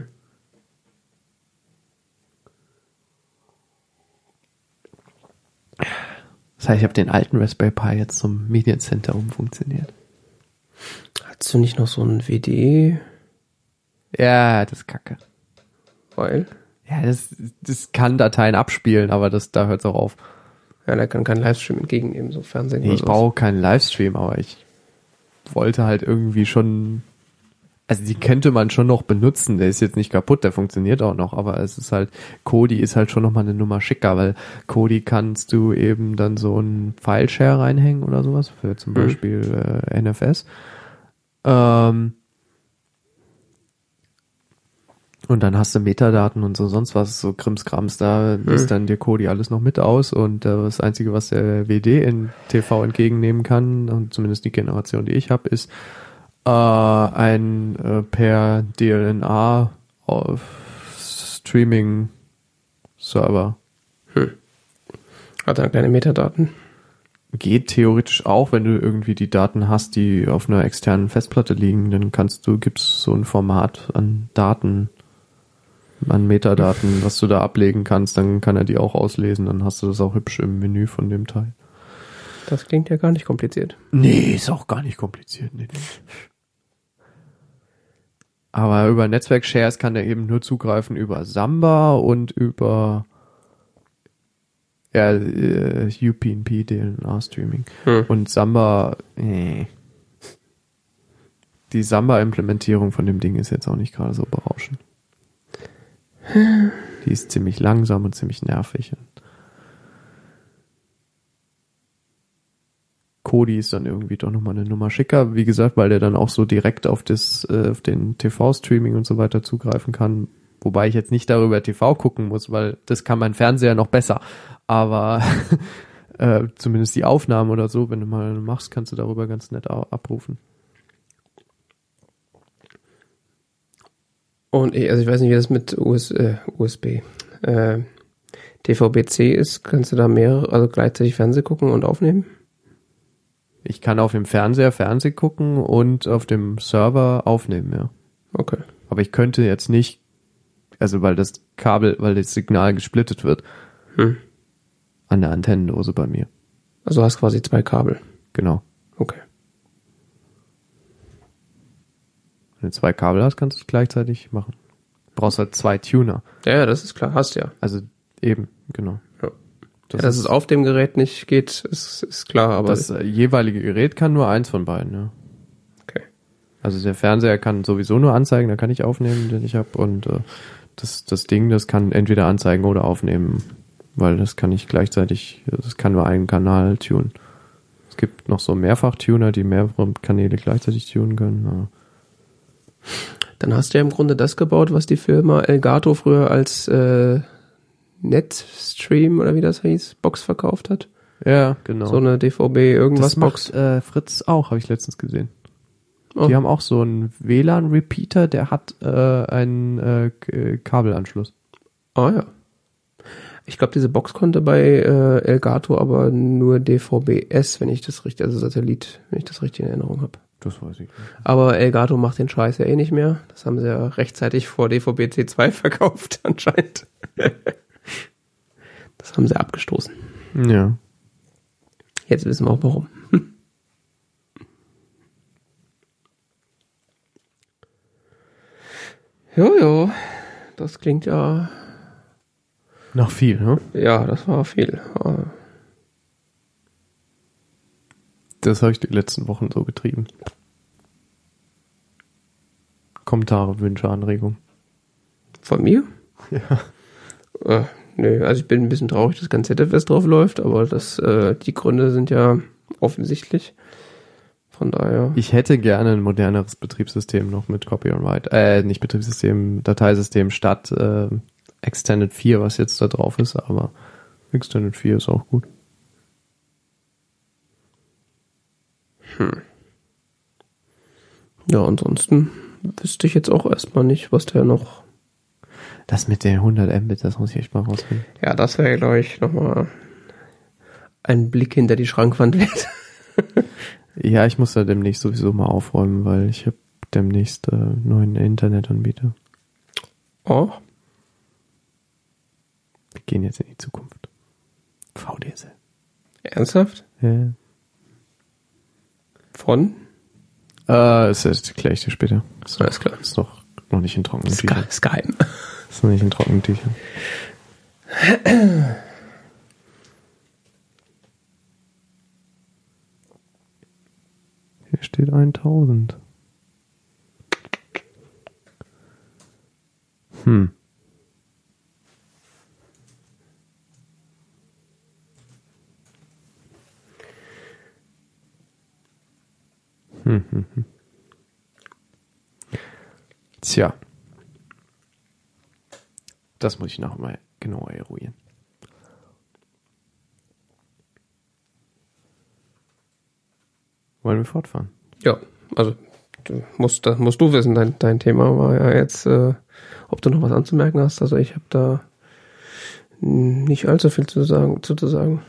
Das heißt, ich habe den alten Raspberry Pi jetzt zum Mediencenter umfunktioniert. Hast du nicht noch so ein W D? Ja, das ist kacke. Weil? Ja, das, das kann Dateien abspielen, aber das, da hört es auch auf. Ja, der kann keinen Livestream entgegennehmen, so Fernsehen Nee, oder ich sowas. brauche keinen Livestream, aber ich wollte halt irgendwie schon, also die könnte man schon noch benutzen, der ist jetzt nicht kaputt, der funktioniert auch noch, aber es ist halt, Kodi ist halt schon nochmal eine Nummer schicker, weil Kodi kannst du eben dann so einen File-Share reinhängen oder sowas, für zum Mhm. Beispiel äh, N F S. Ähm, und dann hast du Metadaten und so sonst was, so Krimskrams, da Mhm. liest dann dir Kodi alles noch mit aus und äh, das Einzige, was der W D in T V entgegennehmen kann, und zumindest die Generation, die ich habe, ist äh, ein äh, per D L N A auf Streaming Server. Hat dann keine Metadaten. Geht theoretisch auch, wenn du irgendwie die Daten hast, die auf einer externen Festplatte liegen, dann kannst du, gibt's so ein Format an Daten, an Metadaten, was du da ablegen kannst, dann kann er die auch auslesen, dann hast du das auch hübsch im Menü von dem Teil. Das klingt ja gar nicht kompliziert. Nee, ist auch gar nicht kompliziert. Nee, nee. Aber über Netzwerk-Shares kann er eben nur zugreifen über Samba und über Ja, äh, U P n P, D L N A-Streaming. Hm. Und Samba, äh. Die Samba-Implementierung von dem Ding ist jetzt auch nicht gerade so berauschend. Die ist ziemlich langsam und ziemlich nervig. Kodi ist dann irgendwie doch nochmal eine Nummer schicker, wie gesagt, weil der dann auch so direkt auf das, äh, auf den T V-Streaming und so weiter zugreifen kann. Wobei ich jetzt nicht darüber T V gucken muss, weil das kann mein Fernseher noch besser. Aber äh, zumindest die Aufnahmen oder so, wenn du mal machst, kannst du darüber ganz nett abrufen. Und ich, also ich weiß nicht, wie das mit U S, äh, U S B, äh, D V B C ist. Kannst du da mehrere, also gleichzeitig Fernseh gucken und aufnehmen? Ich kann auf dem Fernseher Fernseh gucken und auf dem Server aufnehmen, ja. Okay. Aber ich könnte jetzt nicht, also weil das Kabel, weil das Signal gesplittet wird, Hm. an der Antennendose bei mir. Also du hast quasi zwei Kabel. Genau. Okay. Wenn du zwei Kabel hast, kannst du es gleichzeitig machen. Du brauchst halt zwei Tuner. Ja, ja, das ist klar, hast ja. Also eben, genau. Ja. Das Ja, dass ist, es auf dem Gerät nicht geht, ist, ist klar, aber... das äh, jeweilige Gerät kann nur eins von beiden, ja. Okay. Also der Fernseher kann sowieso nur anzeigen, da kann ich aufnehmen, den ich habe. Und äh, das, das Ding, das kann entweder anzeigen oder aufnehmen, weil das kann ich gleichzeitig, das kann nur einen Kanal tunen. Es gibt noch so Mehrfach-Tuner, die mehrere Kanäle gleichzeitig tunen können. Ja. Dann hast du ja im Grunde das gebaut, was die Firma Elgato früher als äh, Netstream oder wie das hieß, Box verkauft hat. Ja, genau. So eine D V B irgendwas das macht, Box. Äh, Fritz auch, habe ich letztens gesehen. Oh. Die haben auch so einen W L A N-Repeater, der hat äh, einen äh, K- Kabelanschluss. Ah ja. Ich glaube, diese Box konnte bei äh, Elgato aber nur D V B S, wenn ich das richtig, also Satellit, wenn ich das richtig in Erinnerung habe. Das weiß ich nicht. Aber Elgato macht den Scheiß ja eh nicht mehr. Das haben sie ja rechtzeitig vor D V B C zwei verkauft, anscheinend. Das haben sie abgestoßen. Ja. Jetzt wissen wir auch warum. Jojo, das klingt ja... Noch viel, ne? Ja, das war viel. Das habe ich die letzten Wochen so getrieben. Kommentare, Wünsche, Anregungen. Von mir? Ja. Äh, nö, also ich bin ein bisschen traurig, dass kein Z F S drauf läuft, aber das, äh, die Gründe sind ja offensichtlich. Von daher. Ich hätte gerne ein moderneres Betriebssystem noch mit Copy on Write. Äh, nicht Betriebssystem, Dateisystem statt äh, Extended vier, was jetzt da drauf ist, aber Extended vier ist auch gut. Hm. Ja, ansonsten wüsste ich jetzt auch erstmal nicht, was der noch... Das mit den hundert Mbit, das muss ich echt mal rausfinden. Ja, das wäre, glaube ich, nochmal ein Blick hinter die Schrankwand wert. Ja, ich muss da demnächst sowieso mal aufräumen, weil ich habe demnächst äh, neuen Internetanbieter. Oh. Wir gehen jetzt in die Zukunft. V D S L. Ernsthaft? Ja. Von? Äh, das erkläre ich dir später. So, alles klar. Ist noch, noch nicht in trockenen Sky- Tüchern. Skype. Ist noch nicht in trockenen Tüchern. Hier steht eintausend. Hm. Hm, hm, hm. Tja. Das muss ich noch mal genauer eruieren. Wollen wir fortfahren? Ja, also du musst, das musst du wissen, dein, dein Thema war ja jetzt, äh, ob du noch was anzumerken hast. Also ich habe da nicht allzu viel zu sagen, zu, zu sagen.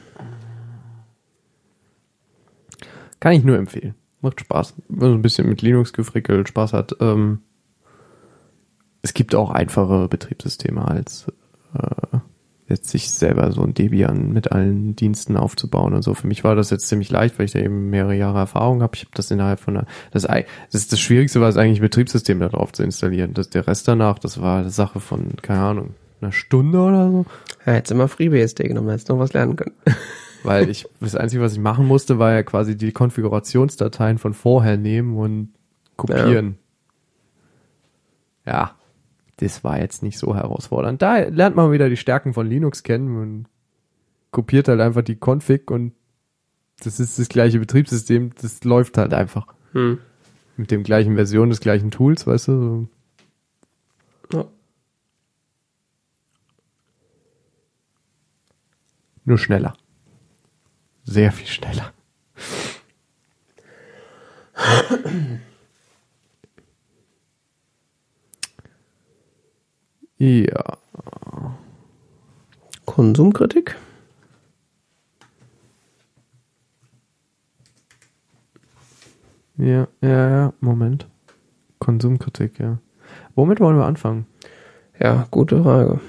Kann ich nur empfehlen. Macht Spaß. Wenn man so ein bisschen mit Linux gefrickelt Spaß hat. Ähm, es gibt auch einfache Betriebssysteme als äh, jetzt sich selber so ein Debian mit allen Diensten aufzubauen und so. Für mich war das jetzt ziemlich leicht, weil ich da eben mehrere Jahre Erfahrung habe. Ich habe das innerhalb von einer, das, das ist das Schwierigste, war es eigentlich, ein Betriebssystem da drauf zu installieren. Das, der Rest danach, das war eine Sache von, keine Ahnung, einer Stunde oder so. Ja, jetzt immer FreeBSD genommen, hättest du noch was lernen können. Weil ich, das Einzige, was ich machen musste, war ja quasi die Konfigurationsdateien von vorher nehmen und kopieren. Ja. ja, das war jetzt nicht so herausfordernd. Da lernt man wieder die Stärken von Linux kennen und kopiert halt einfach die Config und das ist das gleiche Betriebssystem, das läuft halt einfach. Hm. Mit dem gleichen Version des gleichen Tools, weißt du? So. Ja. Nur schneller. Sehr viel schneller. Ja. Konsumkritik? Ja, ja, ja, Moment. Konsumkritik, ja. Womit wollen wir anfangen? Ja, gute Frage.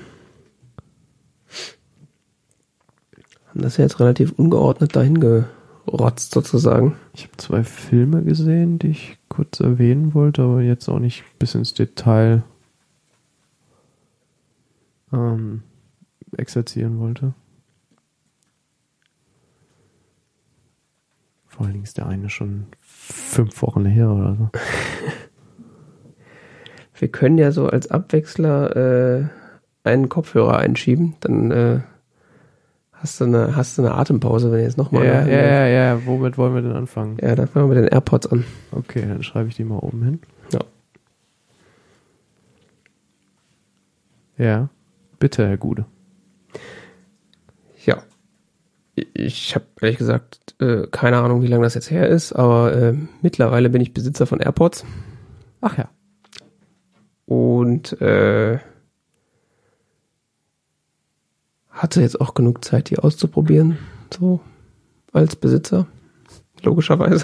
Haben das ja jetzt relativ ungeordnet dahin gerotzt, sozusagen. Ich habe zwei Filme gesehen, die ich kurz erwähnen wollte, aber jetzt auch nicht bis ins Detail ähm, exerzieren wollte. Vor allen Dingen ist der eine schon fünf Wochen her oder so. Wir können ja so als Abwechsler äh, einen Kopfhörer einschieben, dann äh, hast du eine hast du eine Atempause, wenn ihr jetzt nochmal... Ja, ja, ja, ja, womit wollen wir denn anfangen? Ja, dann fangen wir mit den AirPods an. Okay, dann schreibe ich die mal oben hin. Ja. Ja, bitte, Herr Gude. Ja. Ich habe ehrlich gesagt äh, keine Ahnung, wie lange das jetzt her ist, aber äh, mittlerweile bin ich Besitzer von AirPods. Ach ja. Und äh, hatte jetzt auch genug Zeit, die auszuprobieren, so als Besitzer, logischerweise.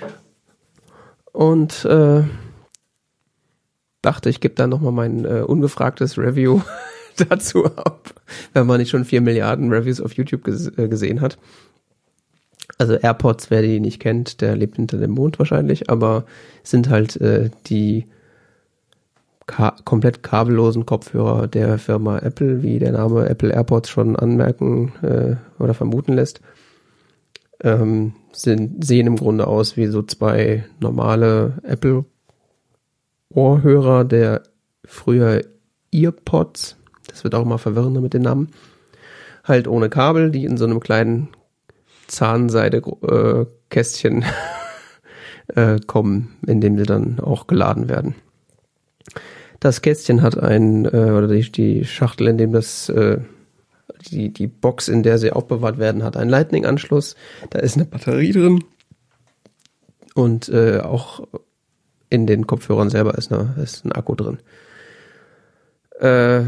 Und äh, dachte, ich gebe da nochmal mein äh, ungefragtes Review dazu ab, wenn man nicht schon vier Milliarden Reviews auf YouTube ges- äh, gesehen hat. Also AirPods, wer die nicht kennt, der lebt hinter dem Mond wahrscheinlich, aber sind halt äh, die ka- komplett kabellosen Kopfhörer der Firma Apple, wie der Name Apple AirPods schon anmerken äh, oder vermuten lässt. Ähm, sind, sehen im Grunde aus wie so zwei normale Apple Ohrhörer der früher EarPods. Das wird auch immer verwirrender mit den Namen. Halt ohne Kabel, die in so einem kleinen Zahnseide-Kästchen äh, kommen, in dem sie dann auch geladen werden. Das Kästchen hat ein, äh, oder die, die Schachtel, in dem das, äh, die, die Box, in der sie aufbewahrt werden, hat einen Lightning-Anschluss. Da ist eine Batterie drin. Und äh, auch in den Kopfhörern selber ist, eine, ist ein Akku drin. Äh,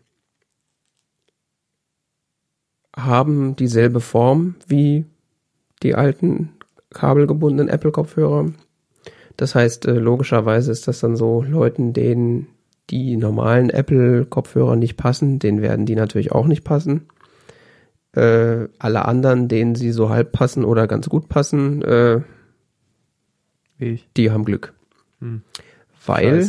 haben dieselbe Form wie die alten kabelgebundenen Apple-Kopfhörer. Das heißt, äh, logischerweise ist das dann so, Leuten, denen die normalen Apple-Kopfhörer nicht passen, denen werden die natürlich auch nicht passen. Äh, alle anderen, denen sie so halb passen oder ganz gut passen, äh, ich. die haben Glück. Hm. Weil,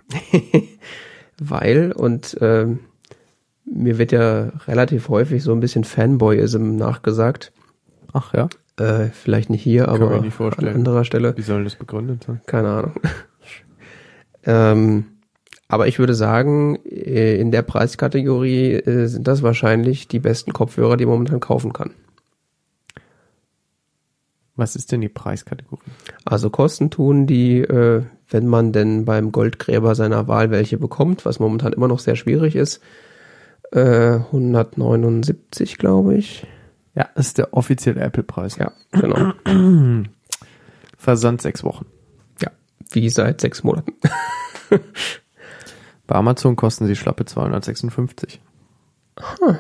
weil, und ähm, mir wird ja relativ häufig so ein bisschen Fanboyism nachgesagt. Ach ja? Äh, vielleicht nicht hier, Kann aber mir nicht vorstellen. an anderer Stelle. Wie soll das begründet sein? Keine Ahnung. ähm, aber ich würde sagen, äh, in der Preiskategorie äh, sind das wahrscheinlich die besten Kopfhörer, die man momentan kaufen kann. Was ist denn die Preiskategorie? Also Kosten tun die, äh, wenn man denn beim Goldgräber seiner Wahl welche bekommt, was momentan immer noch sehr schwierig ist, äh, hundertneunundsiebzig, glaube ich. Ja, das ist der offizielle Apple-Preis. Ja, genau. Versand sechs Wochen. Ja, wie seit sechs Monaten. Bei Amazon kosten sie schlappe zweihundertsechsundfünfzig. Huh.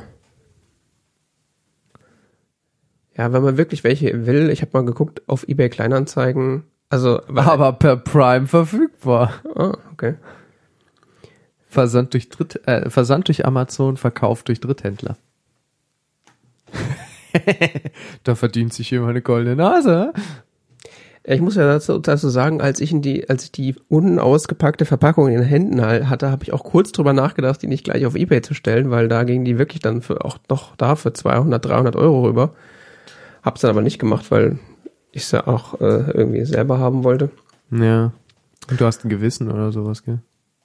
Ja, wenn man wirklich welche will, ich habe mal geguckt auf eBay Kleinanzeigen, also Aber per Prime verfügbar. Ah, okay. Versand durch Dritt, äh, Versand durch Amazon, Verkauf durch Dritthändler. Da verdient sich jemand eine goldene Nase. Ja, ich muss ja dazu, dazu sagen, als ich in die, als ich die unausgepackte Verpackung in den Händen hatte, habe ich auch kurz drüber nachgedacht, die nicht gleich auf eBay zu stellen, weil da gingen die wirklich dann für auch noch da für zweihundert, dreihundert Euro rüber. Hab's dann aber nicht gemacht, weil ich es ja auch äh, irgendwie selber haben wollte. Ja. Und du hast ein Gewissen oder sowas, gell?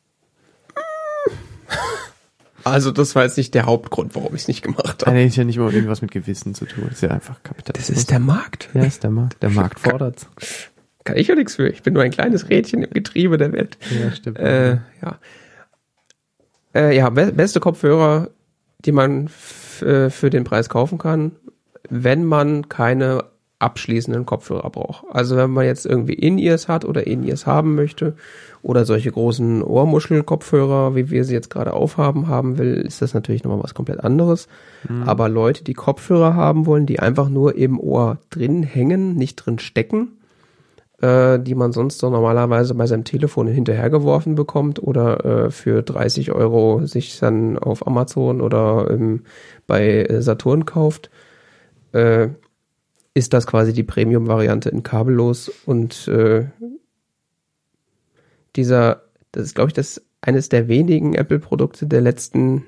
Also das war jetzt nicht der Hauptgrund, warum ich es nicht gemacht habe. Nein, ist ja nicht mal irgendwas mit Gewissen zu tun. Das ist ja einfach Kapitalismus. Das ist der Markt. Ja, ist der Markt. Der Markt fordert's. Kann ich ja nichts für. Ich bin nur ein kleines Rädchen im Getriebe der Welt. Ja, stimmt. Äh, ja, äh, ja be- beste Kopfhörer, die man f- äh, für den Preis kaufen kann, wenn man keine abschließenden Kopfhörer braucht. Also wenn man jetzt irgendwie In-Ears hat oder In-Ears haben möchte oder solche großen Ohrmuschel-Kopfhörer, wie wir sie jetzt gerade aufhaben, haben will, ist das natürlich nochmal was komplett anderes. Mhm. Aber Leute, die Kopfhörer haben wollen, die einfach nur im Ohr drin hängen, nicht drin stecken, äh, die man sonst so normalerweise bei seinem Telefon hinterhergeworfen bekommt oder äh, für dreißig Euro sich dann auf Amazon oder ähm, bei Saturn kauft, äh, ist das quasi die Premium-Variante in kabellos und äh, dieser, das ist glaube ich das eines der wenigen Apple-Produkte der letzten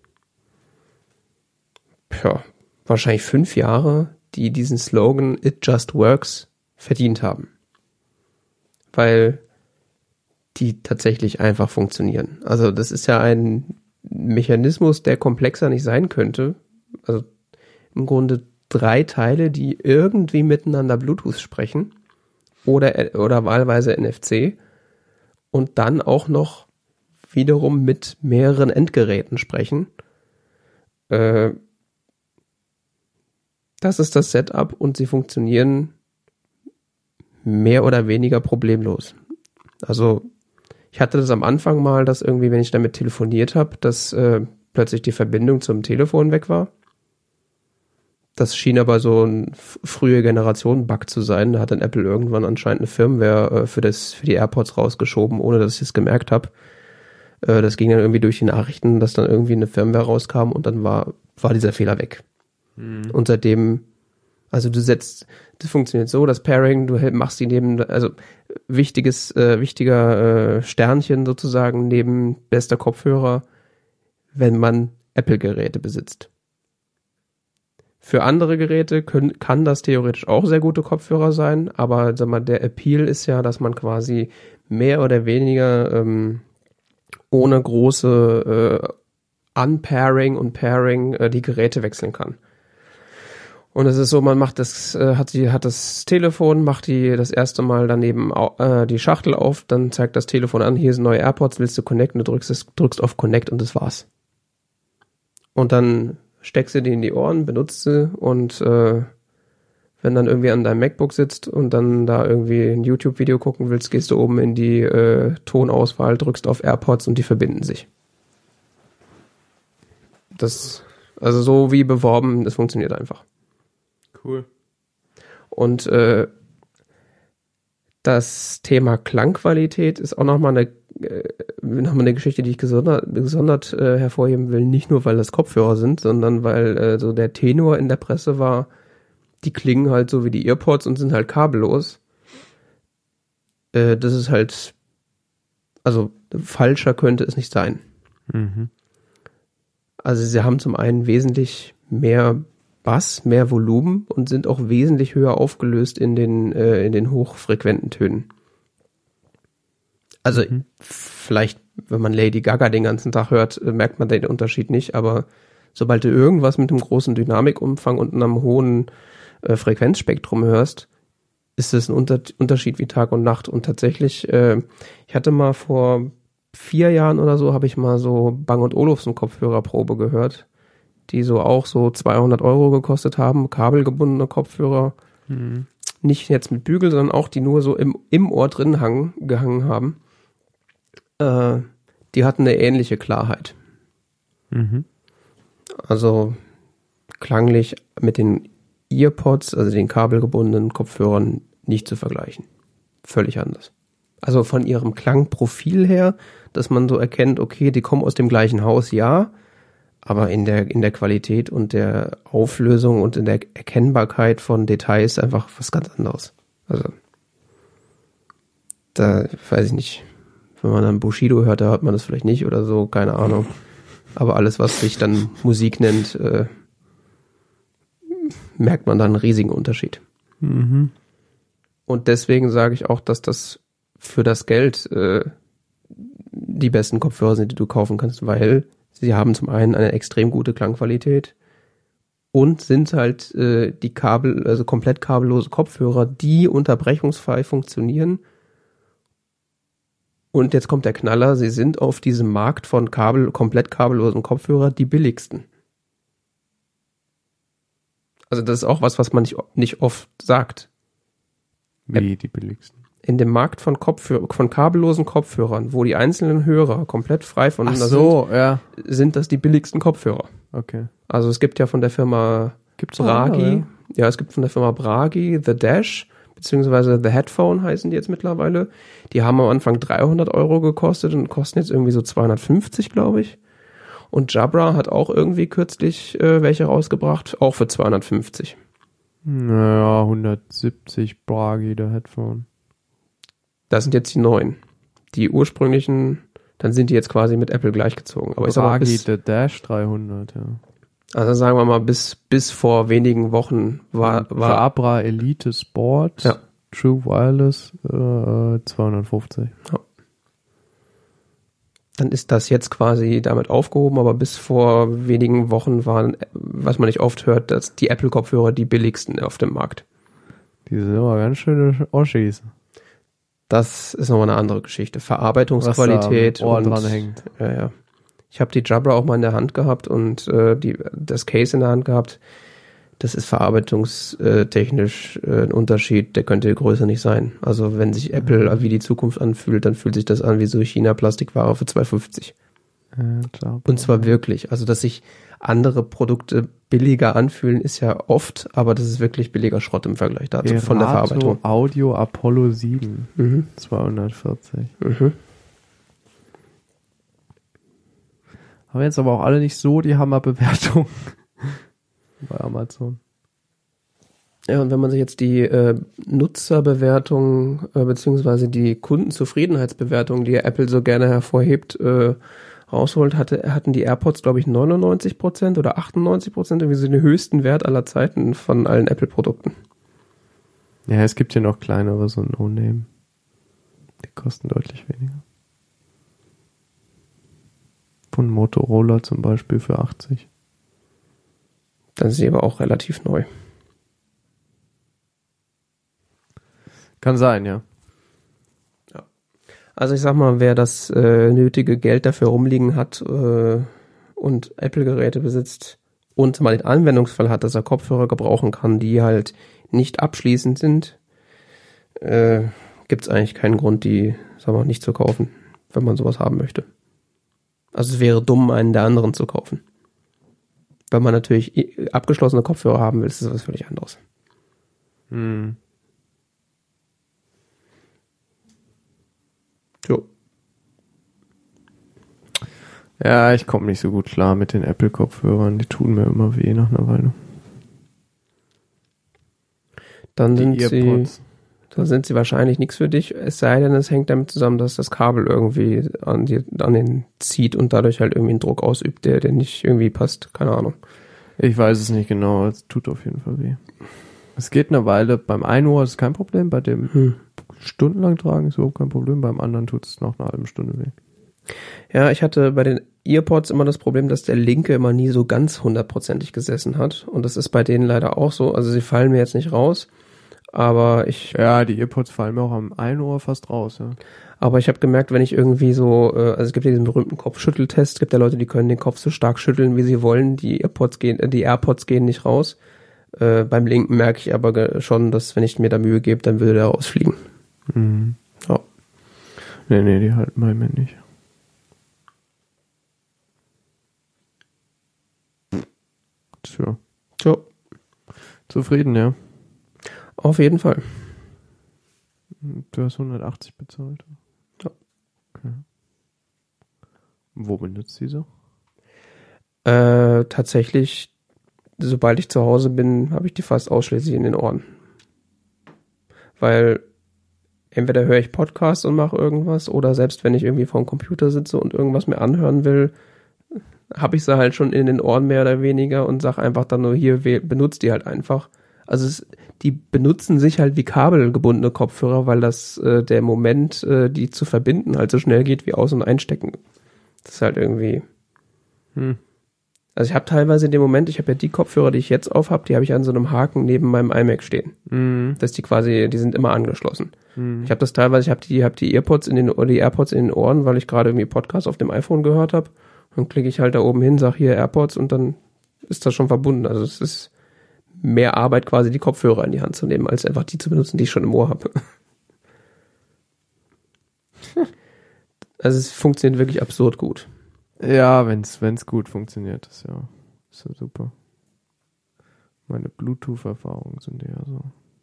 ja, wahrscheinlich fünf Jahre, die diesen Slogan It Just Works verdient haben. Weil die tatsächlich einfach funktionieren. Also das ist ja ein Mechanismus, der komplexer nicht sein könnte. Also im Grunde drei Teile, die irgendwie miteinander Bluetooth sprechen oder, oder wahlweise N F C und dann auch noch wiederum mit mehreren Endgeräten sprechen. Äh, das ist das Setup und sie funktionieren mehr oder weniger problemlos. Also ich hatte das am Anfang mal, dass irgendwie, wenn ich damit telefoniert habe, dass äh, plötzlich die Verbindung zum Telefon weg war. Das schien aber so ein f- frühe Generation-Bug zu sein. Da hat dann Apple irgendwann anscheinend eine Firmware äh, für das für die AirPods rausgeschoben, ohne dass ich es gemerkt habe. Äh, das ging dann irgendwie durch die Nachrichten, dass dann irgendwie eine Firmware rauskam und dann war war dieser Fehler weg. Mhm. Und seitdem, also du setzt, das funktioniert so, das Pairing, du machst die neben, also wichtiges, äh, wichtiger äh, Sternchen sozusagen neben bester Kopfhörer, wenn man Apple-Geräte besitzt. Für andere Geräte können, kann das theoretisch auch sehr gute Kopfhörer sein, aber sag mal, der Appeal ist ja, dass man quasi mehr oder weniger ähm, ohne große äh, Unpairing und Pairing äh, die Geräte wechseln kann. Und es ist so, man macht das, äh, hat die, hat das Telefon, macht die das erste Mal daneben äh, die Schachtel auf, dann zeigt das Telefon an, hier sind neue AirPods, willst du connecten, du drückst es, drückst auf Connect und das war's. Und dann steckst du die in die Ohren, benutzt sie und äh, wenn dann irgendwie an deinem MacBook sitzt und dann da irgendwie ein YouTube-Video gucken willst, gehst du oben in die äh, Tonauswahl, drückst auf AirPods und die verbinden sich. Das, also so wie beworben, das funktioniert einfach. Cool. Und äh, das Thema Klangqualität ist auch nochmal eine, äh, noch mal eine Geschichte, die ich gesondert, gesondert äh, hervorheben will. Nicht nur, weil das Kopfhörer sind, sondern weil äh, so der Tenor in der Presse war, die klingen halt so wie die Earpods und sind halt kabellos. Äh, das ist halt, also falscher könnte es nicht sein. Mhm. Also sie haben zum einen wesentlich mehr Bass, mehr Volumen und sind auch wesentlich höher aufgelöst in den äh, in den hochfrequenten Tönen. Also mhm. vielleicht, wenn man Lady Gaga den ganzen Tag hört, merkt man den Unterschied nicht, aber sobald du irgendwas mit einem großen Dynamikumfang und einem hohen äh, Frequenzspektrum hörst, ist es ein Unter- Unterschied wie Tag und Nacht. Und tatsächlich, äh, ich hatte mal vor vier Jahren oder so, habe ich mal so Bang und Olufsen Kopfhörerprobe gehört, die so auch so zweihundert Euro gekostet haben, kabelgebundene Kopfhörer, mhm. nicht jetzt mit Bügel, sondern auch die nur so im, im Ohr drin hang, gehangen haben. Äh, die hatten eine ähnliche Klarheit. Mhm. Also klanglich mit den Earpods, also den kabelgebundenen Kopfhörern, nicht zu vergleichen. Völlig anders. Also von ihrem Klangprofil her, dass man so erkennt, okay, die kommen aus dem gleichen Haus, ja, aber in der in der Qualität und der Auflösung und in der Erkennbarkeit von Details einfach was ganz anderes. Also da weiß ich nicht, wenn man dann Bushido hört, da hört man das vielleicht nicht oder so, keine Ahnung. Aber alles, was sich dann Musik nennt, äh, merkt man dann einen riesigen Unterschied. Mhm. Und deswegen sage ich auch, dass das für das Geld äh, die besten Kopfhörer sind, die du kaufen kannst, weil sie haben zum einen eine extrem gute Klangqualität und sind halt äh, die Kabel, also komplett kabellose Kopfhörer, die unterbrechungsfrei funktionieren. Und jetzt kommt der Knaller, sie sind auf diesem Markt von Kabel, komplett kabellosen Kopfhörer die billigsten. Also das ist auch was, was man nicht, nicht oft sagt. Wie die billigsten. In dem Markt von Kopfhör- von kabellosen Kopfhörern, wo die einzelnen Hörer komplett frei Ach voneinander so, ja. sind, sind das die billigsten Kopfhörer. Okay. Also es gibt ja von der Firma Gibt's Bragi, auch, ja? ja, es gibt von der Firma Bragi The Dash, beziehungsweise The Headphone heißen die jetzt mittlerweile. Die haben am Anfang dreihundert Euro gekostet und kosten jetzt irgendwie so zweihundertfünfzig, glaube ich. Und Jabra hat auch irgendwie kürzlich äh, welche rausgebracht, auch für zweihundertfünfzig. Naja, hundertsiebzig Bragi, der Headphone. Das sind jetzt die neuen. Die ursprünglichen, dann sind die jetzt quasi mit Apple gleichgezogen. Aber ich sag mal, Bragi, bis, der Dash dreihundert, ja. also sagen wir mal, bis, bis vor wenigen Wochen war, war Jabra Elite Sport, Ja. True Wireless, äh, zweihundertfünfzig. dann ist das jetzt quasi damit aufgehoben, aber bis vor wenigen Wochen waren, was man nicht oft hört, dass die Apple-Kopfhörer die billigsten auf dem Markt. Die sind aber ganz schöne Oschis. Das ist nochmal eine andere Geschichte. Verarbeitungsqualität Was da am Ohr und dran hängt. Ja, ja. Ich habe die Jabra auch mal in der Hand gehabt und äh, die, das Case in der Hand gehabt. Das ist verarbeitungstechnisch äh, ein Unterschied, der könnte größer nicht sein. Also wenn sich Apple wie die Zukunft anfühlt, dann fühlt sich das an wie so China-Plastikware für zwei fünfzig. Äh, Jabra. Und zwar wirklich. Also dass sich andere Produkte billiger anfühlen, ist ja oft, aber das ist wirklich billiger Schrott im Vergleich dazu von der Erato Verarbeitung. Audio Apollo sieben, Mhm. zweihundertvierzig. Mhm. Haben jetzt aber auch alle nicht so die Hammerbewertung bei Amazon. Ja, und wenn man sich jetzt die äh, Nutzerbewertung äh, beziehungsweise die Kundenzufriedenheitsbewertung, die Apple so gerne hervorhebt, äh, rausholt, hatte, hatten die AirPods, glaube ich, neunundneunzig Prozent oder achtundneunzig Prozent, irgendwie so den höchsten Wert aller Zeiten von allen Apple-Produkten. Ja, es gibt ja noch kleinere, so No-Name. Die kosten deutlich weniger. Von Motorola zum Beispiel für achtzig. Dann sind sie aber auch relativ neu. Kann sein, ja. Also ich sag mal, wer das äh, nötige Geld dafür rumliegen hat äh, und Apple-Geräte besitzt und mal den Anwendungsfall hat, dass er Kopfhörer gebrauchen kann, die halt nicht abschließend sind, äh, gibt es eigentlich keinen Grund, die, sag mal, nicht zu kaufen, wenn man sowas haben möchte. Also es wäre dumm, einen der anderen zu kaufen. Wenn man natürlich abgeschlossene Kopfhörer haben will, ist das was völlig anderes. Hm. Jo. Ja, ich komme nicht so gut klar mit den Apple-Kopfhörern. Die tun mir immer weh nach einer Weile. Dann sind Die sie, Earpods. dann sind sie wahrscheinlich nichts für dich, es sei denn, es hängt damit zusammen, dass das Kabel irgendwie an, die, an den zieht und dadurch halt irgendwie einen Druck ausübt, der, der nicht irgendwie passt. Keine Ahnung. Ich weiß es nicht genau, es tut auf jeden Fall weh. Es geht eine Weile, beim einen Ohr ist kein Problem, bei dem Hm. stundenlang tragen ist überhaupt kein Problem, beim anderen tut es nach einer halben Stunde weh. Ja, ich hatte bei den Earpods immer das Problem, dass der linke immer nie so ganz hundertprozentig gesessen hat. Und das ist bei denen leider auch so. Also sie fallen mir jetzt nicht raus, aber ich, Ja, die Earpods fallen mir auch am einen Ohr fast raus, ja. aber ich habe gemerkt, wenn ich irgendwie so, äh, also es gibt ja diesen berühmten Kopfschütteltest, es gibt ja Leute, die können den Kopf so stark schütteln, wie sie wollen. Die Earpods gehen, äh, die AirPods gehen nicht raus. Äh, beim linken merke ich aber ge- schon, dass wenn ich mir da Mühe gebe, dann würde der rausfliegen. Mhm. Ja. Nee, nee, die halten bei mir nicht. Tja. So, Zufrieden, ja. auf jeden Fall. Du hast hundertachtzig bezahlt. Ja. Okay. Wo benutzt du so? Äh, tatsächlich, sobald ich zu Hause bin, habe ich die fast ausschließlich in den Ohren. Weil entweder höre ich Podcast und mache irgendwas oder selbst wenn ich irgendwie vor dem Computer sitze und irgendwas mir anhören will, habe ich sie halt schon in den Ohren mehr oder weniger und sage einfach dann nur hier, benutzt die halt einfach. Also es, die benutzen sich halt wie kabelgebundene Kopfhörer, weil das äh, der Moment, äh, die zu verbinden, halt so schnell geht wie aus- und einstecken. Das ist halt irgendwie... Hm. Also ich habe teilweise in dem Moment, ich habe ja die Kopfhörer, die ich jetzt auf habe, die habe ich an so einem Haken neben meinem iMac stehen. Mhm. Dass die quasi, die sind immer angeschlossen. Mhm. Ich habe das teilweise, ich habe die, hab die Earpods in den, oder die AirPods in den Ohren, weil ich gerade irgendwie Podcast auf dem iPhone gehört habe. Dann klicke ich halt da oben hin, sag hier AirPods und dann ist das schon verbunden. Also es ist mehr Arbeit quasi, die Kopfhörer in die Hand zu nehmen, als einfach die zu benutzen, die ich schon im Ohr habe. Also es funktioniert wirklich absurd gut. Ja, wenn's, wenn's gut funktioniert, ist ja, ist ja super. Meine Bluetooth-Erfahrungen sind eher so.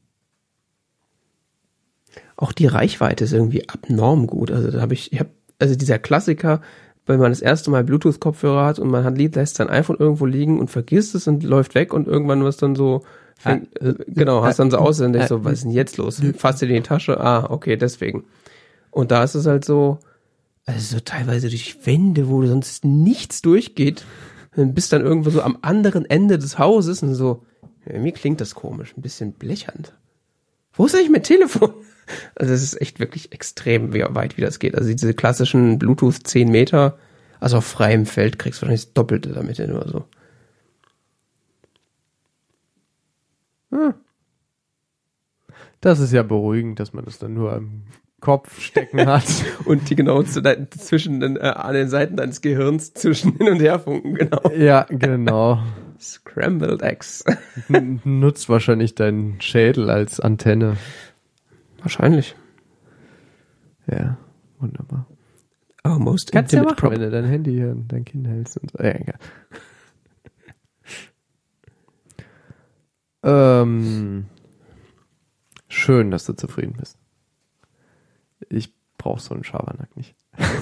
Auch die Reichweite ist irgendwie abnorm gut. Also da habe ich, ich habe, also dieser Klassiker, wenn man das erste Mal Bluetooth-Kopfhörer hat und man hat Lied, lässt sein iPhone irgendwo liegen und vergisst es und läuft weg und irgendwann was dann so, fängt, äh, genau, hast dann so aus und denkst so, was ist denn jetzt los? Fasst dir in die Tasche, ah, okay, deswegen. Und da ist es halt so, also so teilweise durch Wände, wo sonst nichts durchgeht, und bist dann irgendwo so am anderen Ende des Hauses und so, irgendwie klingt das komisch, ein bisschen blechern. Wo ist eigentlich mein Telefon? Also es ist echt wirklich extrem, wie weit wie das geht. Also diese klassischen Bluetooth zehn Meter, also auf freiem Feld kriegst du wahrscheinlich das Doppelte damit hin oder so. Hm. Das ist ja beruhigend, dass man das dann nur am Kopf stecken hat. Und die genau zu de- zwischen den, äh, an den Seiten deines Gehirns zwischen hin und her funken, genau. Ja, genau. Scrambled Eggs. N- nutzt wahrscheinlich deinen Schädel als Antenne. Wahrscheinlich. Ja, wunderbar. Almost Kannst du ja intimate machen, prop. wenn du dein Handy hier und dein Kind hältst und so. Ja, egal. ähm, schön, dass du zufrieden bist. Ich brauch so einen Schabernack nicht.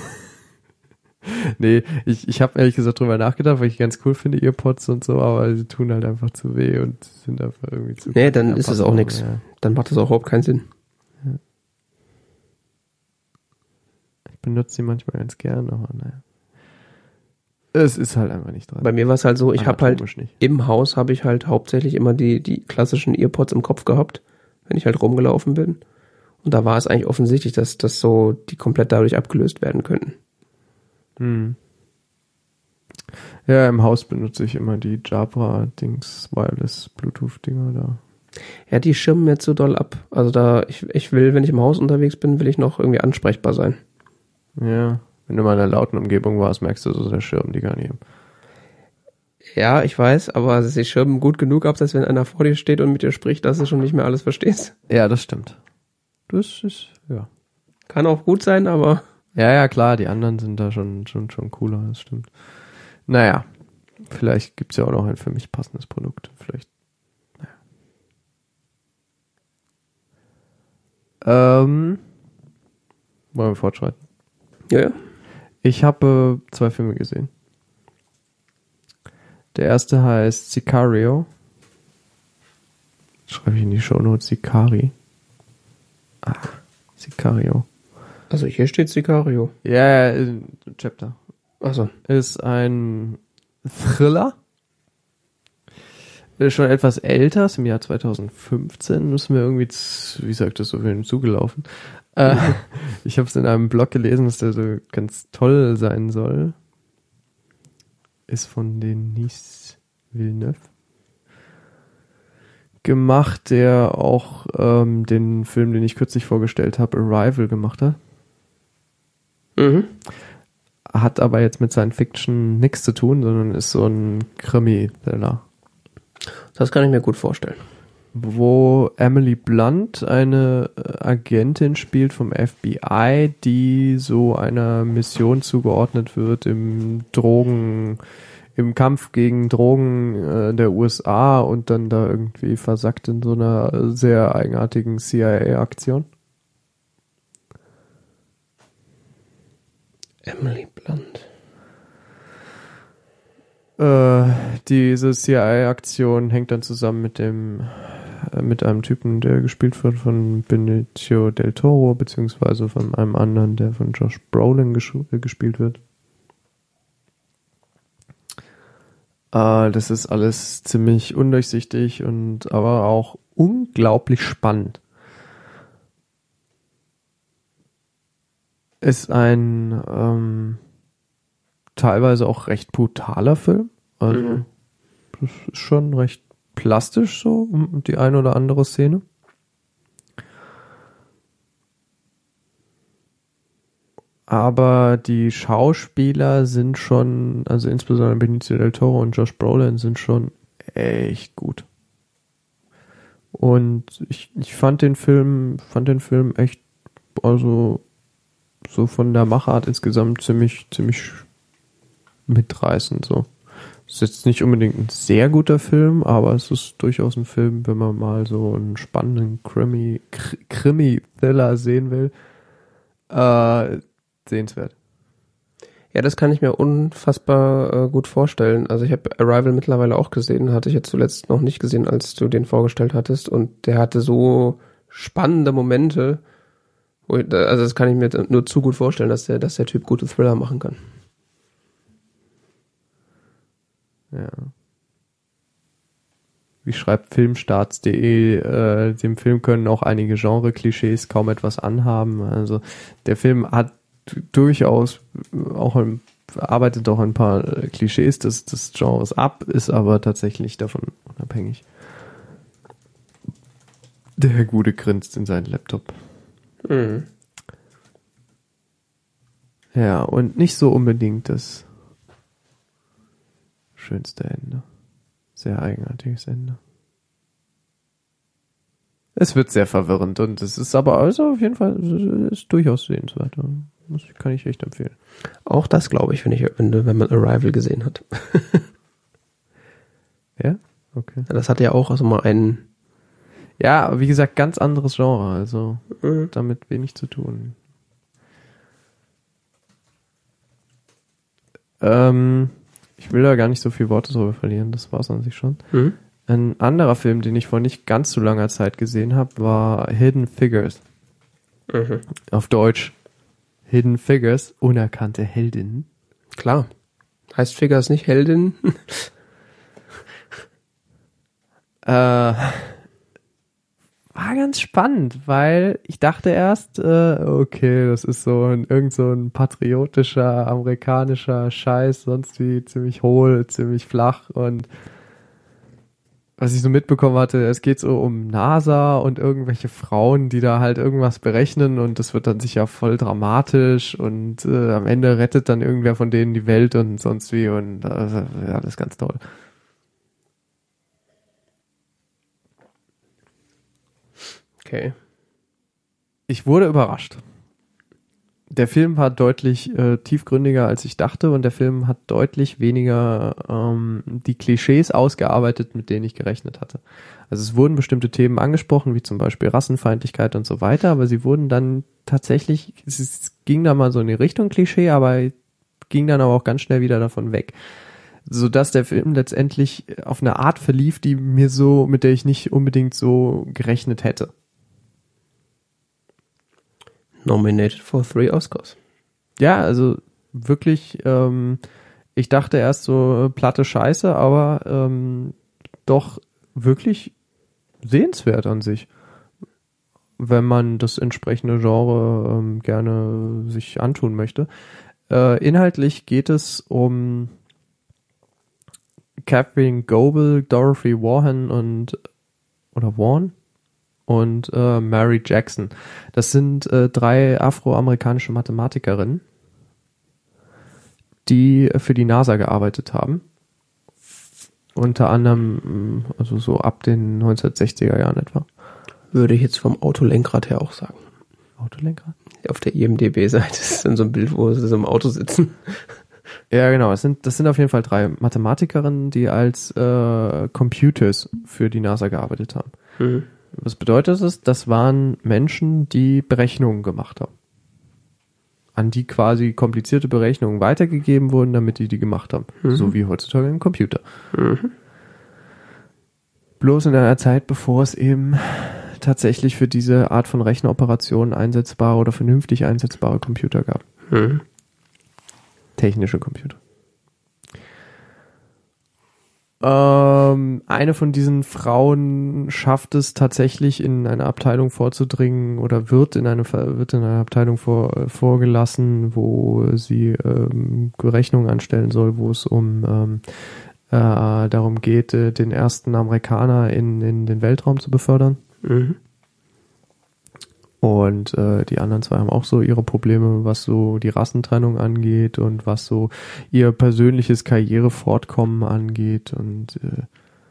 Nee, ich, ich habe ehrlich gesagt drüber nachgedacht, weil ich ganz cool finde, Earpods und so, aber sie tun halt einfach zu weh und sind einfach irgendwie zu... Nee, dann ist es auch nix. Ja. Dann macht das auch überhaupt keinen Sinn. Ich benutze sie manchmal ganz gern, aber naja. Es ist halt einfach nicht dran. Bei mir war es halt so, ich habe halt Anatomisch nicht. im Haus habe ich halt hauptsächlich immer die, die klassischen Earpods im Kopf gehabt, wenn ich halt rumgelaufen bin. Und da war es eigentlich offensichtlich, dass das so die komplett dadurch abgelöst werden könnten. Hm. Ja, im Haus benutze ich immer die Jabra-Dings, Wireless Bluetooth-Dinger da. Ja, die schirmen mir zu doll ab. Also da, ich, ich will, wenn ich im Haus unterwegs bin, will ich noch irgendwie ansprechbar sein. Ja, wenn du mal in einer lauten Umgebung warst, merkst du so, der Schirm die gar nicht. Ja, ich weiß, aber sie schirmen gut genug ab, dass wenn einer vor dir steht und mit dir spricht, dass du schon nicht mehr alles verstehst. Ja, das stimmt. Das ist, ja. Kann auch gut sein, aber... Ja, ja, klar, die anderen sind da schon, schon, schon cooler, das stimmt. Naja, vielleicht gibt's ja auch noch ein für mich passendes Produkt. Vielleicht, naja. Ähm, wollen wir fortschreiten? Ja, ja. Ich habe äh, zwei Filme gesehen. Der erste heißt Sicario. Schreibe ich in die Shownotes Sicari. Ah, Sicario. Also hier steht Sicario. Ja, yeah, Chapter. Achso. Ist ein Thriller. Ist schon etwas älter, ist im Jahr zwanzig fünfzehn. Ist mir irgendwie, z- wie sagt das, so viel zugelaufen. Äh, ich habe es in einem Blog gelesen, dass der so ganz toll sein soll. Ist von Denis Villeneuve gemacht, der auch ähm, den Film, den ich kürzlich vorgestellt habe, Arrival gemacht hat. Mhm. Hat aber jetzt mit Science Fiction nichts zu tun, sondern ist so ein Krimi-Thriller. Das kann ich mir gut vorstellen. Wo Emily Blunt eine Agentin spielt vom F B I, die so einer Mission zugeordnet wird im Drogen, im Kampf gegen Drogen äh, der U S A und dann da irgendwie versackt in so einer sehr eigenartigen C I A-Aktion. Emily Blunt. Äh, diese C I A-Aktion hängt dann zusammen mit dem mit einem Typen, der gespielt wird von Benicio del Toro, beziehungsweise von einem anderen, der von Josh Brolin gesch- äh, gespielt wird. Äh, das ist alles ziemlich undurchsichtig und aber auch unglaublich spannend. Ist ein ähm, teilweise auch recht brutaler Film. Also mhm. das ist schon recht plastisch so, die eine oder andere Szene. Aber die Schauspieler sind schon, also insbesondere Benicio del Toro und Josh Brolin sind schon echt gut. Und ich, ich fand den Film, fand den Film echt, also so von der Machart insgesamt ziemlich, ziemlich mitreißend so. Es ist jetzt nicht unbedingt ein sehr guter Film, aber es ist durchaus ein Film, wenn man mal so einen spannenden Krimi, Krimi-Thriller sehen will, äh, sehenswert. Ja, das kann ich mir unfassbar äh, gut vorstellen. Also ich habe Arrival mittlerweile auch gesehen, hatte ich jetzt zuletzt noch nicht gesehen, als du den vorgestellt hattest, und der hatte so spannende Momente, wo ich, also das kann ich mir nur zu gut vorstellen, dass der, dass der Typ gute Thriller machen kann. Ja. Wie schreibt filmstarts punkt de, äh, dem Film können auch einige Genre-Klischees kaum etwas anhaben. Also der Film hat durchaus auch ein, arbeitet auch ein paar Klischees des, des Genres ab, ist aber tatsächlich davon unabhängig. Der Herr Gude grinst in seinen Laptop. Mhm. Ja, und nicht so unbedingt das schönste Ende. Sehr eigenartiges Ende. Es wird sehr verwirrend und es ist aber also auf jeden Fall ist durchaus sehenswert. Das kann ich echt empfehlen. Auch das glaube ich, wenn ich, wenn, wenn man Arrival gesehen hat. Ja? Okay. Das hat ja auch also mal einen. Ja, aber wie gesagt, ganz anderes Genre, also mhm. damit wenig zu tun. Ähm, ich will da gar nicht so viele Worte drüber verlieren, das war's an sich schon. Mhm. Ein anderer Film, den ich vor nicht ganz so langer Zeit gesehen habe, war Hidden Figures. Mhm. Auf Deutsch Hidden Figures, unerkannte Heldinnen. Klar. Heißt Figures nicht Heldin? äh, war ganz spannend, weil ich dachte erst, äh, okay, das ist so ein, irgend so ein patriotischer, amerikanischer Scheiß, sonst wie ziemlich hohl, ziemlich flach, und was ich so mitbekommen hatte, es geht so um NASA und irgendwelche Frauen, die da halt irgendwas berechnen, und das wird dann sicher voll dramatisch, und äh, am Ende rettet dann irgendwer von denen die Welt und sonst wie, und äh, ja, das ist ganz toll. Okay. Ich wurde überrascht. Der Film war deutlich äh, tiefgründiger, als ich dachte, und der Film hat deutlich weniger ähm, die Klischees ausgearbeitet, mit denen ich gerechnet hatte. Also es wurden bestimmte Themen angesprochen, wie zum Beispiel Rassenfeindlichkeit und so weiter, aber sie wurden dann tatsächlich, es ging da mal so in die Richtung Klischee, aber ging dann aber auch ganz schnell wieder davon weg. Sodass der Film letztendlich auf eine Art verlief, die mir so, mit der ich nicht unbedingt so gerechnet hätte. Nominated for three Oscars. Ja, also wirklich, ähm, ich dachte erst so äh, platte Scheiße, aber ähm, doch wirklich sehenswert an sich, wenn man das entsprechende Genre ähm, gerne sich antun möchte. Äh, inhaltlich geht es um Catherine Goebel, Dorothy Vaughan und oder Vaughan und äh, Mary Jackson. Das sind äh, drei afroamerikanische Mathematikerinnen, die für die NASA gearbeitet haben. Unter anderem, also so ab den neunzehnhundertsechziger Jahren etwa. Würde ich jetzt vom Autolenkrad her auch sagen. Autolenkrad? Auf der I M D B-Seite ist dann so ein Bild, wo sie so im Auto sitzen. Ja, genau. Das sind, das sind auf jeden Fall drei Mathematikerinnen, die als äh, Computers für die NASA gearbeitet haben. Mhm. Was bedeutet das? Das waren Menschen, die Berechnungen gemacht haben. An die quasi komplizierte Berechnungen weitergegeben wurden, damit die die gemacht haben. Mhm. So wie heutzutage im Computer. Mhm. bloß in einer Zeit, bevor es eben tatsächlich für diese Art von Rechenoperationen einsetzbare oder vernünftig einsetzbare Computer gab. Hm. Technische Computer. Ähm, eine von diesen Frauen schafft es tatsächlich in eine Abteilung vorzudringen oder wird in eine wird in eine Abteilung vor, vorgelassen, wo sie ähm, Rechnungen anstellen soll, wo es um ähm, äh, darum geht, äh, den ersten Amerikaner in, in den Weltraum zu befördern. Mhm. Und äh, die anderen zwei haben auch so ihre Probleme, was so die Rassentrennung angeht und was so ihr persönliches Karrierefortkommen angeht und äh,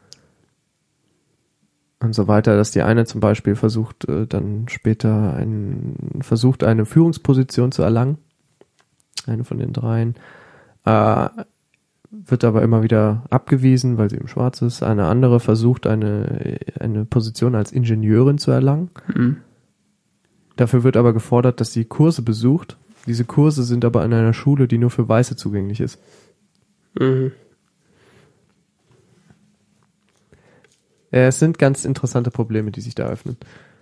und so weiter, dass die eine zum Beispiel versucht, äh, dann später ein, versucht, eine Führungsposition zu erlangen. Eine von den dreien. Äh, wird aber immer wieder abgewiesen, weil sie eben schwarz ist. Eine andere versucht, eine, eine Position als Ingenieurin zu erlangen. Mhm. Dafür wird aber gefordert, dass sie Kurse besucht. Diese Kurse sind aber an einer Schule, die nur für Weiße zugänglich ist. Mhm. Ja, es sind ganz interessante Probleme, die sich da öffnen.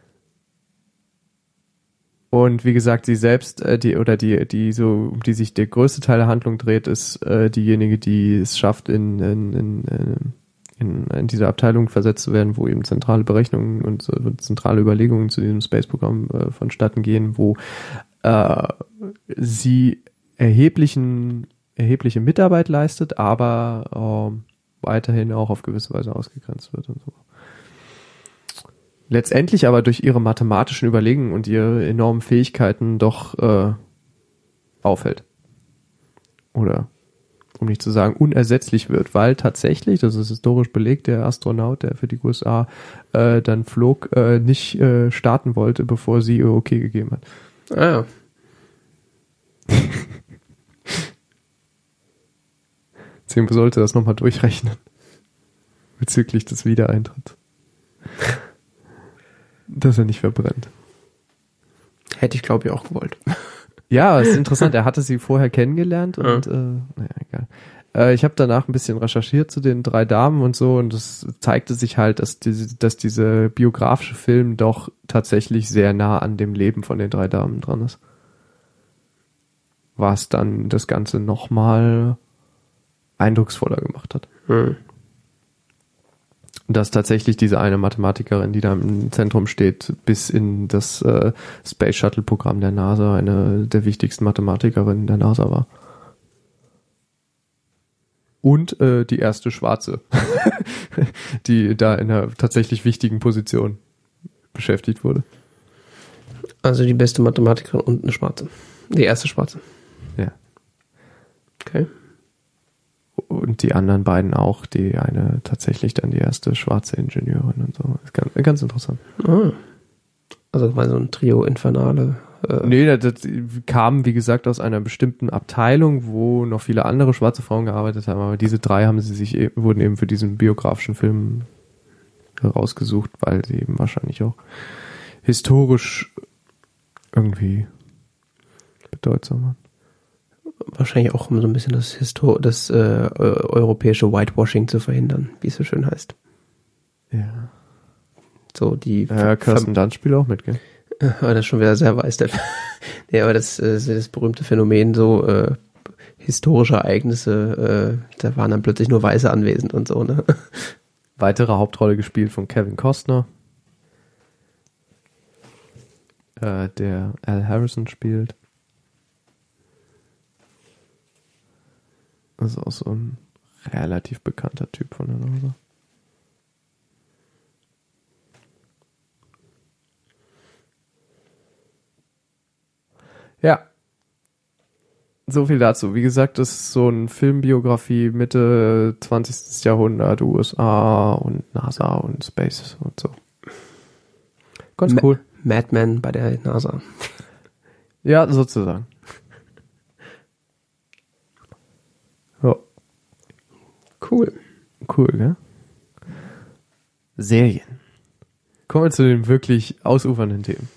Und wie gesagt, sie selbst, äh, die oder die, die so, um die sich der größte Teil der Handlung dreht, ist äh, diejenige, die es schafft, in, in, in, in, in diese Abteilung versetzt zu werden, wo eben zentrale Berechnungen und äh, zentrale Überlegungen zu diesem Space-Programm äh, vonstatten gehen, wo äh, sie erheblichen, erhebliche Mitarbeit leistet, aber äh, weiterhin auch auf gewisse Weise ausgegrenzt wird und so. Letztendlich aber durch ihre mathematischen Überlegungen und ihre enormen Fähigkeiten doch äh, auffällt. Oder, um nicht zu sagen, unersetzlich wird, weil tatsächlich, das ist historisch belegt, der Astronaut, der für die U S A äh, dann flog, äh, nicht äh, starten wollte, bevor sie ihr Okay gegeben hat. Ah, ja. Deswegen sollte das nochmal durchrechnen. Bezüglich des Wiedereintritts. Dass er nicht verbrennt. Hätte ich, glaube ich, auch gewollt. Ja, es ist interessant. Er hatte sie vorher kennengelernt und Ja. äh, naja, egal. Äh, ich habe danach ein bisschen recherchiert zu den drei Damen und so und es zeigte sich halt, dass diese, dass diese biografische Film doch tatsächlich sehr nah an dem Leben von den drei Damen dran ist. Was dann das Ganze nochmal eindrucksvoller gemacht hat. Hm. Dass tatsächlich diese eine Mathematikerin, die da im Zentrum steht, bis in das äh, Space Shuttle Programm der NASA eine der wichtigsten Mathematikerinnen der NASA war. Und äh, die erste Schwarze, die da in einer tatsächlich wichtigen Position beschäftigt wurde. Also die beste Mathematikerin und eine Schwarze. Die erste Schwarze. Ja. Okay. Und die anderen beiden auch, die eine tatsächlich dann die erste schwarze Ingenieurin und so. Ist ganz, ganz interessant. Ah. Also war so ein Trio Infernale. Äh. Nee, das, das kam, wie gesagt, aus einer bestimmten Abteilung, wo noch viele andere schwarze Frauen gearbeitet haben, aber diese drei haben sie sich, e- wurden eben für diesen biografischen Film rausgesucht, weil sie eben wahrscheinlich auch historisch irgendwie bedeutsam waren. Wahrscheinlich auch, um so ein bisschen das, Histo- das äh, europäische Whitewashing zu verhindern, wie es so schön heißt. Ja. So die. Ja, Kirsten Dunst spielt auch mit, gell? Aber das ist schon wieder sehr weiß. Der ja, aber das ist das berühmte Phänomen, so äh, historische Ereignisse, äh, da waren dann plötzlich nur Weiße anwesend und so, ne? Weitere Hauptrolle gespielt von Kevin Costner, äh, der Al Harrison spielt. Das ist auch so ein relativ bekannter Typ von der NASA. Ja. So viel dazu. Wie gesagt, das ist so eine Filmbiografie Mitte zwanzigsten Jahrhundert, U S A und NASA und Space und so. Ganz Ma- cool. Madman bei der NASA. Ja, sozusagen. Ja. Cool. Cool, gell? Serien. Kommen wir zu den wirklich ausufernden Themen.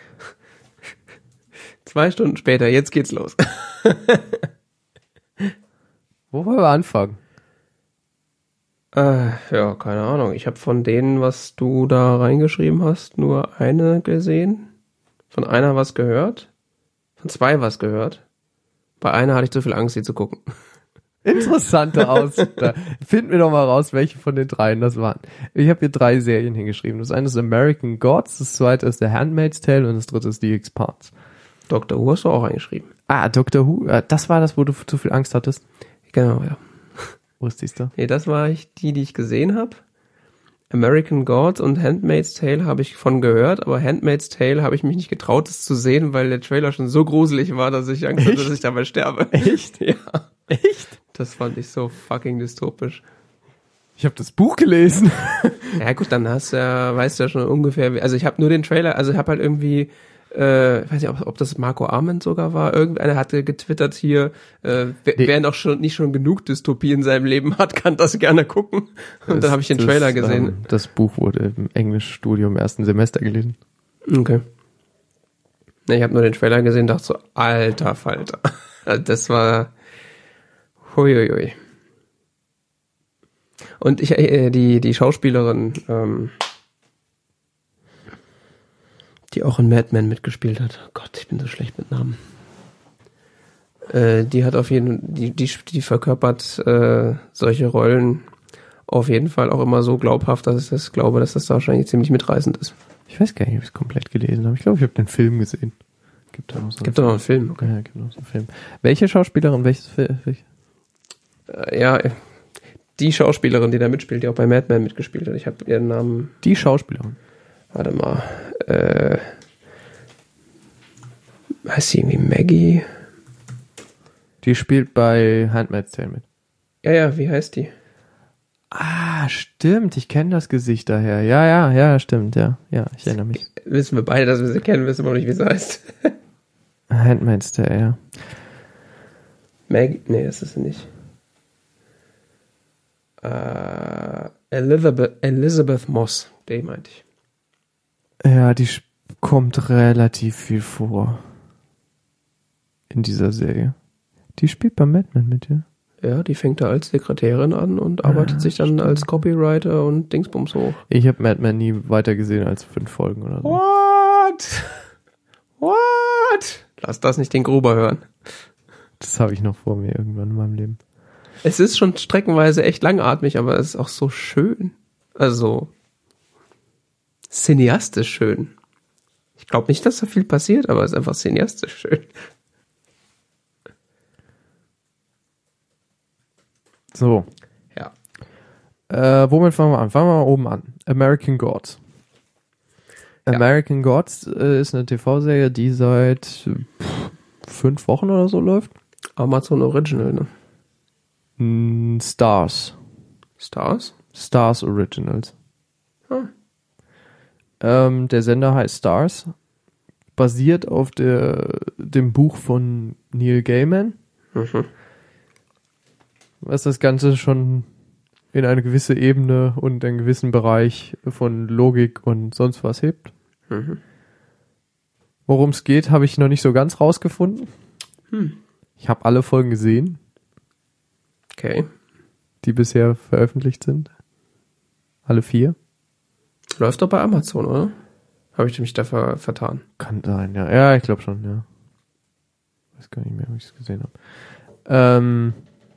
Zwei Stunden später, jetzt geht's los. Wo wollen wir anfangen? Äh, ja, keine Ahnung. Ich habe von denen, was du da reingeschrieben hast, nur eine gesehen. Von einer was gehört. Von zwei was gehört. Bei einer hatte ich zu viel Angst, sie zu gucken. Interessante Aus. Da finden wir doch mal raus, welche von den dreien das waren. Ich habe hier drei Serien hingeschrieben. Das eine ist American Gods, das zweite ist The Handmaid's Tale und das dritte ist The Expanse. Doctor Who hast du auch eingeschrieben. Ah, Doctor Who, äh, das war das, wo du zu viel Angst hattest? Genau, ja. Wusstest du? Nee, das war ich, die, die ich gesehen habe. American Gods und Handmaid's Tale habe ich von gehört, aber Handmaid's Tale habe ich mich nicht getraut, das zu sehen, weil der Trailer schon so gruselig war, dass ich Angst hatte, dass ich dabei sterbe. Echt? Ja. Echt? Das fand ich so fucking dystopisch. Ich habe das Buch gelesen. Ja gut, dann hast du ja, weißt du ja schon ungefähr, wie- also ich habe nur den Trailer, also ich habe halt irgendwie, äh, ich weiß nicht, ob, ob das Marco Arment sogar war, irgendeiner hatte getwittert hier, äh, wer, Nee. wer noch schon nicht schon genug Dystopie in seinem Leben hat, kann das gerne gucken. Und dann habe ich den Das- Trailer das, gesehen. Ähm, das Buch wurde im Englischstudium im ersten Semester gelesen. Okay. Ne, ich habe nur den Trailer gesehen, dachte so, alter Falter. Also das war huiuiui. Und ich, äh, die, die Schauspielerin, ähm, die auch in Mad Men mitgespielt hat. Gott, ich bin so schlecht mit Namen. Äh, die hat auf jeden, die, die, die verkörpert äh, solche Rollen auf jeden Fall auch immer so glaubhaft, dass ich das glaube, dass das da wahrscheinlich ziemlich mitreißend ist. Ich weiß gar nicht, ob ich es komplett gelesen habe. Ich glaube, ich habe den Film gesehen. Gibt da noch so Gibt da noch einen Film? Okay. Ja, gibt noch so einen Film. Welche Schauspielerin, welches Film? Äh, ja, die Schauspielerin, die da mitspielt, die auch bei Mad Men mitgespielt hat. Ich habe ihren Namen, Die Schauspielerin. warte mal, äh, heißt sie irgendwie Maggie? Die spielt bei Handmaid's Tale mit. Ja, ja, wie heißt die? Ah, stimmt. Ich kenne das Gesicht daher. Ja, ja, ja, stimmt. Ja, ja, ich erinnere mich. Wissen wir beide, dass wir sie kennen, wissen aber noch nicht, wie sie heißt. Handmaid's Tale, ja. Maggie, nee, das ist sie nicht. Äh, Elizabeth, Elizabeth Moss, die meinte ich. Ja, die sch- kommt relativ viel vor. In dieser Serie. Die spielt bei Mad Men mit, ja. Ja, die fängt da als Sekretärin an und arbeitet Ah, sich dann stimmt. als Copywriter und Dingsbums hoch. Ich habe Mad Men nie weiter gesehen als fünf Folgen oder so. What? What? Lass das nicht den Gruber hören. Das habe ich noch vor mir irgendwann in meinem Leben. Es ist schon streckenweise echt langatmig, aber es ist auch so schön. Also cineastisch schön. Ich glaube nicht, dass da viel passiert, aber es ist einfach cineastisch schön. So. Ja. Äh, womit fangen wir an? Fangen wir mal oben an. American Gods. Ja. American Gods äh, ist eine T V-Serie, die seit pff, fünf Wochen oder so läuft. Amazon Original, ne? Mm, Stars. Stars? Stars Originals. Hm. Ähm, der Sender heißt Stars. Basiert auf der, dem Buch von Neil Gaiman. Mhm. Was das Ganze schon in eine gewisse Ebene und einen gewissen Bereich von Logik und sonst was hebt. Mhm. Worum es geht, habe ich noch nicht so ganz rausgefunden. Hm. Ich habe alle Folgen gesehen, Okay. die bisher veröffentlicht sind. Alle vier. Läuft doch bei Amazon, oder? Habe ich mich da ver vertan? Kann sein, ja. Ja, ich glaube schon, ja. Weiß gar nicht mehr, ob ich es gesehen habe. Ähm...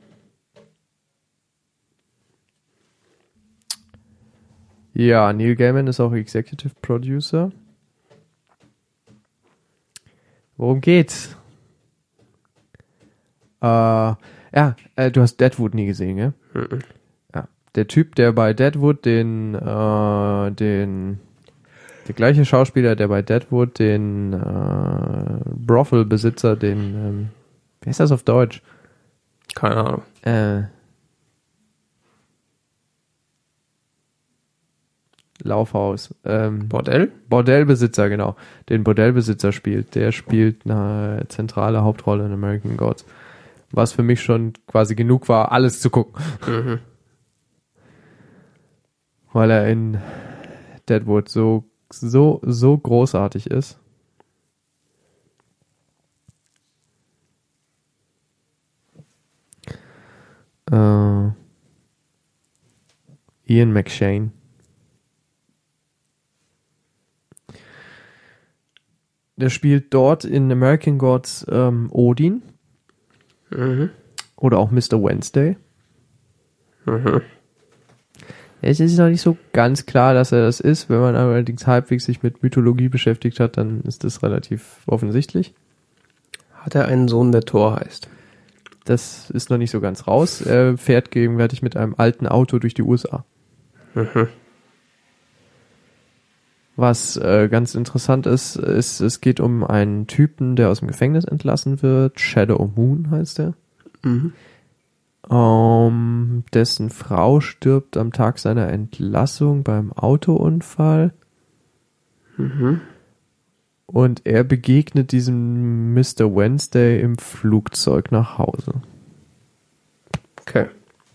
Ja, Neil Gaiman ist auch Executive Producer. Worum geht's? Äh, ja, äh, du hast Deadwood nie gesehen, gell? Mhm. Ja. Der Typ, der bei Deadwood den, äh, den, der gleiche Schauspieler, der bei Deadwood den äh, Brothel-Besitzer, den, ähm, wie heißt das auf Deutsch? Keine Ahnung. Äh, Laufhaus. Ähm, Bordell? Bordellbesitzer, genau. Den Bordellbesitzer spielt. Der spielt eine zentrale Hauptrolle in American Gods. Was für mich schon quasi genug war, alles zu gucken. Mhm. Weil er in Deadwood so, so, so großartig ist. Äh, Ian McShane. Der spielt dort in American Gods ähm, Odin. Mhm. Oder auch Mister Wednesday. Mhm. Es ist noch nicht so ganz klar, dass er das ist. Wenn man allerdings halbwegs sich mit Mythologie beschäftigt hat, dann ist das relativ offensichtlich. Hat er einen Sohn, der Thor heißt? Das ist noch nicht so ganz raus. Er fährt gegenwärtig mit einem alten Auto durch die U S A. Mhm. Was äh, ganz interessant ist, ist, es geht um einen Typen, der aus dem Gefängnis entlassen wird. Shadow Moon heißt er. Mhm. Um, dessen Frau stirbt am Tag seiner Entlassung beim Autounfall. Mhm. Und er begegnet diesem Mister Wednesday im Flugzeug nach Hause. Okay.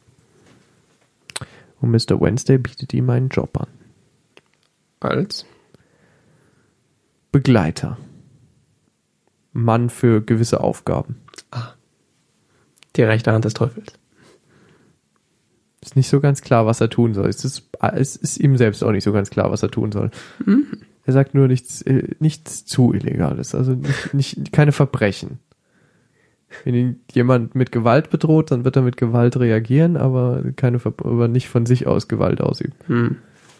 Und Mister Wednesday bietet ihm einen Job an. Als? Begleiter. Mann für gewisse Aufgaben. Ah. Die rechte Hand des Teufels. Ist nicht so ganz klar, was er tun soll. Es ist, es ist ihm selbst auch nicht so ganz klar, was er tun soll. Mhm. Er sagt nur nichts, äh, nichts zu Illegales, also nicht, nicht, keine Verbrechen. Wenn ihn jemand mit Gewalt bedroht, dann wird er mit Gewalt reagieren, aber keine, Ver- aber nicht von sich aus Gewalt ausüben. Mhm.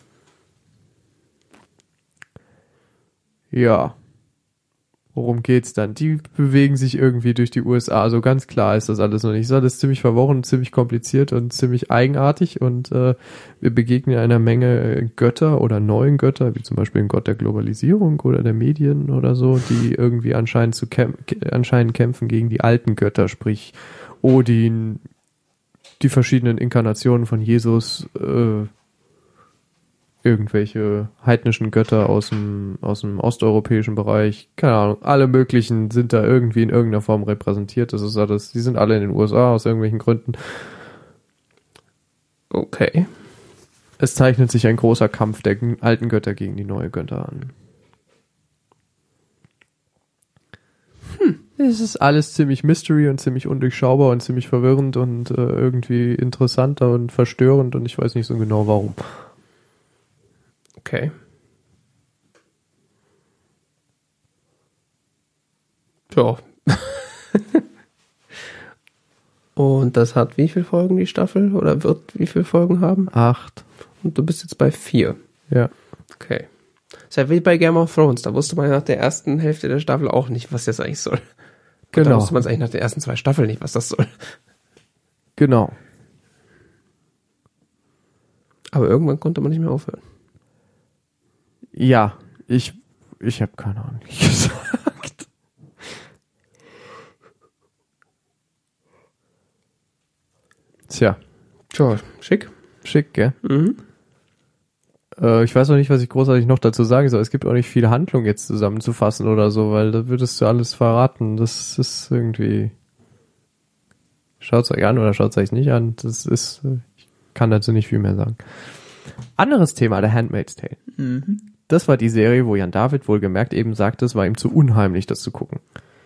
Ja. Worum geht's dann? Die bewegen sich irgendwie durch die U S A. So ganz klar ist das alles noch nicht. Das ist alles ziemlich verworren, ziemlich kompliziert und ziemlich eigenartig. Und äh, wir begegnen einer Menge Götter oder neuen Götter, wie zum Beispiel ein Gott der Globalisierung oder der Medien oder so, die irgendwie anscheinend zu kämp- anscheinend kämpfen gegen die alten Götter, sprich Odin, die verschiedenen Inkarnationen von Jesus, äh, irgendwelche heidnischen Götter aus dem, aus dem osteuropäischen Bereich, keine Ahnung, alle möglichen sind da irgendwie in irgendeiner Form repräsentiert. Das ist alles, die sind alle in den U S A aus irgendwelchen Gründen. Okay. Es zeichnet sich ein großer Kampf der alten Götter gegen die neuen Götter an. Hm. Es ist alles ziemlich Mystery und ziemlich undurchschaubar und ziemlich verwirrend und äh, irgendwie interessanter und verstörend und ich weiß nicht so genau warum. Okay. Ja. Und das hat wie viele Folgen die Staffel? Oder wird wie viele Folgen haben? Acht. Und du bist jetzt bei vier. Ja. Okay. Ist ja wie bei Game of Thrones. Da wusste man nach der ersten Hälfte der Staffel auch nicht, was das eigentlich soll. Und Genau. da wusste man es eigentlich nach den ersten zwei Staffeln nicht, was das soll. Genau. Aber irgendwann konnte man nicht mehr aufhören. Ja, ich, ich habe keine Ahnung, wie gesagt. Tja. Tja, schick. Schick, gell? Mhm. Äh, ich weiß noch nicht, was ich großartig noch dazu sagen soll. Es gibt auch nicht viel Handlung jetzt zusammenzufassen oder so, weil da würdest du alles verraten. Das ist irgendwie... Schaut's euch an oder schaut's euch nicht an. Das ist... Ich kann dazu nicht viel mehr sagen. Anderes Thema, The Handmaid's Tale. Mhm. Das war die Serie, wo Jan David wohlgemerkt eben sagte, es war ihm zu unheimlich, das zu gucken.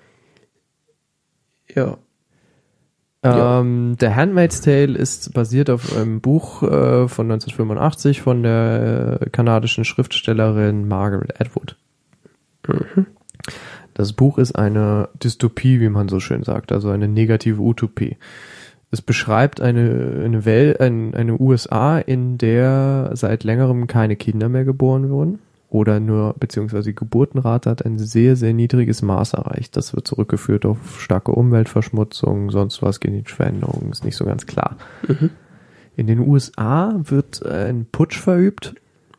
Ja. Ähm, The Handmaid's Tale ist basiert auf einem Buch äh, von neunzehnhundertfünfundachtzig von der äh, kanadischen Schriftstellerin Margaret Atwood. Mhm. Das Buch ist eine Dystopie, wie man so schön sagt, also eine negative Utopie. Es beschreibt eine, eine Welt, ein, eine U S A, in der seit längerem keine Kinder mehr geboren wurden oder nur, beziehungsweise die Geburtenrate hat ein sehr, sehr niedriges Maß erreicht. Das wird zurückgeführt auf starke Umweltverschmutzung, sonst was, genetische Veränderungen, ist nicht so ganz klar. Mhm. In den U S A wird ein Putsch verübt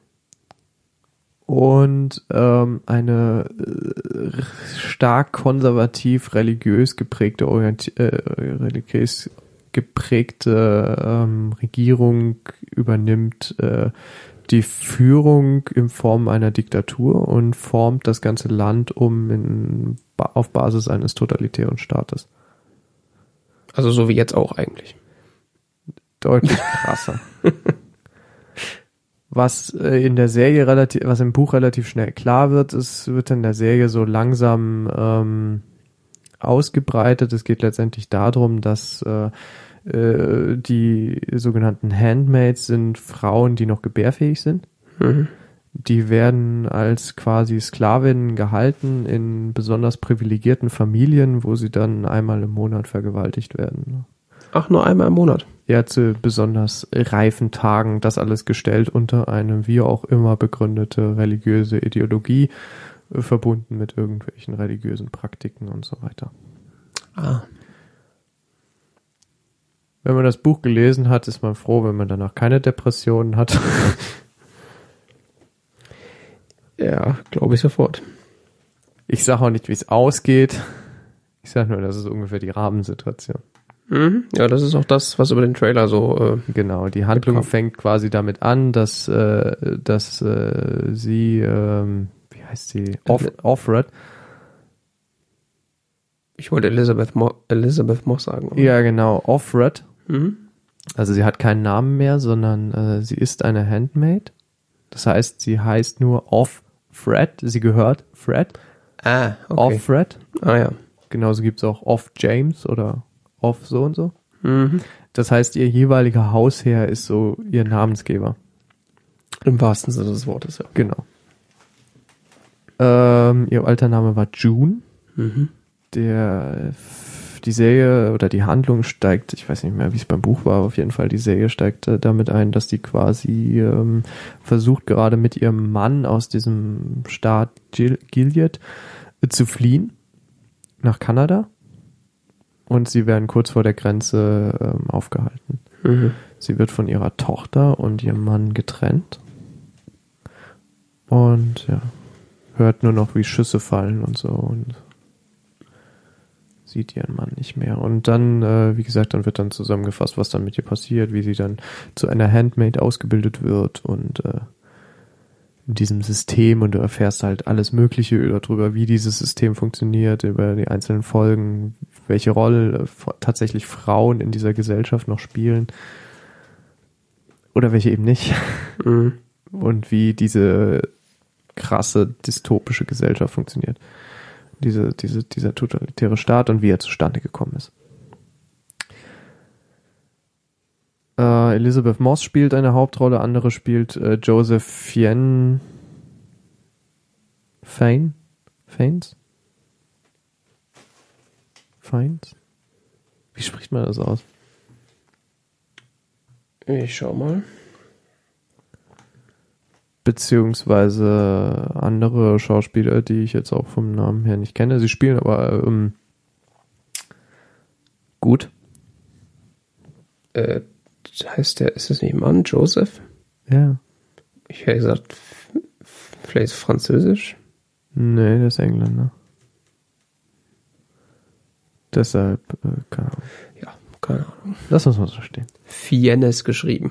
und ähm, eine äh, stark konservativ religiös geprägte Orienti- äh, religiös geprägte ähm, Regierung übernimmt äh, die Führung in Form einer Diktatur und formt das ganze Land um in, auf Basis eines totalitären Staates. Also so wie jetzt auch eigentlich. Deutlich krasser. Was äh, in der Serie relativ, was im Buch relativ schnell klar wird, es wird in der Serie so langsam ähm, ausgebreitet. Es geht letztendlich darum, dass äh, Äh, die sogenannten Handmaids sind Frauen, die noch gebärfähig sind. Mhm. Die werden als quasi Sklavinnen gehalten in besonders privilegierten Familien, wo sie dann einmal im Monat vergewaltigt werden. Ach, nur einmal im Monat? Ja, zu besonders reifen Tagen, das alles gestellt unter eine wie auch immer begründete religiöse Ideologie, äh, verbunden mit irgendwelchen religiösen Praktiken und so weiter. Ah. Wenn man das Buch gelesen hat, ist man froh, wenn man danach keine Depressionen hat. Ja, glaube ich sofort. Ich sage auch nicht, wie es ausgeht. Ich sage nur, das ist ungefähr die Rahmensituation. Mhm. Ja, das ist auch das, was über den Trailer so... Äh, genau, die Handlung mitkommt. fängt quasi damit an, dass, äh, dass äh, sie, ähm, wie heißt sie, Off- Offred, ich wollte Elizabeth, Mo- Elizabeth Moss sagen. aber- ja genau, Offred, Mhm. also sie hat keinen Namen mehr, sondern äh, sie ist eine Handmaid. Das heißt, sie heißt nur Off-Fred, sie gehört Fred, Ah, okay. Off-Fred. Ah ja. Genauso gibt es auch Off-James oder Off so und so. Mhm. Das heißt, ihr jeweiliger Hausherr ist so ihr Namensgeber. Im wahrsten Sinne des Wortes, ja. Genau. Ähm, ihr alter Name war June. Mhm. Der, die Serie oder die Handlung steigt, ich weiß nicht mehr, wie es beim Buch war, auf jeden Fall, die Serie steigt äh, damit ein, dass die quasi ähm, versucht, gerade mit ihrem Mann aus diesem Staat Gil- Gilead äh, zu fliehen nach Kanada. Und sie werden kurz vor der Grenze ähm, aufgehalten. Mhm. Sie wird von ihrer Tochter und ihrem Mann getrennt. Und ja, hört nur noch, wie Schüsse fallen und so und sieht ihren Mann nicht mehr. Und dann, äh, wie gesagt, dann wird dann zusammengefasst, was dann mit ihr passiert, wie sie dann zu einer Handmaid ausgebildet wird und äh, in diesem System, und du erfährst halt alles Mögliche darüber, wie dieses System funktioniert, über die einzelnen Folgen, welche Rolle äh, tatsächlich Frauen in dieser Gesellschaft noch spielen oder welche eben nicht. Mhm. Und wie diese krasse dystopische Gesellschaft funktioniert. Diese, diese, dieser totalitäre Staat und wie er zustande gekommen ist. Äh, Elizabeth Moss spielt eine Hauptrolle, andere spielt äh, Joseph Fiennes. Fiennes? Fiennes? Fiennes? Wie spricht man das aus? Ich schau mal. Beziehungsweise andere Schauspieler, die ich jetzt auch vom Namen her nicht kenne. Sie spielen aber ähm, gut. Äh, heißt der, ist das nicht ein Mann? Joseph? Ja. Ich hätte gesagt, f- f- vielleicht Französisch? Nee, der ist Engländer. Deshalb, äh, keine Ahnung. Ja, keine Ahnung. Lass uns mal so stehen. Fiennes geschrieben.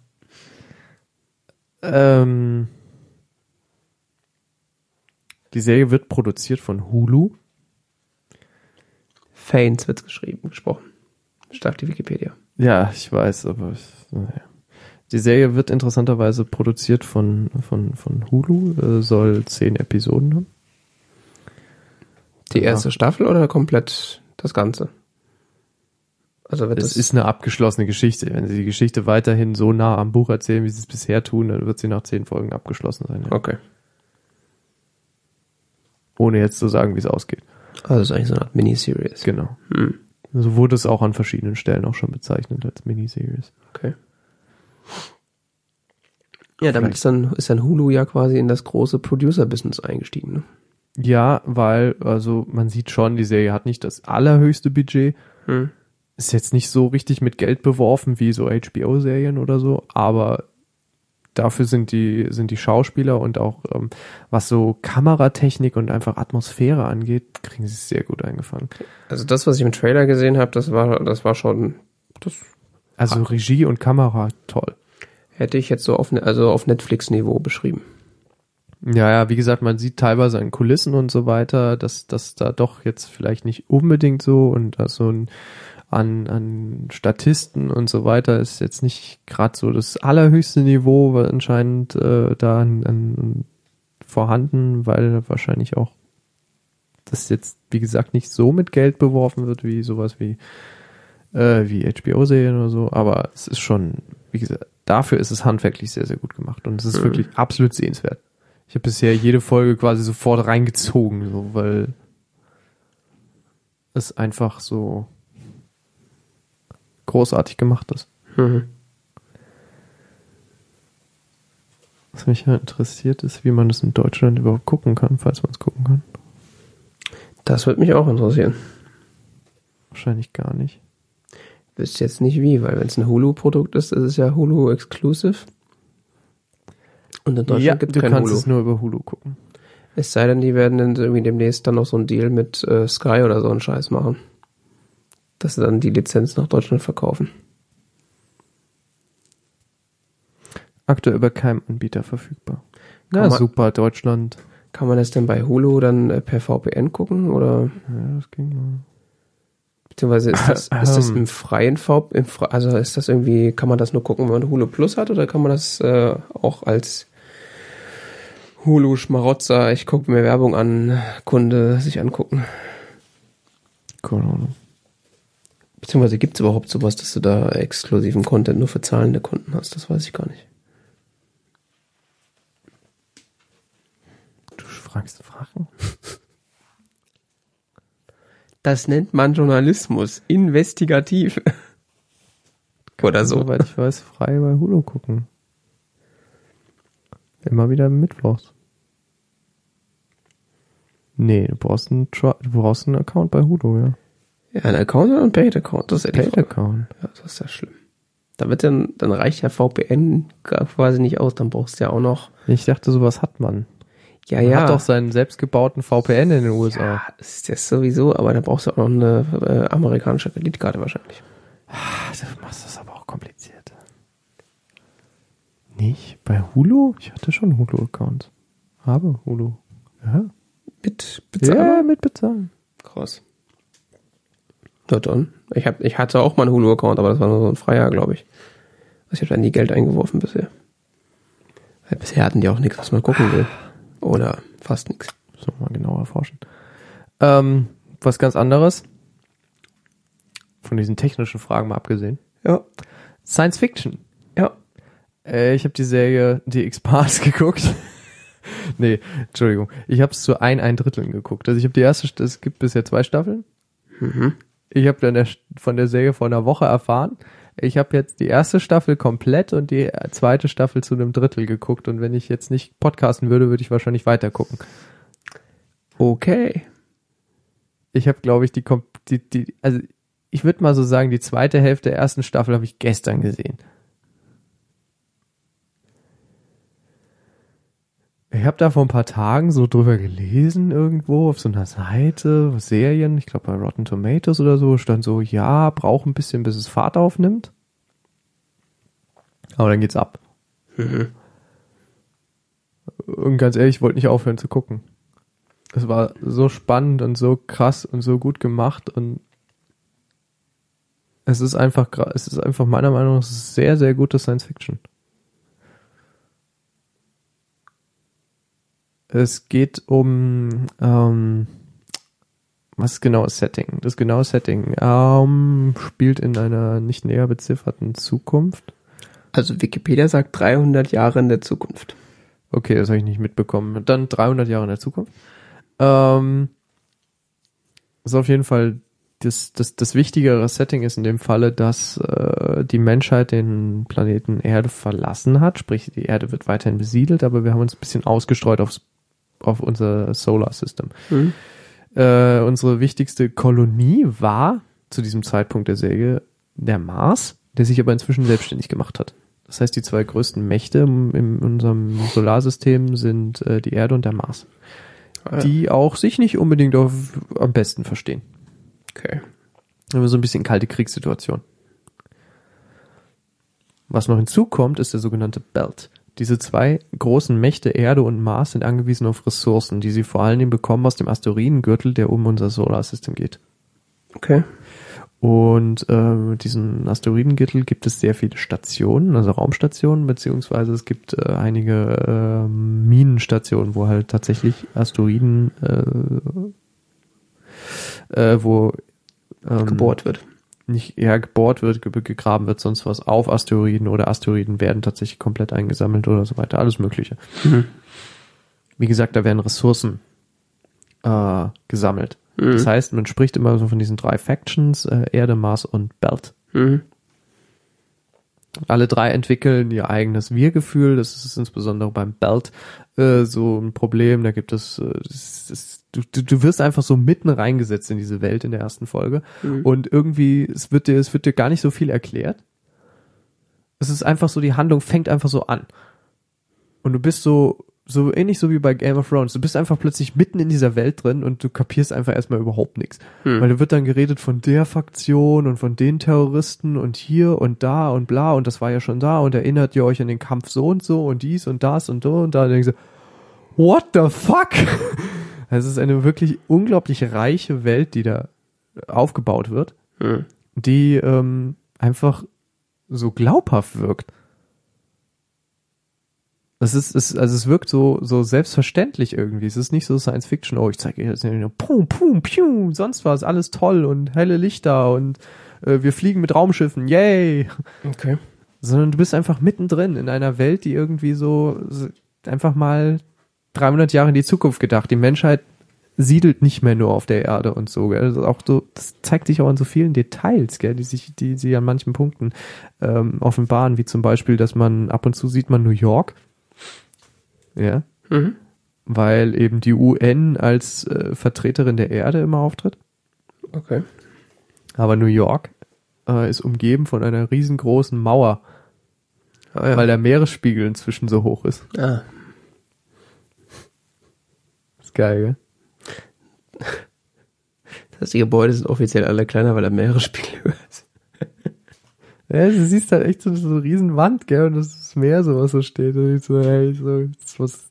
Ähm, die Serie wird produziert von Hulu. Fanes wird's geschrieben, gesprochen. Stark die Wikipedia. Ja, ich weiß, aber ich, naja. Die Serie wird interessanterweise produziert von, von, von Hulu, äh, soll zehn Episoden haben. Die erste Staffel oder komplett das Ganze? Also wird Es das ist eine abgeschlossene Geschichte. Wenn sie die Geschichte weiterhin so nah am Buch erzählen, wie sie es bisher tun, dann wird sie nach zehn Folgen abgeschlossen sein. Ja. okay. Ohne jetzt zu sagen, wie es ausgeht. Also es ist eigentlich so eine Art Miniseries. Genau. Hm. So wurde es auch an verschiedenen Stellen auch schon bezeichnet als Miniseries. Okay. Ja, damit ist dann, ist dann Hulu ja quasi in das große Producer-Business eingestiegen, ne? Ja, weil, also man sieht schon, die Serie hat nicht das allerhöchste Budget. Hm. Ist jetzt nicht so richtig mit Geld beworfen wie so H B O-Serien oder so, aber dafür sind die, sind die Schauspieler und auch ähm, was so Kameratechnik und einfach Atmosphäre angeht, kriegen sie es sehr gut eingefangen. Also das, was ich im Trailer gesehen habe, das war, das war schon, das Also Regie und Kamera, toll. hätte ich jetzt so auf, also auf Netflix-Niveau beschrieben. Ja, ja, wie gesagt, man sieht teilweise an Kulissen und so weiter, dass das da doch jetzt vielleicht nicht unbedingt so und da so ein an, an Statisten und so weiter ist jetzt nicht gerade so das allerhöchste Niveau, weil anscheinend äh, da an, an vorhanden, weil wahrscheinlich auch das jetzt, wie gesagt, nicht so mit Geld beworfen wird wie sowas wie äh, wie H B O-Serien oder so, aber es ist schon, wie gesagt, dafür ist es handwerklich sehr, sehr gut gemacht und es ist mhm. wirklich absolut sehenswert. Ich habe bisher jede Folge quasi sofort reingezogen, so, weil es einfach so großartig gemacht ist. Mhm. Was mich halt interessiert ist, wie man das in Deutschland überhaupt gucken kann, falls man es gucken kann. Das würde mich auch interessieren. Wahrscheinlich gar nicht. Ich wüsste jetzt nicht wie, weil wenn es ein Hulu-Produkt ist, ist es ja Hulu-exclusive. Und in Deutschland ja, gibt es du kein kannst Hulu. es nur über Hulu gucken. Es sei denn, die werden dann irgendwie demnächst dann noch so einen Deal mit äh, Sky oder so einen Scheiß machen. Dass sie dann die Lizenz nach Deutschland verkaufen. Aktuell über keinem Anbieter verfügbar. Kann Ja, man, super, Deutschland. Kann man das denn bei Hulu dann äh, per V P N gucken? Oder? Ja, das ging mal. Beziehungsweise ist das, ist das im freien V P N, im Fre- also ist das irgendwie, kann man das nur gucken, wenn man Hulu Plus hat, oder kann man das äh, auch als Hulu-Schmarotzer, ich gucke mir Werbung an, Kunde sich angucken? Keine Ahnung. Beziehungsweise gibt es überhaupt sowas, dass du da exklusiven Content nur für zahlende Kunden hast? Das weiß ich gar nicht. Du fragst Fragen? Das nennt man Journalismus. Investigativ. Oder so. Soweit ich weiß, frei bei Hulu gucken. Immer wieder mittwochs. Nee, du brauchst einen, Tra- du brauchst einen Account bei Hulu, ja. Ja, ein Account oder ein Paid-Account? Das ist ja die Frage. Paid-Account. Ja, das ist ja schlimm. Da wird dann, dann reicht ja V P N quasi nicht aus, dann brauchst du ja auch noch. Ich dachte, sowas hat man. Ja, man ja. hat doch seinen selbstgebauten V P N in den U S A. Ja, das ist das sowieso, aber da brauchst du auch noch eine äh, amerikanische Kreditkarte wahrscheinlich. Du machst das aber auch kompliziert. Nicht? Bei Hulu? Ich hatte schon Hulu-Accounts. Habe Hulu. Ja. Mit Bezahlen? Ja, mit Bezahlen. Krass. Na dann. Ich, hab, ich hatte auch mal einen Hulu-Account, aber das war nur so ein Freier, glaube ich. Also ich habe da nie Geld eingeworfen bisher. Weil bisher hatten die auch nichts, was man gucken will. Oder fast nichts. So, mal genauer erforschen. Ähm, was ganz anderes. Von diesen technischen Fragen mal abgesehen. Ja. Science Fiction. Ja. Äh, ich habe die Serie The X-Files geguckt. Nee, Entschuldigung. Ich habe es zu ein, ein Dritteln geguckt. Also ich habe die erste, es gibt bisher zwei Staffeln. Mhm. Ich habe dann der, von der Serie vor einer Woche erfahren. Ich habe jetzt die erste Staffel komplett und die zweite Staffel zu einem Drittel geguckt. Und wenn ich jetzt nicht podcasten würde, würde ich wahrscheinlich weiter gucken. Okay. Ich habe, glaube ich, die, die, die, also ich würde mal so sagen, die zweite Hälfte der ersten Staffel habe ich gestern gesehen. Ich habe da vor ein paar Tagen so drüber gelesen irgendwo auf so einer Seite, Serien, ich glaube bei Rotten Tomatoes oder so, stand so, ja, braucht ein bisschen, bis es Fahrt aufnimmt. Aber dann geht's ab. Mhm. Und ganz ehrlich, ich wollte nicht aufhören zu gucken. Es war so spannend und so krass und so gut gemacht und es ist einfach, es ist einfach meiner Meinung nach sehr, sehr gute Science Fiction. Es geht um, ähm, was ist genau das Setting? Das genaue Setting ähm, spielt in einer nicht näher bezifferten Zukunft. Also Wikipedia sagt dreihundert Jahre in der Zukunft. Okay, das habe ich nicht mitbekommen. Dann dreihundert Jahre in der Zukunft. Ähm, ist auf jeden Fall das, das, das wichtigere Setting ist in dem Falle, dass äh, die Menschheit den Planeten Erde verlassen hat. Sprich, die Erde wird weiterhin besiedelt, aber wir haben uns ein bisschen ausgestreut aufs auf unser Solar System. Mhm. Äh, unsere wichtigste Kolonie war zu diesem Zeitpunkt der Serie der Mars, der sich aber inzwischen selbstständig gemacht hat. Das heißt, die zwei größten Mächte in, in unserem Solarsystem sind äh, die Erde und der Mars. Ah, ja. Die auch sich nicht unbedingt auf, am besten verstehen. Okay. Aber so ein bisschen kalte Kriegssituation. Was noch hinzukommt, ist der sogenannte Belt. Diese zwei großen Mächte, Erde und Mars, sind angewiesen auf Ressourcen, die sie vor allen Dingen bekommen aus dem Asteroidengürtel, der um unser Solarsystem geht. Okay. Und äh, diesen Asteroidengürtel gibt es sehr viele Stationen, also Raumstationen, beziehungsweise es gibt äh, einige äh, Minenstationen, wo halt tatsächlich Asteroiden, äh, äh, wo ähm, gebohrt wird. nicht eher gebohrt wird, ge- gegraben wird, sonst was auf Asteroiden oder Asteroiden werden tatsächlich komplett eingesammelt oder so weiter, alles Mögliche. Mhm. Wie gesagt, da werden Ressourcen äh, gesammelt. Mhm. Das heißt, man spricht immer so von diesen drei Factions, äh, Erde, Mars und Belt. Mhm. Alle drei entwickeln ihr eigenes Wir-Gefühl. Das ist insbesondere beim Belt äh, so ein Problem. Da gibt es, äh, das, das, du, du du wirst einfach so mitten reingesetzt in diese Welt in der ersten Folge. Mhm. Und irgendwie, es wird dir, es wird dir gar nicht so viel erklärt. Es ist einfach so, die Handlung fängt einfach so an. Und du bist so, so ähnlich so wie bei Game of Thrones. Du bist einfach plötzlich mitten in dieser Welt drin und du kapierst einfach erstmal überhaupt nichts. Mhm. Weil da wird dann geredet von der Faktion und von den Terroristen und hier und da und bla und das war ja schon da und erinnert ihr euch an den Kampf so und so und dies und das und so und da. Und dann denkst du, what the fuck? Es ist eine wirklich unglaublich reiche Welt, die da aufgebaut wird, Mhm. die ähm, einfach so glaubhaft wirkt. Es ist, es, also es wirkt so, so selbstverständlich irgendwie. Es ist nicht so Science Fiction, oh, ich zeige dir jetzt pum, pum, piu, sonst was, alles toll und helle Lichter und äh, wir fliegen mit Raumschiffen, yay! Okay. Sondern du bist einfach mittendrin in einer Welt, die irgendwie so, so einfach mal dreihundert Jahre in die Zukunft gedacht. Die Menschheit siedelt nicht mehr nur auf der Erde und so, gell? Das ist auch so, das zeigt sich auch in so vielen Details, gell, die sich, die sie an manchen Punkten ähm, offenbaren, wie zum Beispiel, dass man ab und zu sieht man New York. Ja, Mhm. weil eben die U N als äh, Vertreterin der Erde immer auftritt. Okay. Aber New York äh, ist umgeben von einer riesengroßen Mauer, Ah, ja. weil der Meeresspiegel inzwischen so hoch ist. Ah. Ist geil, gell? Das heißt, die Gebäude sind offiziell alle kleiner, weil der Meeresspiegel höher ist. Ja, du siehst halt echt so, so eine riesen Wand, gell, und das ist das Meer so, was so steht. Und ich so, hey, so, das ist was.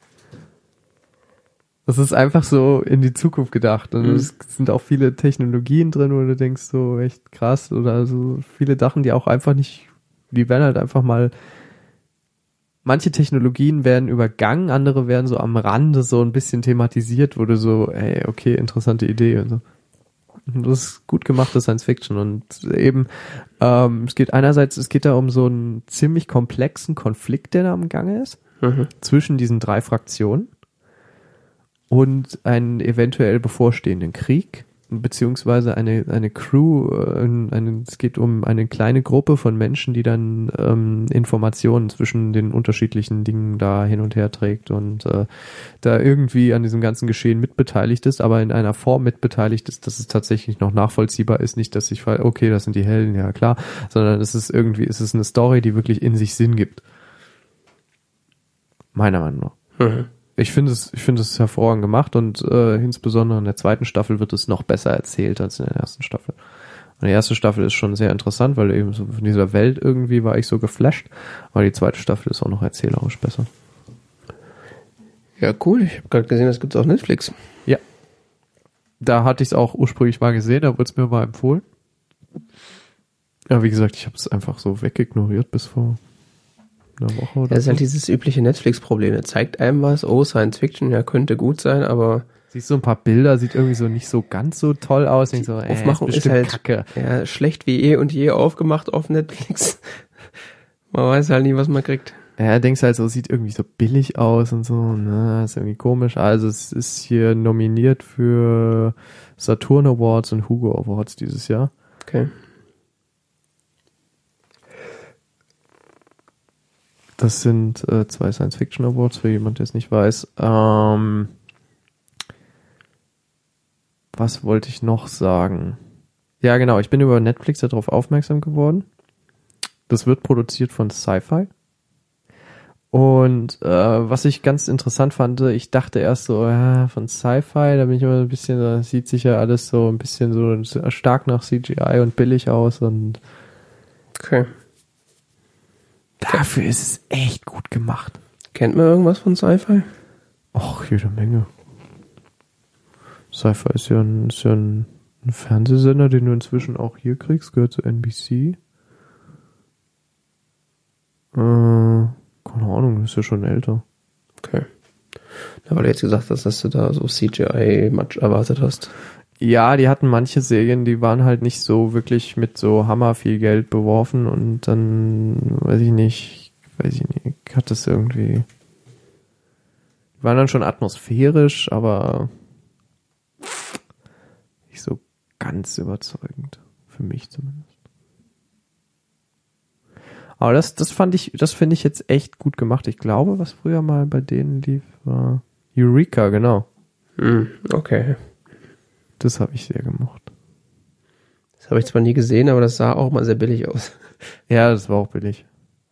Das ist einfach so in die Zukunft gedacht. Und Mhm. es sind auch viele Technologien drin, wo du denkst, so echt krass. Oder so viele Sachen, die auch einfach nicht, die werden halt einfach mal, manche Technologien werden übergangen, andere werden so am Rande so ein bisschen thematisiert, wo du so, ey, okay, interessante Idee und so. Und das ist gut gemachte Science Fiction und eben, ähm, es geht einerseits, es geht da um so einen ziemlich komplexen Konflikt, der da am Gange ist, Mhm. zwischen diesen drei Fraktionen und einen eventuell bevorstehenden Krieg, beziehungsweise eine, eine Crew, äh, eine, es geht um eine kleine Gruppe von Menschen, die dann ähm, Informationen zwischen den unterschiedlichen Dingen da hin und her trägt und äh, da irgendwie an diesem ganzen Geschehen mitbeteiligt ist, aber in einer Form mitbeteiligt ist, dass es tatsächlich noch nachvollziehbar ist, nicht, dass ich frage, okay, das sind die Helden, ja klar, sondern es ist irgendwie, es ist eine Story, die wirklich in sich Sinn gibt. Meiner Meinung nach. Mhm. Ich finde es, ich finde es hervorragend gemacht und äh, insbesondere in der zweiten Staffel wird es noch besser erzählt als in der ersten Staffel. Und die erste Staffel ist schon sehr interessant, weil eben so von dieser Welt irgendwie war ich so geflasht, aber die zweite Staffel ist auch noch erzählerisch besser. Ja, cool. Ich habe gerade gesehen, das gibt's auf Netflix. Ja. Da hatte ich es auch ursprünglich mal gesehen, da wurde es mir mal empfohlen. Ja, wie gesagt, ich habe es einfach so wegignoriert bis vor einer Woche oder Das ist so. halt dieses übliche Netflix-Problem. Er zeigt einem was, oh, Science Fiction, ja, könnte gut sein, aber Siehst so ein paar Bilder, sieht irgendwie so nicht so ganz so toll aus. Denk so, die äh, Aufmachung ist, bestimmt halt Kacke. ja, schlecht wie eh und je aufgemacht auf Netflix. Man weiß halt nie, was man kriegt. Ja, denkst halt so, sieht irgendwie so billig aus und so, ne, ist irgendwie komisch. Also es ist hier nominiert für Saturn Awards und Hugo Awards dieses Jahr. Okay. Das sind äh, zwei Science Fiction Awards, für jemand, der es nicht weiß. Ähm, was wollte ich noch sagen? Ja, genau, ich bin über Netflix darauf aufmerksam geworden. Das wird produziert von Sci-Fi. Und äh, was ich ganz interessant fand, ich dachte erst so, ja, von Sci-Fi, da bin ich immer ein bisschen, da sieht sich ja alles so ein bisschen so stark nach C G I und billig aus und Okay. dafür ist es echt gut gemacht. Kennt man irgendwas von Sci-Fi? Och, jede Menge. Sci-Fi ist ja ein, ist ja ein, ein Fernsehsender, den du inzwischen auch hier kriegst, gehört zu N B C. Äh, keine Ahnung, ist ja schon älter. Okay. Ja, weil du jetzt gesagt hast, dass du da so C G I-Match erwartet hast. Ja, die hatten manche Serien, die waren halt nicht so wirklich mit so hammer viel Geld beworfen und dann, weiß ich nicht, weiß ich nicht, hat das irgendwie, die waren dann schon atmosphärisch, aber nicht so ganz überzeugend, für mich zumindest. Aber das, das fand ich, das finde ich jetzt echt gut gemacht. Ich glaube, was früher mal bei denen lief, war Eureka, genau. Hm, okay. Das habe ich sehr gemocht. Das habe ich zwar nie gesehen, aber das sah auch mal sehr billig aus. Ja, das war auch billig.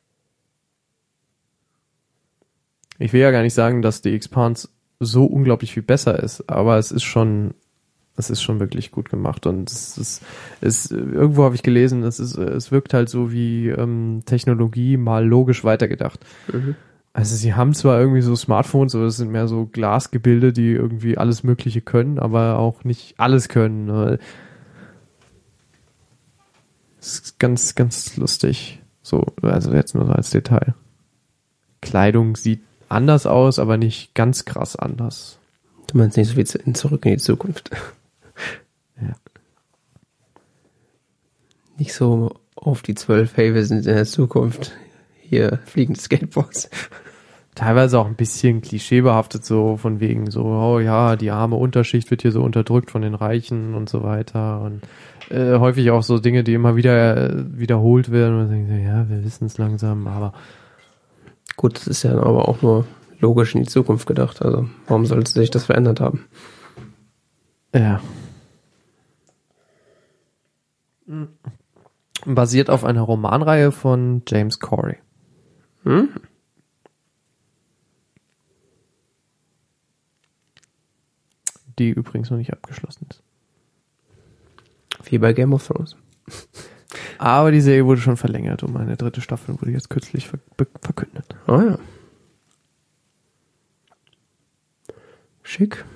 Ich will ja gar nicht sagen, dass die Expanse so unglaublich viel besser ist, aber es ist schon, es ist schon wirklich gut gemacht und es ist, es, irgendwo habe ich gelesen, es ist, es wirkt halt so wie ähm, Technologie mal logisch weitergedacht. Mhm. Also sie haben zwar irgendwie so Smartphones, aber es sind mehr so Glasgebilde, die irgendwie alles Mögliche können, aber auch nicht alles können. Ne? Das ist ganz, ganz lustig. So, also jetzt nur so als Detail. Kleidung sieht anders aus, aber nicht ganz krass anders. Du meinst nicht so wie in Zurück in die Zukunft. Ja. Nicht so auf die zwölf, hey, wir sind in der Zukunft. Hier fliegende Skateboards. Teilweise auch ein bisschen klischeebehaftet, so von wegen so, oh ja, die arme Unterschicht wird hier so unterdrückt von den Reichen und so weiter und äh, häufig auch so Dinge, die immer wieder äh, wiederholt werden und man denkt, ja, wir wissen es langsam, aber gut, das ist ja aber auch nur logisch in die Zukunft gedacht, also warum sollte sich das verändert haben? Ja. Basiert auf einer Romanreihe von James Corey. Hm? Die übrigens noch nicht abgeschlossen ist. Wie bei Game of Thrones. Aber die Serie wurde schon verlängert und eine dritte Staffel wurde jetzt kürzlich ver- verkündet. Ah ja. Schick.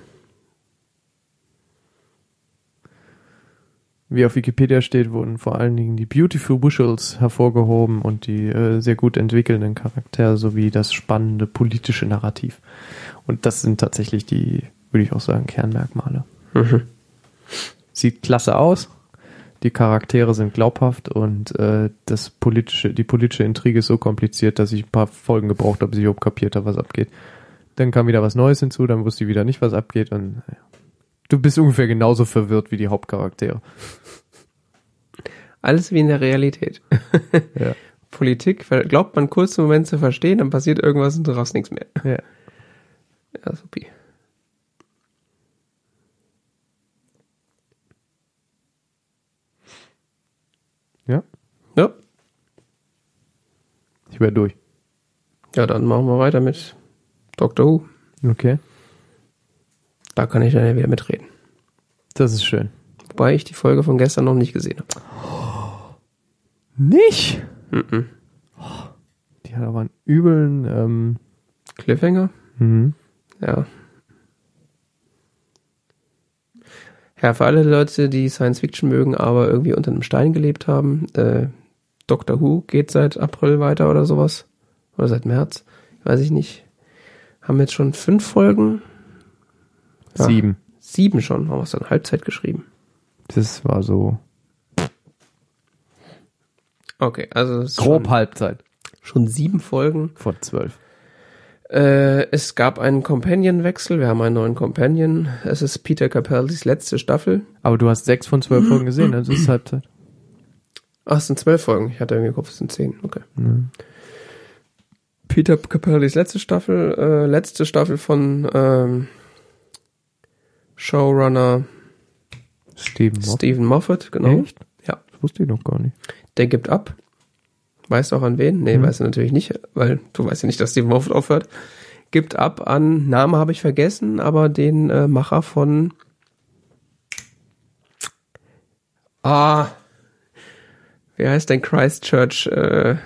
Wie auf Wikipedia steht, wurden vor allen Dingen die Beautiful Visuals hervorgehoben und die äh, sehr gut entwickelnden Charaktere sowie das spannende politische Narrativ. Und das sind tatsächlich die, würde ich auch sagen, Kernmerkmale. Mhm. Sieht klasse aus, die Charaktere sind glaubhaft und äh, das politische, die politische Intrige ist so kompliziert, dass ich ein paar Folgen gebraucht habe, bis ich überhaupt kapiert habe, was abgeht. Dann kam wieder was Neues hinzu, dann wusste ich wieder nicht, was abgeht und ja. Du bist ungefähr genauso verwirrt wie die Hauptcharaktere. Alles wie in der Realität. Ja. Politik glaubt man kurz einen Moment zu verstehen, dann passiert irgendwas und du raffst nichts mehr. Ja. Ja, supi. Ja? Ja. Ich wäre durch. Ja, dann machen wir weiter mit Doctor Who. Okay. Da kann ich dann ja wieder mitreden. Das ist schön. Wobei ich die Folge von gestern noch nicht gesehen habe. Nicht? Mhm. Die hat aber einen übeln ähm, Cliffhanger? mhm. Ja. Ja, für alle Leute, die Science Fiction mögen, aber irgendwie unter einem Stein gelebt haben, äh, Doctor Who geht seit April weiter oder sowas. Oder seit März. Weiß ich nicht. Haben jetzt schon fünf Folgen. Ja, Sieben. Sieben schon. Haben wir es dann Halbzeit geschrieben. Das war so Okay, also es ist grob schon, Halbzeit. schon sieben Folgen. Von zwölf. Äh, es gab einen Companion-Wechsel. Wir haben einen neuen Companion. Es ist Peter Capaldis letzte Staffel. Aber du hast sechs von zwölf Folgen gesehen, also ist Halbzeit. Ach, es sind zwölf Folgen. Ich hatte irgendwie gehofft, es sind zehn. Okay. Mhm. Peter Capaldis letzte Staffel. Äh, letzte Staffel von ähm, Showrunner Stephen Moffat. Stephen Moffat, genau. Echt? Ja. Das wusste ich noch gar nicht. Der gibt ab. Weißt du auch an wen? Nee, Hm. weißt du natürlich nicht, weil du weißt ja nicht, dass Stephen Moffat aufhört. Gibt ab an, Name habe ich vergessen, aber den äh, Macher von Ah, wie heißt denn Christchurch? Äh,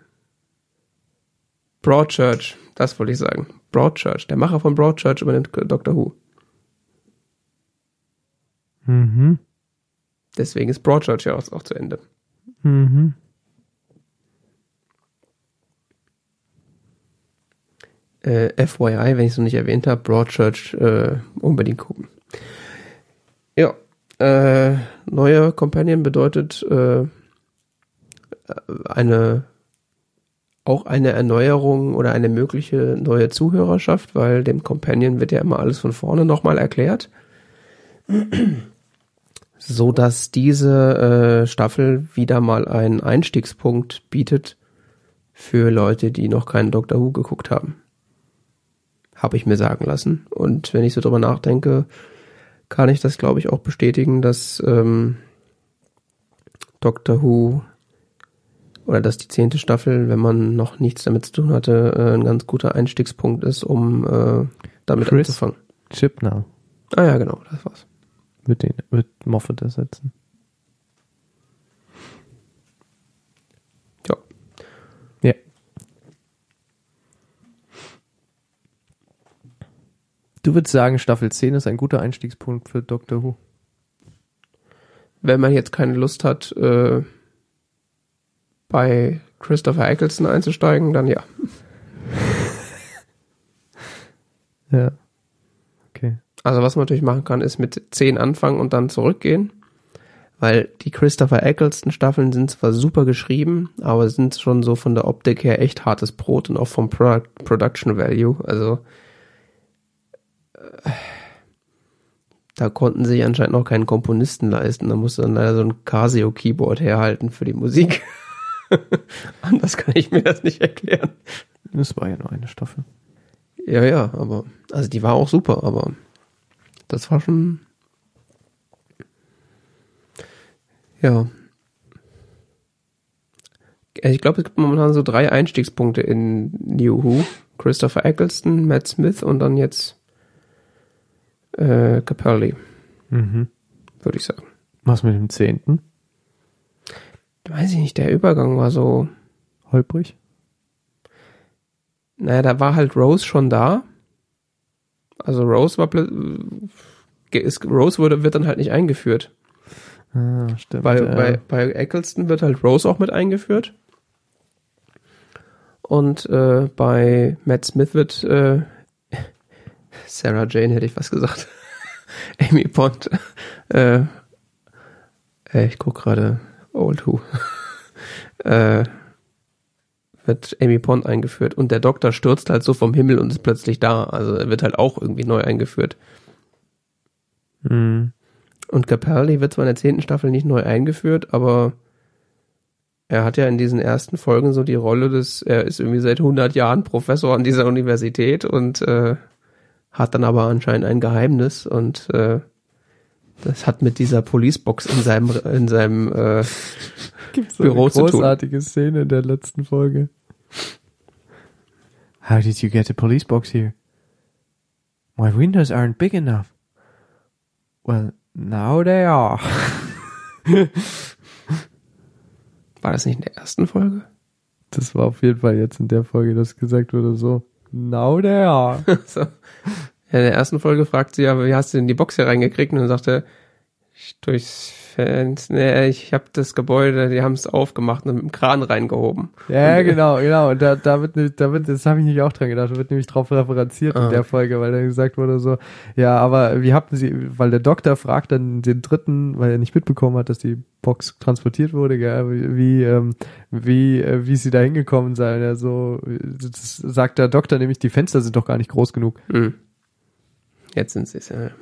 Broadchurch, das wollte ich sagen. Broadchurch, der Macher von Broadchurch übernimmt Doctor Who. Mhm. Deswegen ist Broadchurch ja auch, auch zu Ende. Mhm. Äh, F Y I, wenn ich es noch nicht erwähnt habe, Broadchurch äh, unbedingt gucken. Ja, Äh, neue Companion bedeutet äh, eine auch eine Erneuerung oder eine mögliche neue Zuhörerschaft, weil dem Companion wird ja immer alles von vorne nochmal erklärt. So dass diese äh, Staffel wieder mal einen Einstiegspunkt bietet für Leute, die noch keinen Doctor Who geguckt haben. Habe ich mir sagen lassen. Und wenn ich so drüber nachdenke, kann ich das, glaube ich, auch bestätigen, dass ähm, Doctor Who oder dass die zehnte Staffel, wenn man noch nichts damit zu tun hatte, äh, ein ganz guter Einstiegspunkt ist, um äh, damit Chris anzufangen. Chibnall. Ah ja, genau, das war's. Wird den wird Moffat ersetzen. Ja. Ja. Du würdest sagen, Staffel zehn ist ein guter Einstiegspunkt für Doctor Who? Wenn man jetzt keine Lust hat, äh, bei Christopher Eccleston einzusteigen, dann ja. Ja. Okay. Also was man natürlich machen kann, ist mit zehn anfangen und dann zurückgehen. Weil die Christopher Eccleston Staffeln sind zwar super geschrieben, aber sind schon so von der Optik her echt hartes Brot und auch vom Product, Production Value. Also äh, da konnten sich anscheinend noch keinen Komponisten leisten. Da musste dann leider so ein Casio-Keyboard herhalten für die Musik. Anders kann ich mir das nicht erklären. Das war ja nur eine Staffel. Ja, ja, aber, also die war auch super, aber das war schon, ja. Ich glaube, es gibt momentan so drei Einstiegspunkte in New Who. Christopher Eccleston, Matt Smith und dann jetzt äh, Capaldi, Mhm. würde ich sagen. Was mit dem zehnten? Weiß ich nicht, der Übergang war so, Holprig? naja, da war halt Rose schon da. Also Rose war plö- ist, Rose wurde, wird dann halt nicht eingeführt. Ah, stimmt. Bei, ja. bei, bei Eccleston wird halt Rose auch mit eingeführt. Und äh, bei Matt Smith wird äh, Sarah Jane, hätte ich was gesagt. Amy Pond. Äh, äh, ich guck gerade Old Who. äh, wird Amy Pond eingeführt. Und der Doktor stürzt halt so vom Himmel und ist plötzlich da. Also er wird halt auch irgendwie neu eingeführt. Mhm. Und Capaldi wird zwar in der zehnten Staffel nicht neu eingeführt, aber er hat ja in diesen ersten Folgen so die Rolle des, er ist irgendwie seit hundert Jahren Professor an dieser Universität und äh, hat dann aber anscheinend ein Geheimnis und äh, das hat mit dieser Policebox in seinem in seinem äh, Gibt's so Büro eine zu tun. großartige Szene in der letzten Folge. How did you get a police box here? My windows aren't big enough. Well, now they are. War das nicht in der ersten Folge? Das war auf jeden Fall jetzt in der Folge, dass gesagt wurde so, now they are. so. Ja, in der ersten Folge fragt sie ja, wie hast du denn die Box hier reingekriegt? Und dann sagt er, ich durchs Fenster, nee, ich habe das Gebäude, die haben es aufgemacht und mit dem Kran reingehoben. Ja, und, genau, genau. Und da, da wird, da wird, das habe ich nicht auch dran gedacht, da wird nämlich drauf referenziert ah. in der Folge, weil dann gesagt wurde so, ja, aber wie habt sie, weil der Doktor fragt dann den Dritten, weil er nicht mitbekommen hat, dass die Box transportiert wurde, gell, wie, wie, ähm, wie, äh, wie sie da hingekommen seien. Ja, so, das sagt der Doktor nämlich, die Fenster sind doch gar nicht groß genug. Mhm. Jetzt sind sie es, ja.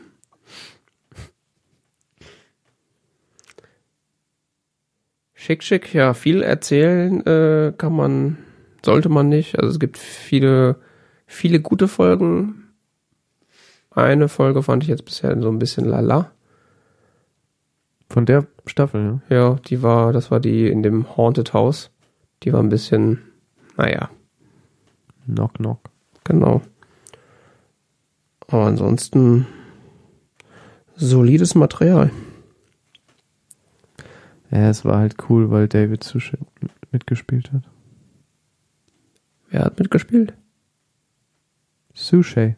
Schick, schick, ja, viel erzählen äh, kann man, sollte man nicht. Also es gibt viele, viele gute Folgen. Eine Folge fand ich jetzt bisher so ein bisschen lala. Von der Staffel, ne? Ja, die war, das war die in dem Haunted House. Die war ein bisschen, naja. Knock, knock. Genau. Aber ansonsten solides Material. Ja, es war halt cool, weil David Suchet mitgespielt hat. Wer hat mitgespielt? Suchet.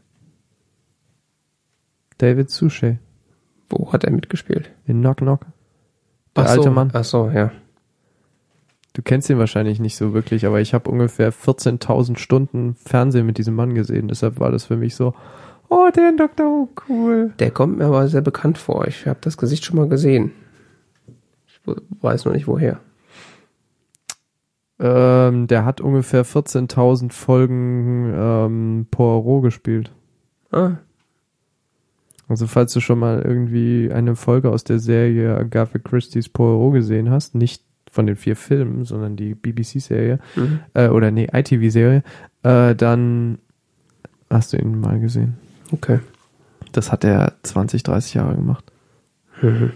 David Suchet. Wo hat er mitgespielt? In Knock Knock. Der Ach alte so, Mann. Ach so, ja. Du kennst ihn wahrscheinlich nicht so wirklich, aber ich habe ungefähr vierzehntausend Stunden Fernsehen mit diesem Mann gesehen. Deshalb war das für mich so, Oh, der Doktor Who, cool. Der kommt mir aber sehr bekannt vor. Ich habe das Gesicht schon mal gesehen. Ich weiß noch nicht, woher. Ähm, der hat ungefähr vierzehntausend Folgen ähm, Poirot gespielt. Ah. Also falls du schon mal irgendwie eine Folge aus der Serie Agatha Christie's Poirot gesehen hast, nicht von den vier Filmen, sondern die B B C-Serie, Mhm. äh, oder nee, I T V-Serie, äh, dann hast du ihn mal gesehen. Okay. Das hat er zwanzig, dreißig Jahre gemacht. Mhm.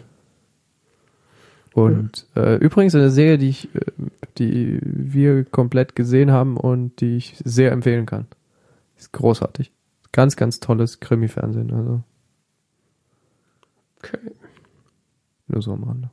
Und äh, übrigens eine Serie, die ich, äh, die wir komplett gesehen haben und die ich sehr empfehlen kann. Ist großartig. Ganz, ganz tolles Krimi-Fernsehen. Also Okay. nur so am Rande.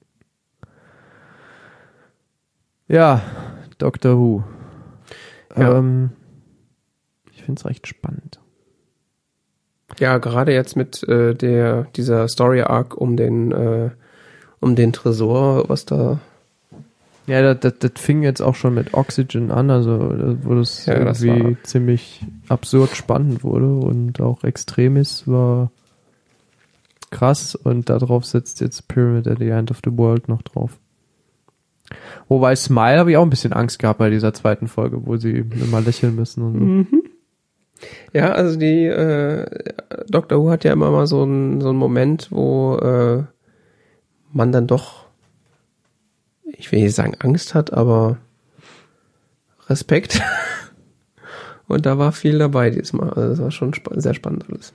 Ja, Doctor Who. Ja. Ähm, ich finde es recht spannend. Ja, gerade jetzt mit äh, der dieser Story Arc um den äh, um den Tresor, was da Ja, das, das, das fing jetzt auch schon mit Oxygen an, also das- wo das Ja, das irgendwie war- ziemlich absurd spannend wurde und auch Extremis war krass und darauf setzt jetzt Pyramid at the End of the World noch drauf. Wobei Smile habe ich auch ein bisschen Angst gehabt bei dieser zweiten Folge, wo sie immer lächeln müssen und so. Mhm. Ja, also die äh, Doctor Who hat ja immer mal so einen so einen Moment, wo äh, man dann doch, ich will nicht sagen Angst hat, aber Respekt. Und da war viel dabei diesmal. Also das war schon spa- sehr spannend alles.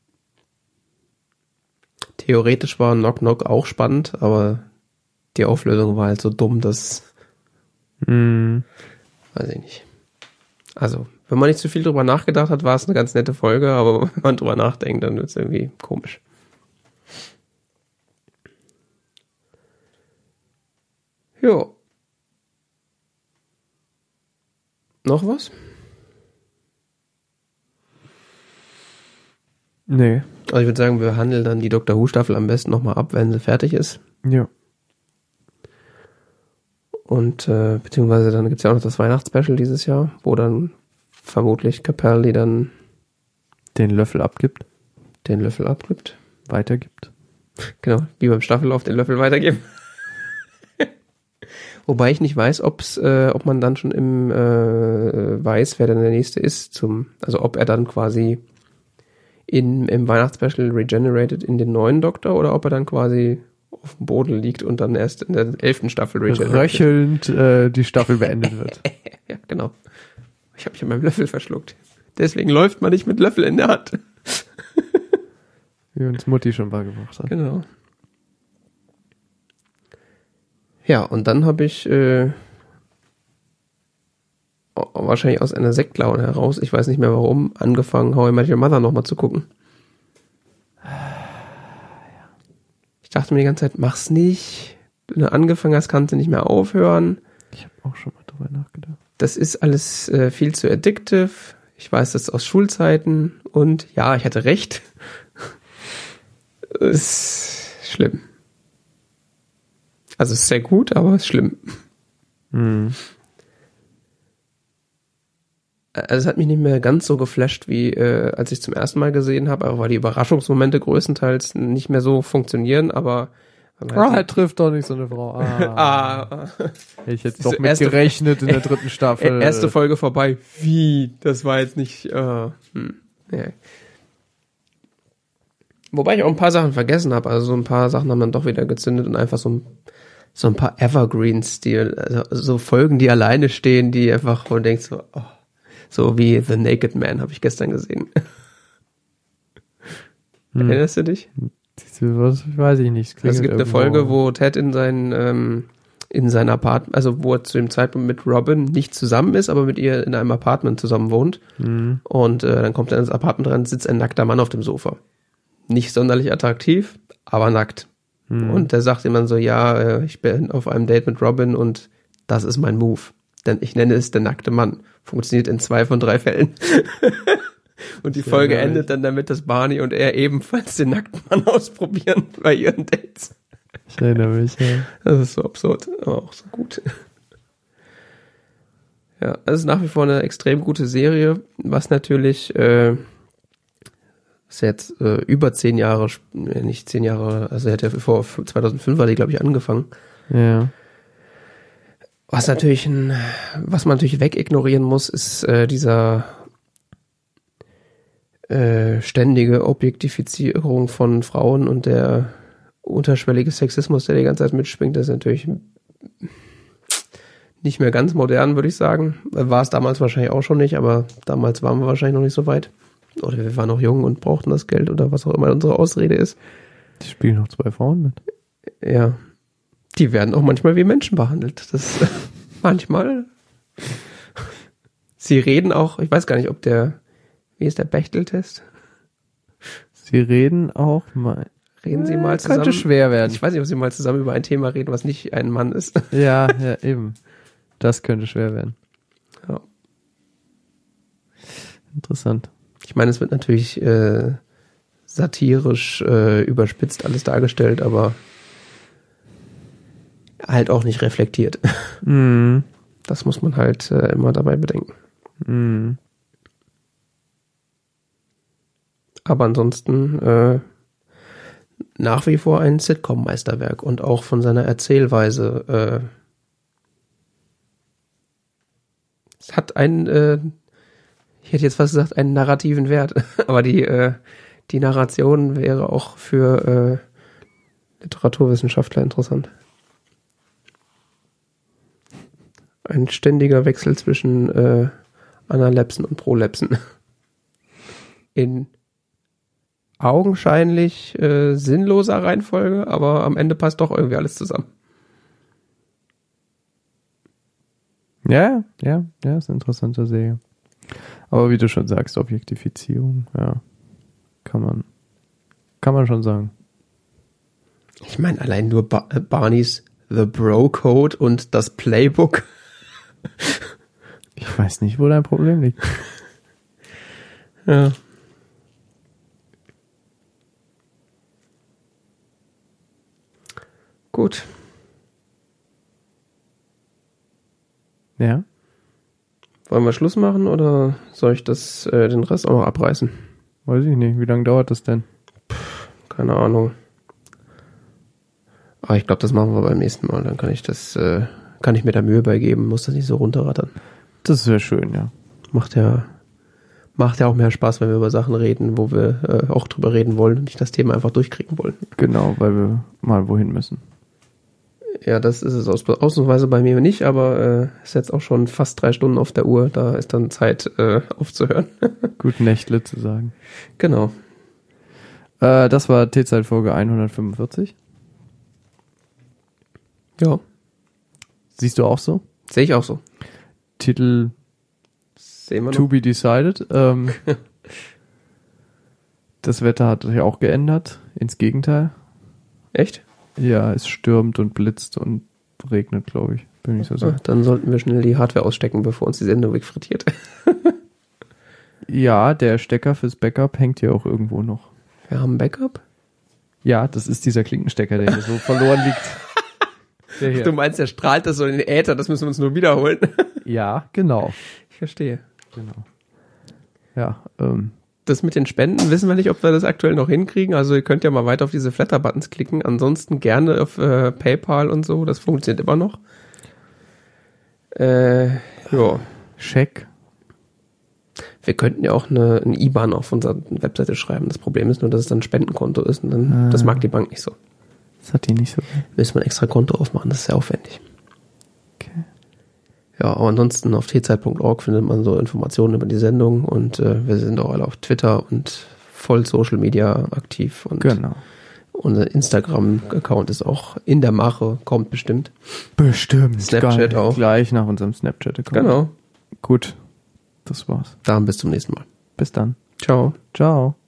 Theoretisch war Knock Knock auch spannend, aber die Auflösung war halt so dumm, dass, Mhm. weiß ich nicht. Also, wenn man nicht zu viel drüber nachgedacht hat, war es eine ganz nette Folge, aber wenn man drüber nachdenkt, dann wird es irgendwie komisch. Jo. Noch was? Nee. Also ich würde sagen, wir handeln dann die Doctor Who Staffel am besten nochmal ab, wenn sie fertig ist. Ja. Und äh, beziehungsweise dann gibt's ja auch noch das Weihnachtsspecial dieses Jahr, wo dann vermutlich Capaldi dann Den Löffel abgibt, den Löffel abgibt. weitergibt. Genau, wie beim Staffellauf den Löffel weitergeben. Wobei ich nicht weiß, ob's, äh, ob man dann schon im äh, weiß, wer dann der nächste ist, zum, also ob er dann quasi in, im Weihnachtsspecial regenerated in den neuen Doktor oder ob er dann quasi auf dem Boden liegt und dann erst in der elften Staffel regenerated. Röchelnd äh, die Staffel beendet wird. Ja, genau. Ich habe mich an meinem Löffel verschluckt. Deswegen läuft man nicht mit Löffel in der Hand. Wie uns Mutti schon beigebracht hat. Genau. Ja, und dann habe ich äh, wahrscheinlich aus einer Sektlaune heraus, ich weiß nicht mehr warum, angefangen, How I Met Your Mother nochmal zu gucken. Ich dachte mir die ganze Zeit, mach's nicht. Wenn du angefangen hast, kannst du nicht mehr aufhören. Ich habe auch schon mal drüber nachgedacht. Das ist alles äh, viel zu addictive. Ich weiß das aus Schulzeiten. Und ja, ich hatte recht. Ist schlimm. Also es ist sehr gut, aber es ist schlimm. Mhm. Also es hat mich nicht mehr ganz so geflasht, wie äh, als ich zum ersten Mal gesehen habe, aber weil die Überraschungsmomente größtenteils nicht mehr so funktionieren, aber Ah, er trifft doch nicht so eine Frau. Ah, ah, hätte ich jetzt Diese doch mit erste- gerechnet in der dritten Staffel. erste Folge vorbei. Wie? Das war jetzt nicht. Äh, hm, nee. Wobei ich auch ein paar Sachen vergessen habe. Also so ein paar Sachen haben dann doch wieder gezündet und einfach so ein, so ein paar Evergreens, die also so Folgen, die alleine stehen, die einfach, wo du denkst so, oh, so wie The Naked Man habe ich gestern gesehen. Hm. Erinnerst du dich? Diese, was, weiß ich nicht. Also es gibt eine Folge, wo Ted in sein ähm, in sein Apartment, also wo er zu dem Zeitpunkt mit Robin nicht zusammen ist, aber mit ihr in einem Apartment zusammen wohnt. Mhm. Und äh, dann kommt er ins Apartment rein, sitzt ein nackter Mann auf dem Sofa. Nicht sonderlich attraktiv, aber nackt. Mhm. Und der sagt ihm dann so, ja, äh, ich bin auf einem Date mit Robin und das ist mein Move. Denn ich nenne es der nackte Mann. Funktioniert in zwei von drei Fällen. Und die Sehr Folge geil. endet dann damit, dass Barney und er ebenfalls den nackten Mann ausprobieren bei ihren Dates. Ich erinnere mich, ja. Das ist so absurd, aber auch so gut. Ja, es ist nach wie vor eine extrem gute Serie, was natürlich äh, ist ja jetzt äh, über zehn Jahre, äh, nicht zehn Jahre, also er hat ja vor zweitausendfünf war die, glaube ich, angefangen. Ja. Was natürlich ein, was man natürlich wegignorieren muss, ist äh, dieser äh, ständige Objektifizierung von Frauen und der unterschwellige Sexismus, der die ganze Zeit mitschwingt. Das ist natürlich nicht mehr ganz modern, würde ich sagen. War es damals wahrscheinlich auch schon nicht, aber damals waren wir wahrscheinlich noch nicht so weit. Oder wir waren noch jung und brauchten das Geld oder was auch immer unsere Ausrede ist. Die spielen noch zwei Frauen mit. Ja. Die werden auch manchmal wie Menschen behandelt. Das manchmal. Sie reden auch, ich weiß gar nicht, ob der, wie ist der Bechtel-Test? Sie reden auch mal. Reden Sie mal zusammen. Könnte schwer werden. Ich weiß nicht, ob Sie mal zusammen über ein Thema reden, was nicht ein Mann ist. Ja, ja, eben. Das könnte schwer werden. Ja. Interessant. Ich meine, es wird natürlich äh, satirisch äh, überspitzt alles dargestellt, aber halt auch nicht reflektiert. Mhm. Das muss man halt äh, immer dabei bedenken. Mhm. Aber ansonsten äh, nach wie vor ein Sitcom-Meisterwerk und auch von seiner Erzählweise. Äh, es hat einen, äh, ich hätte jetzt fast gesagt, einen narrativen Wert, aber die, äh, die Narration wäre auch für äh, Literaturwissenschaftler interessant. Ein ständiger Wechsel zwischen äh, Analepsen und Prolepsen. In augenscheinlich äh, sinnloser Reihenfolge, aber am Ende passt doch irgendwie alles zusammen. Ja, ja, ja, ist eine interessante Serie. Aber wie du schon sagst, Objektifizierung, ja, kann man, kann man schon sagen. Ich meine, allein nur ba- Barneys The Bro Code und das Playbook. Ich weiß nicht, wo dein Problem liegt. Ja. Gut. Ja? Wollen wir Schluss machen oder soll ich das äh, den Rest auch noch abreißen? Weiß ich nicht. Wie lange dauert das denn? Keine Ahnung. Aber ich glaube, das machen wir beim nächsten Mal. Dann kann ich das, äh, kann ich mir da Mühe beigeben, muss das nicht so runterrattern. Das wäre schön, ja. Macht ja, macht ja auch mehr Spaß, wenn wir über Sachen reden, wo wir äh, auch drüber reden wollen und nicht das Thema einfach durchkriegen wollen. Genau, weil wir mal wohin müssen. Ja, das ist es aus, ausnahmsweise bei mir nicht, aber äh, ist jetzt auch schon fast drei Stunden auf der Uhr. Da ist dann Zeit äh, aufzuhören. Gut Nächtle zu sagen. Genau. Äh, das war T-Zeit-Folge hundertfünfundvierzig. Ja. Siehst du auch so? Sehe ich auch so. Titel Sehen wir noch. To be decided. Ähm, das Wetter hat sich auch geändert. Ins Gegenteil. Echt? Ja, es stürmt und blitzt und regnet, glaube ich. Bin ich so sicher. Ah, dann sollten wir schnell die Hardware ausstecken, bevor uns die Sendung wegfrittiert. Ja, der Stecker fürs Backup hängt hier auch irgendwo noch. Wir haben ein Backup? Ja, das ist dieser Klinkenstecker, der hier so verloren liegt. Der hier. Du meinst, der strahlt das so in den Äther, das müssen wir uns nur wiederholen. Ja, genau. Ich verstehe. Genau. Ja, ähm. Das mit den Spenden wissen wir nicht, ob wir das aktuell noch hinkriegen. Also ihr könnt ja mal weiter auf diese Flatter-Buttons klicken. Ansonsten gerne auf äh, PayPal und so. Das funktioniert immer noch. Äh, ja. Scheck. Wir könnten ja auch eine, eine I B A N auf unserer Webseite schreiben. Das Problem ist nur, dass es dann ein Spendenkonto ist. Und dann, Ah. das mag die Bank nicht so. Das hat die nicht so. Müssen wir ein extra Konto aufmachen. Das ist sehr aufwendig. Okay. Ja, aber ansonsten auf t zeit punkt org findet man so Informationen über die Sendung. Und äh, wir sind auch alle auf Twitter und voll Social Media aktiv. Und Genau. unser Instagram-Account ist auch in der Mache, kommt bestimmt. Bestimmt. Snapchat Geil. auch. Gleich nach unserem Snapchat-Account. Genau. Gut. Das war's. Dann bis zum nächsten Mal. Bis dann. Ciao. Ciao.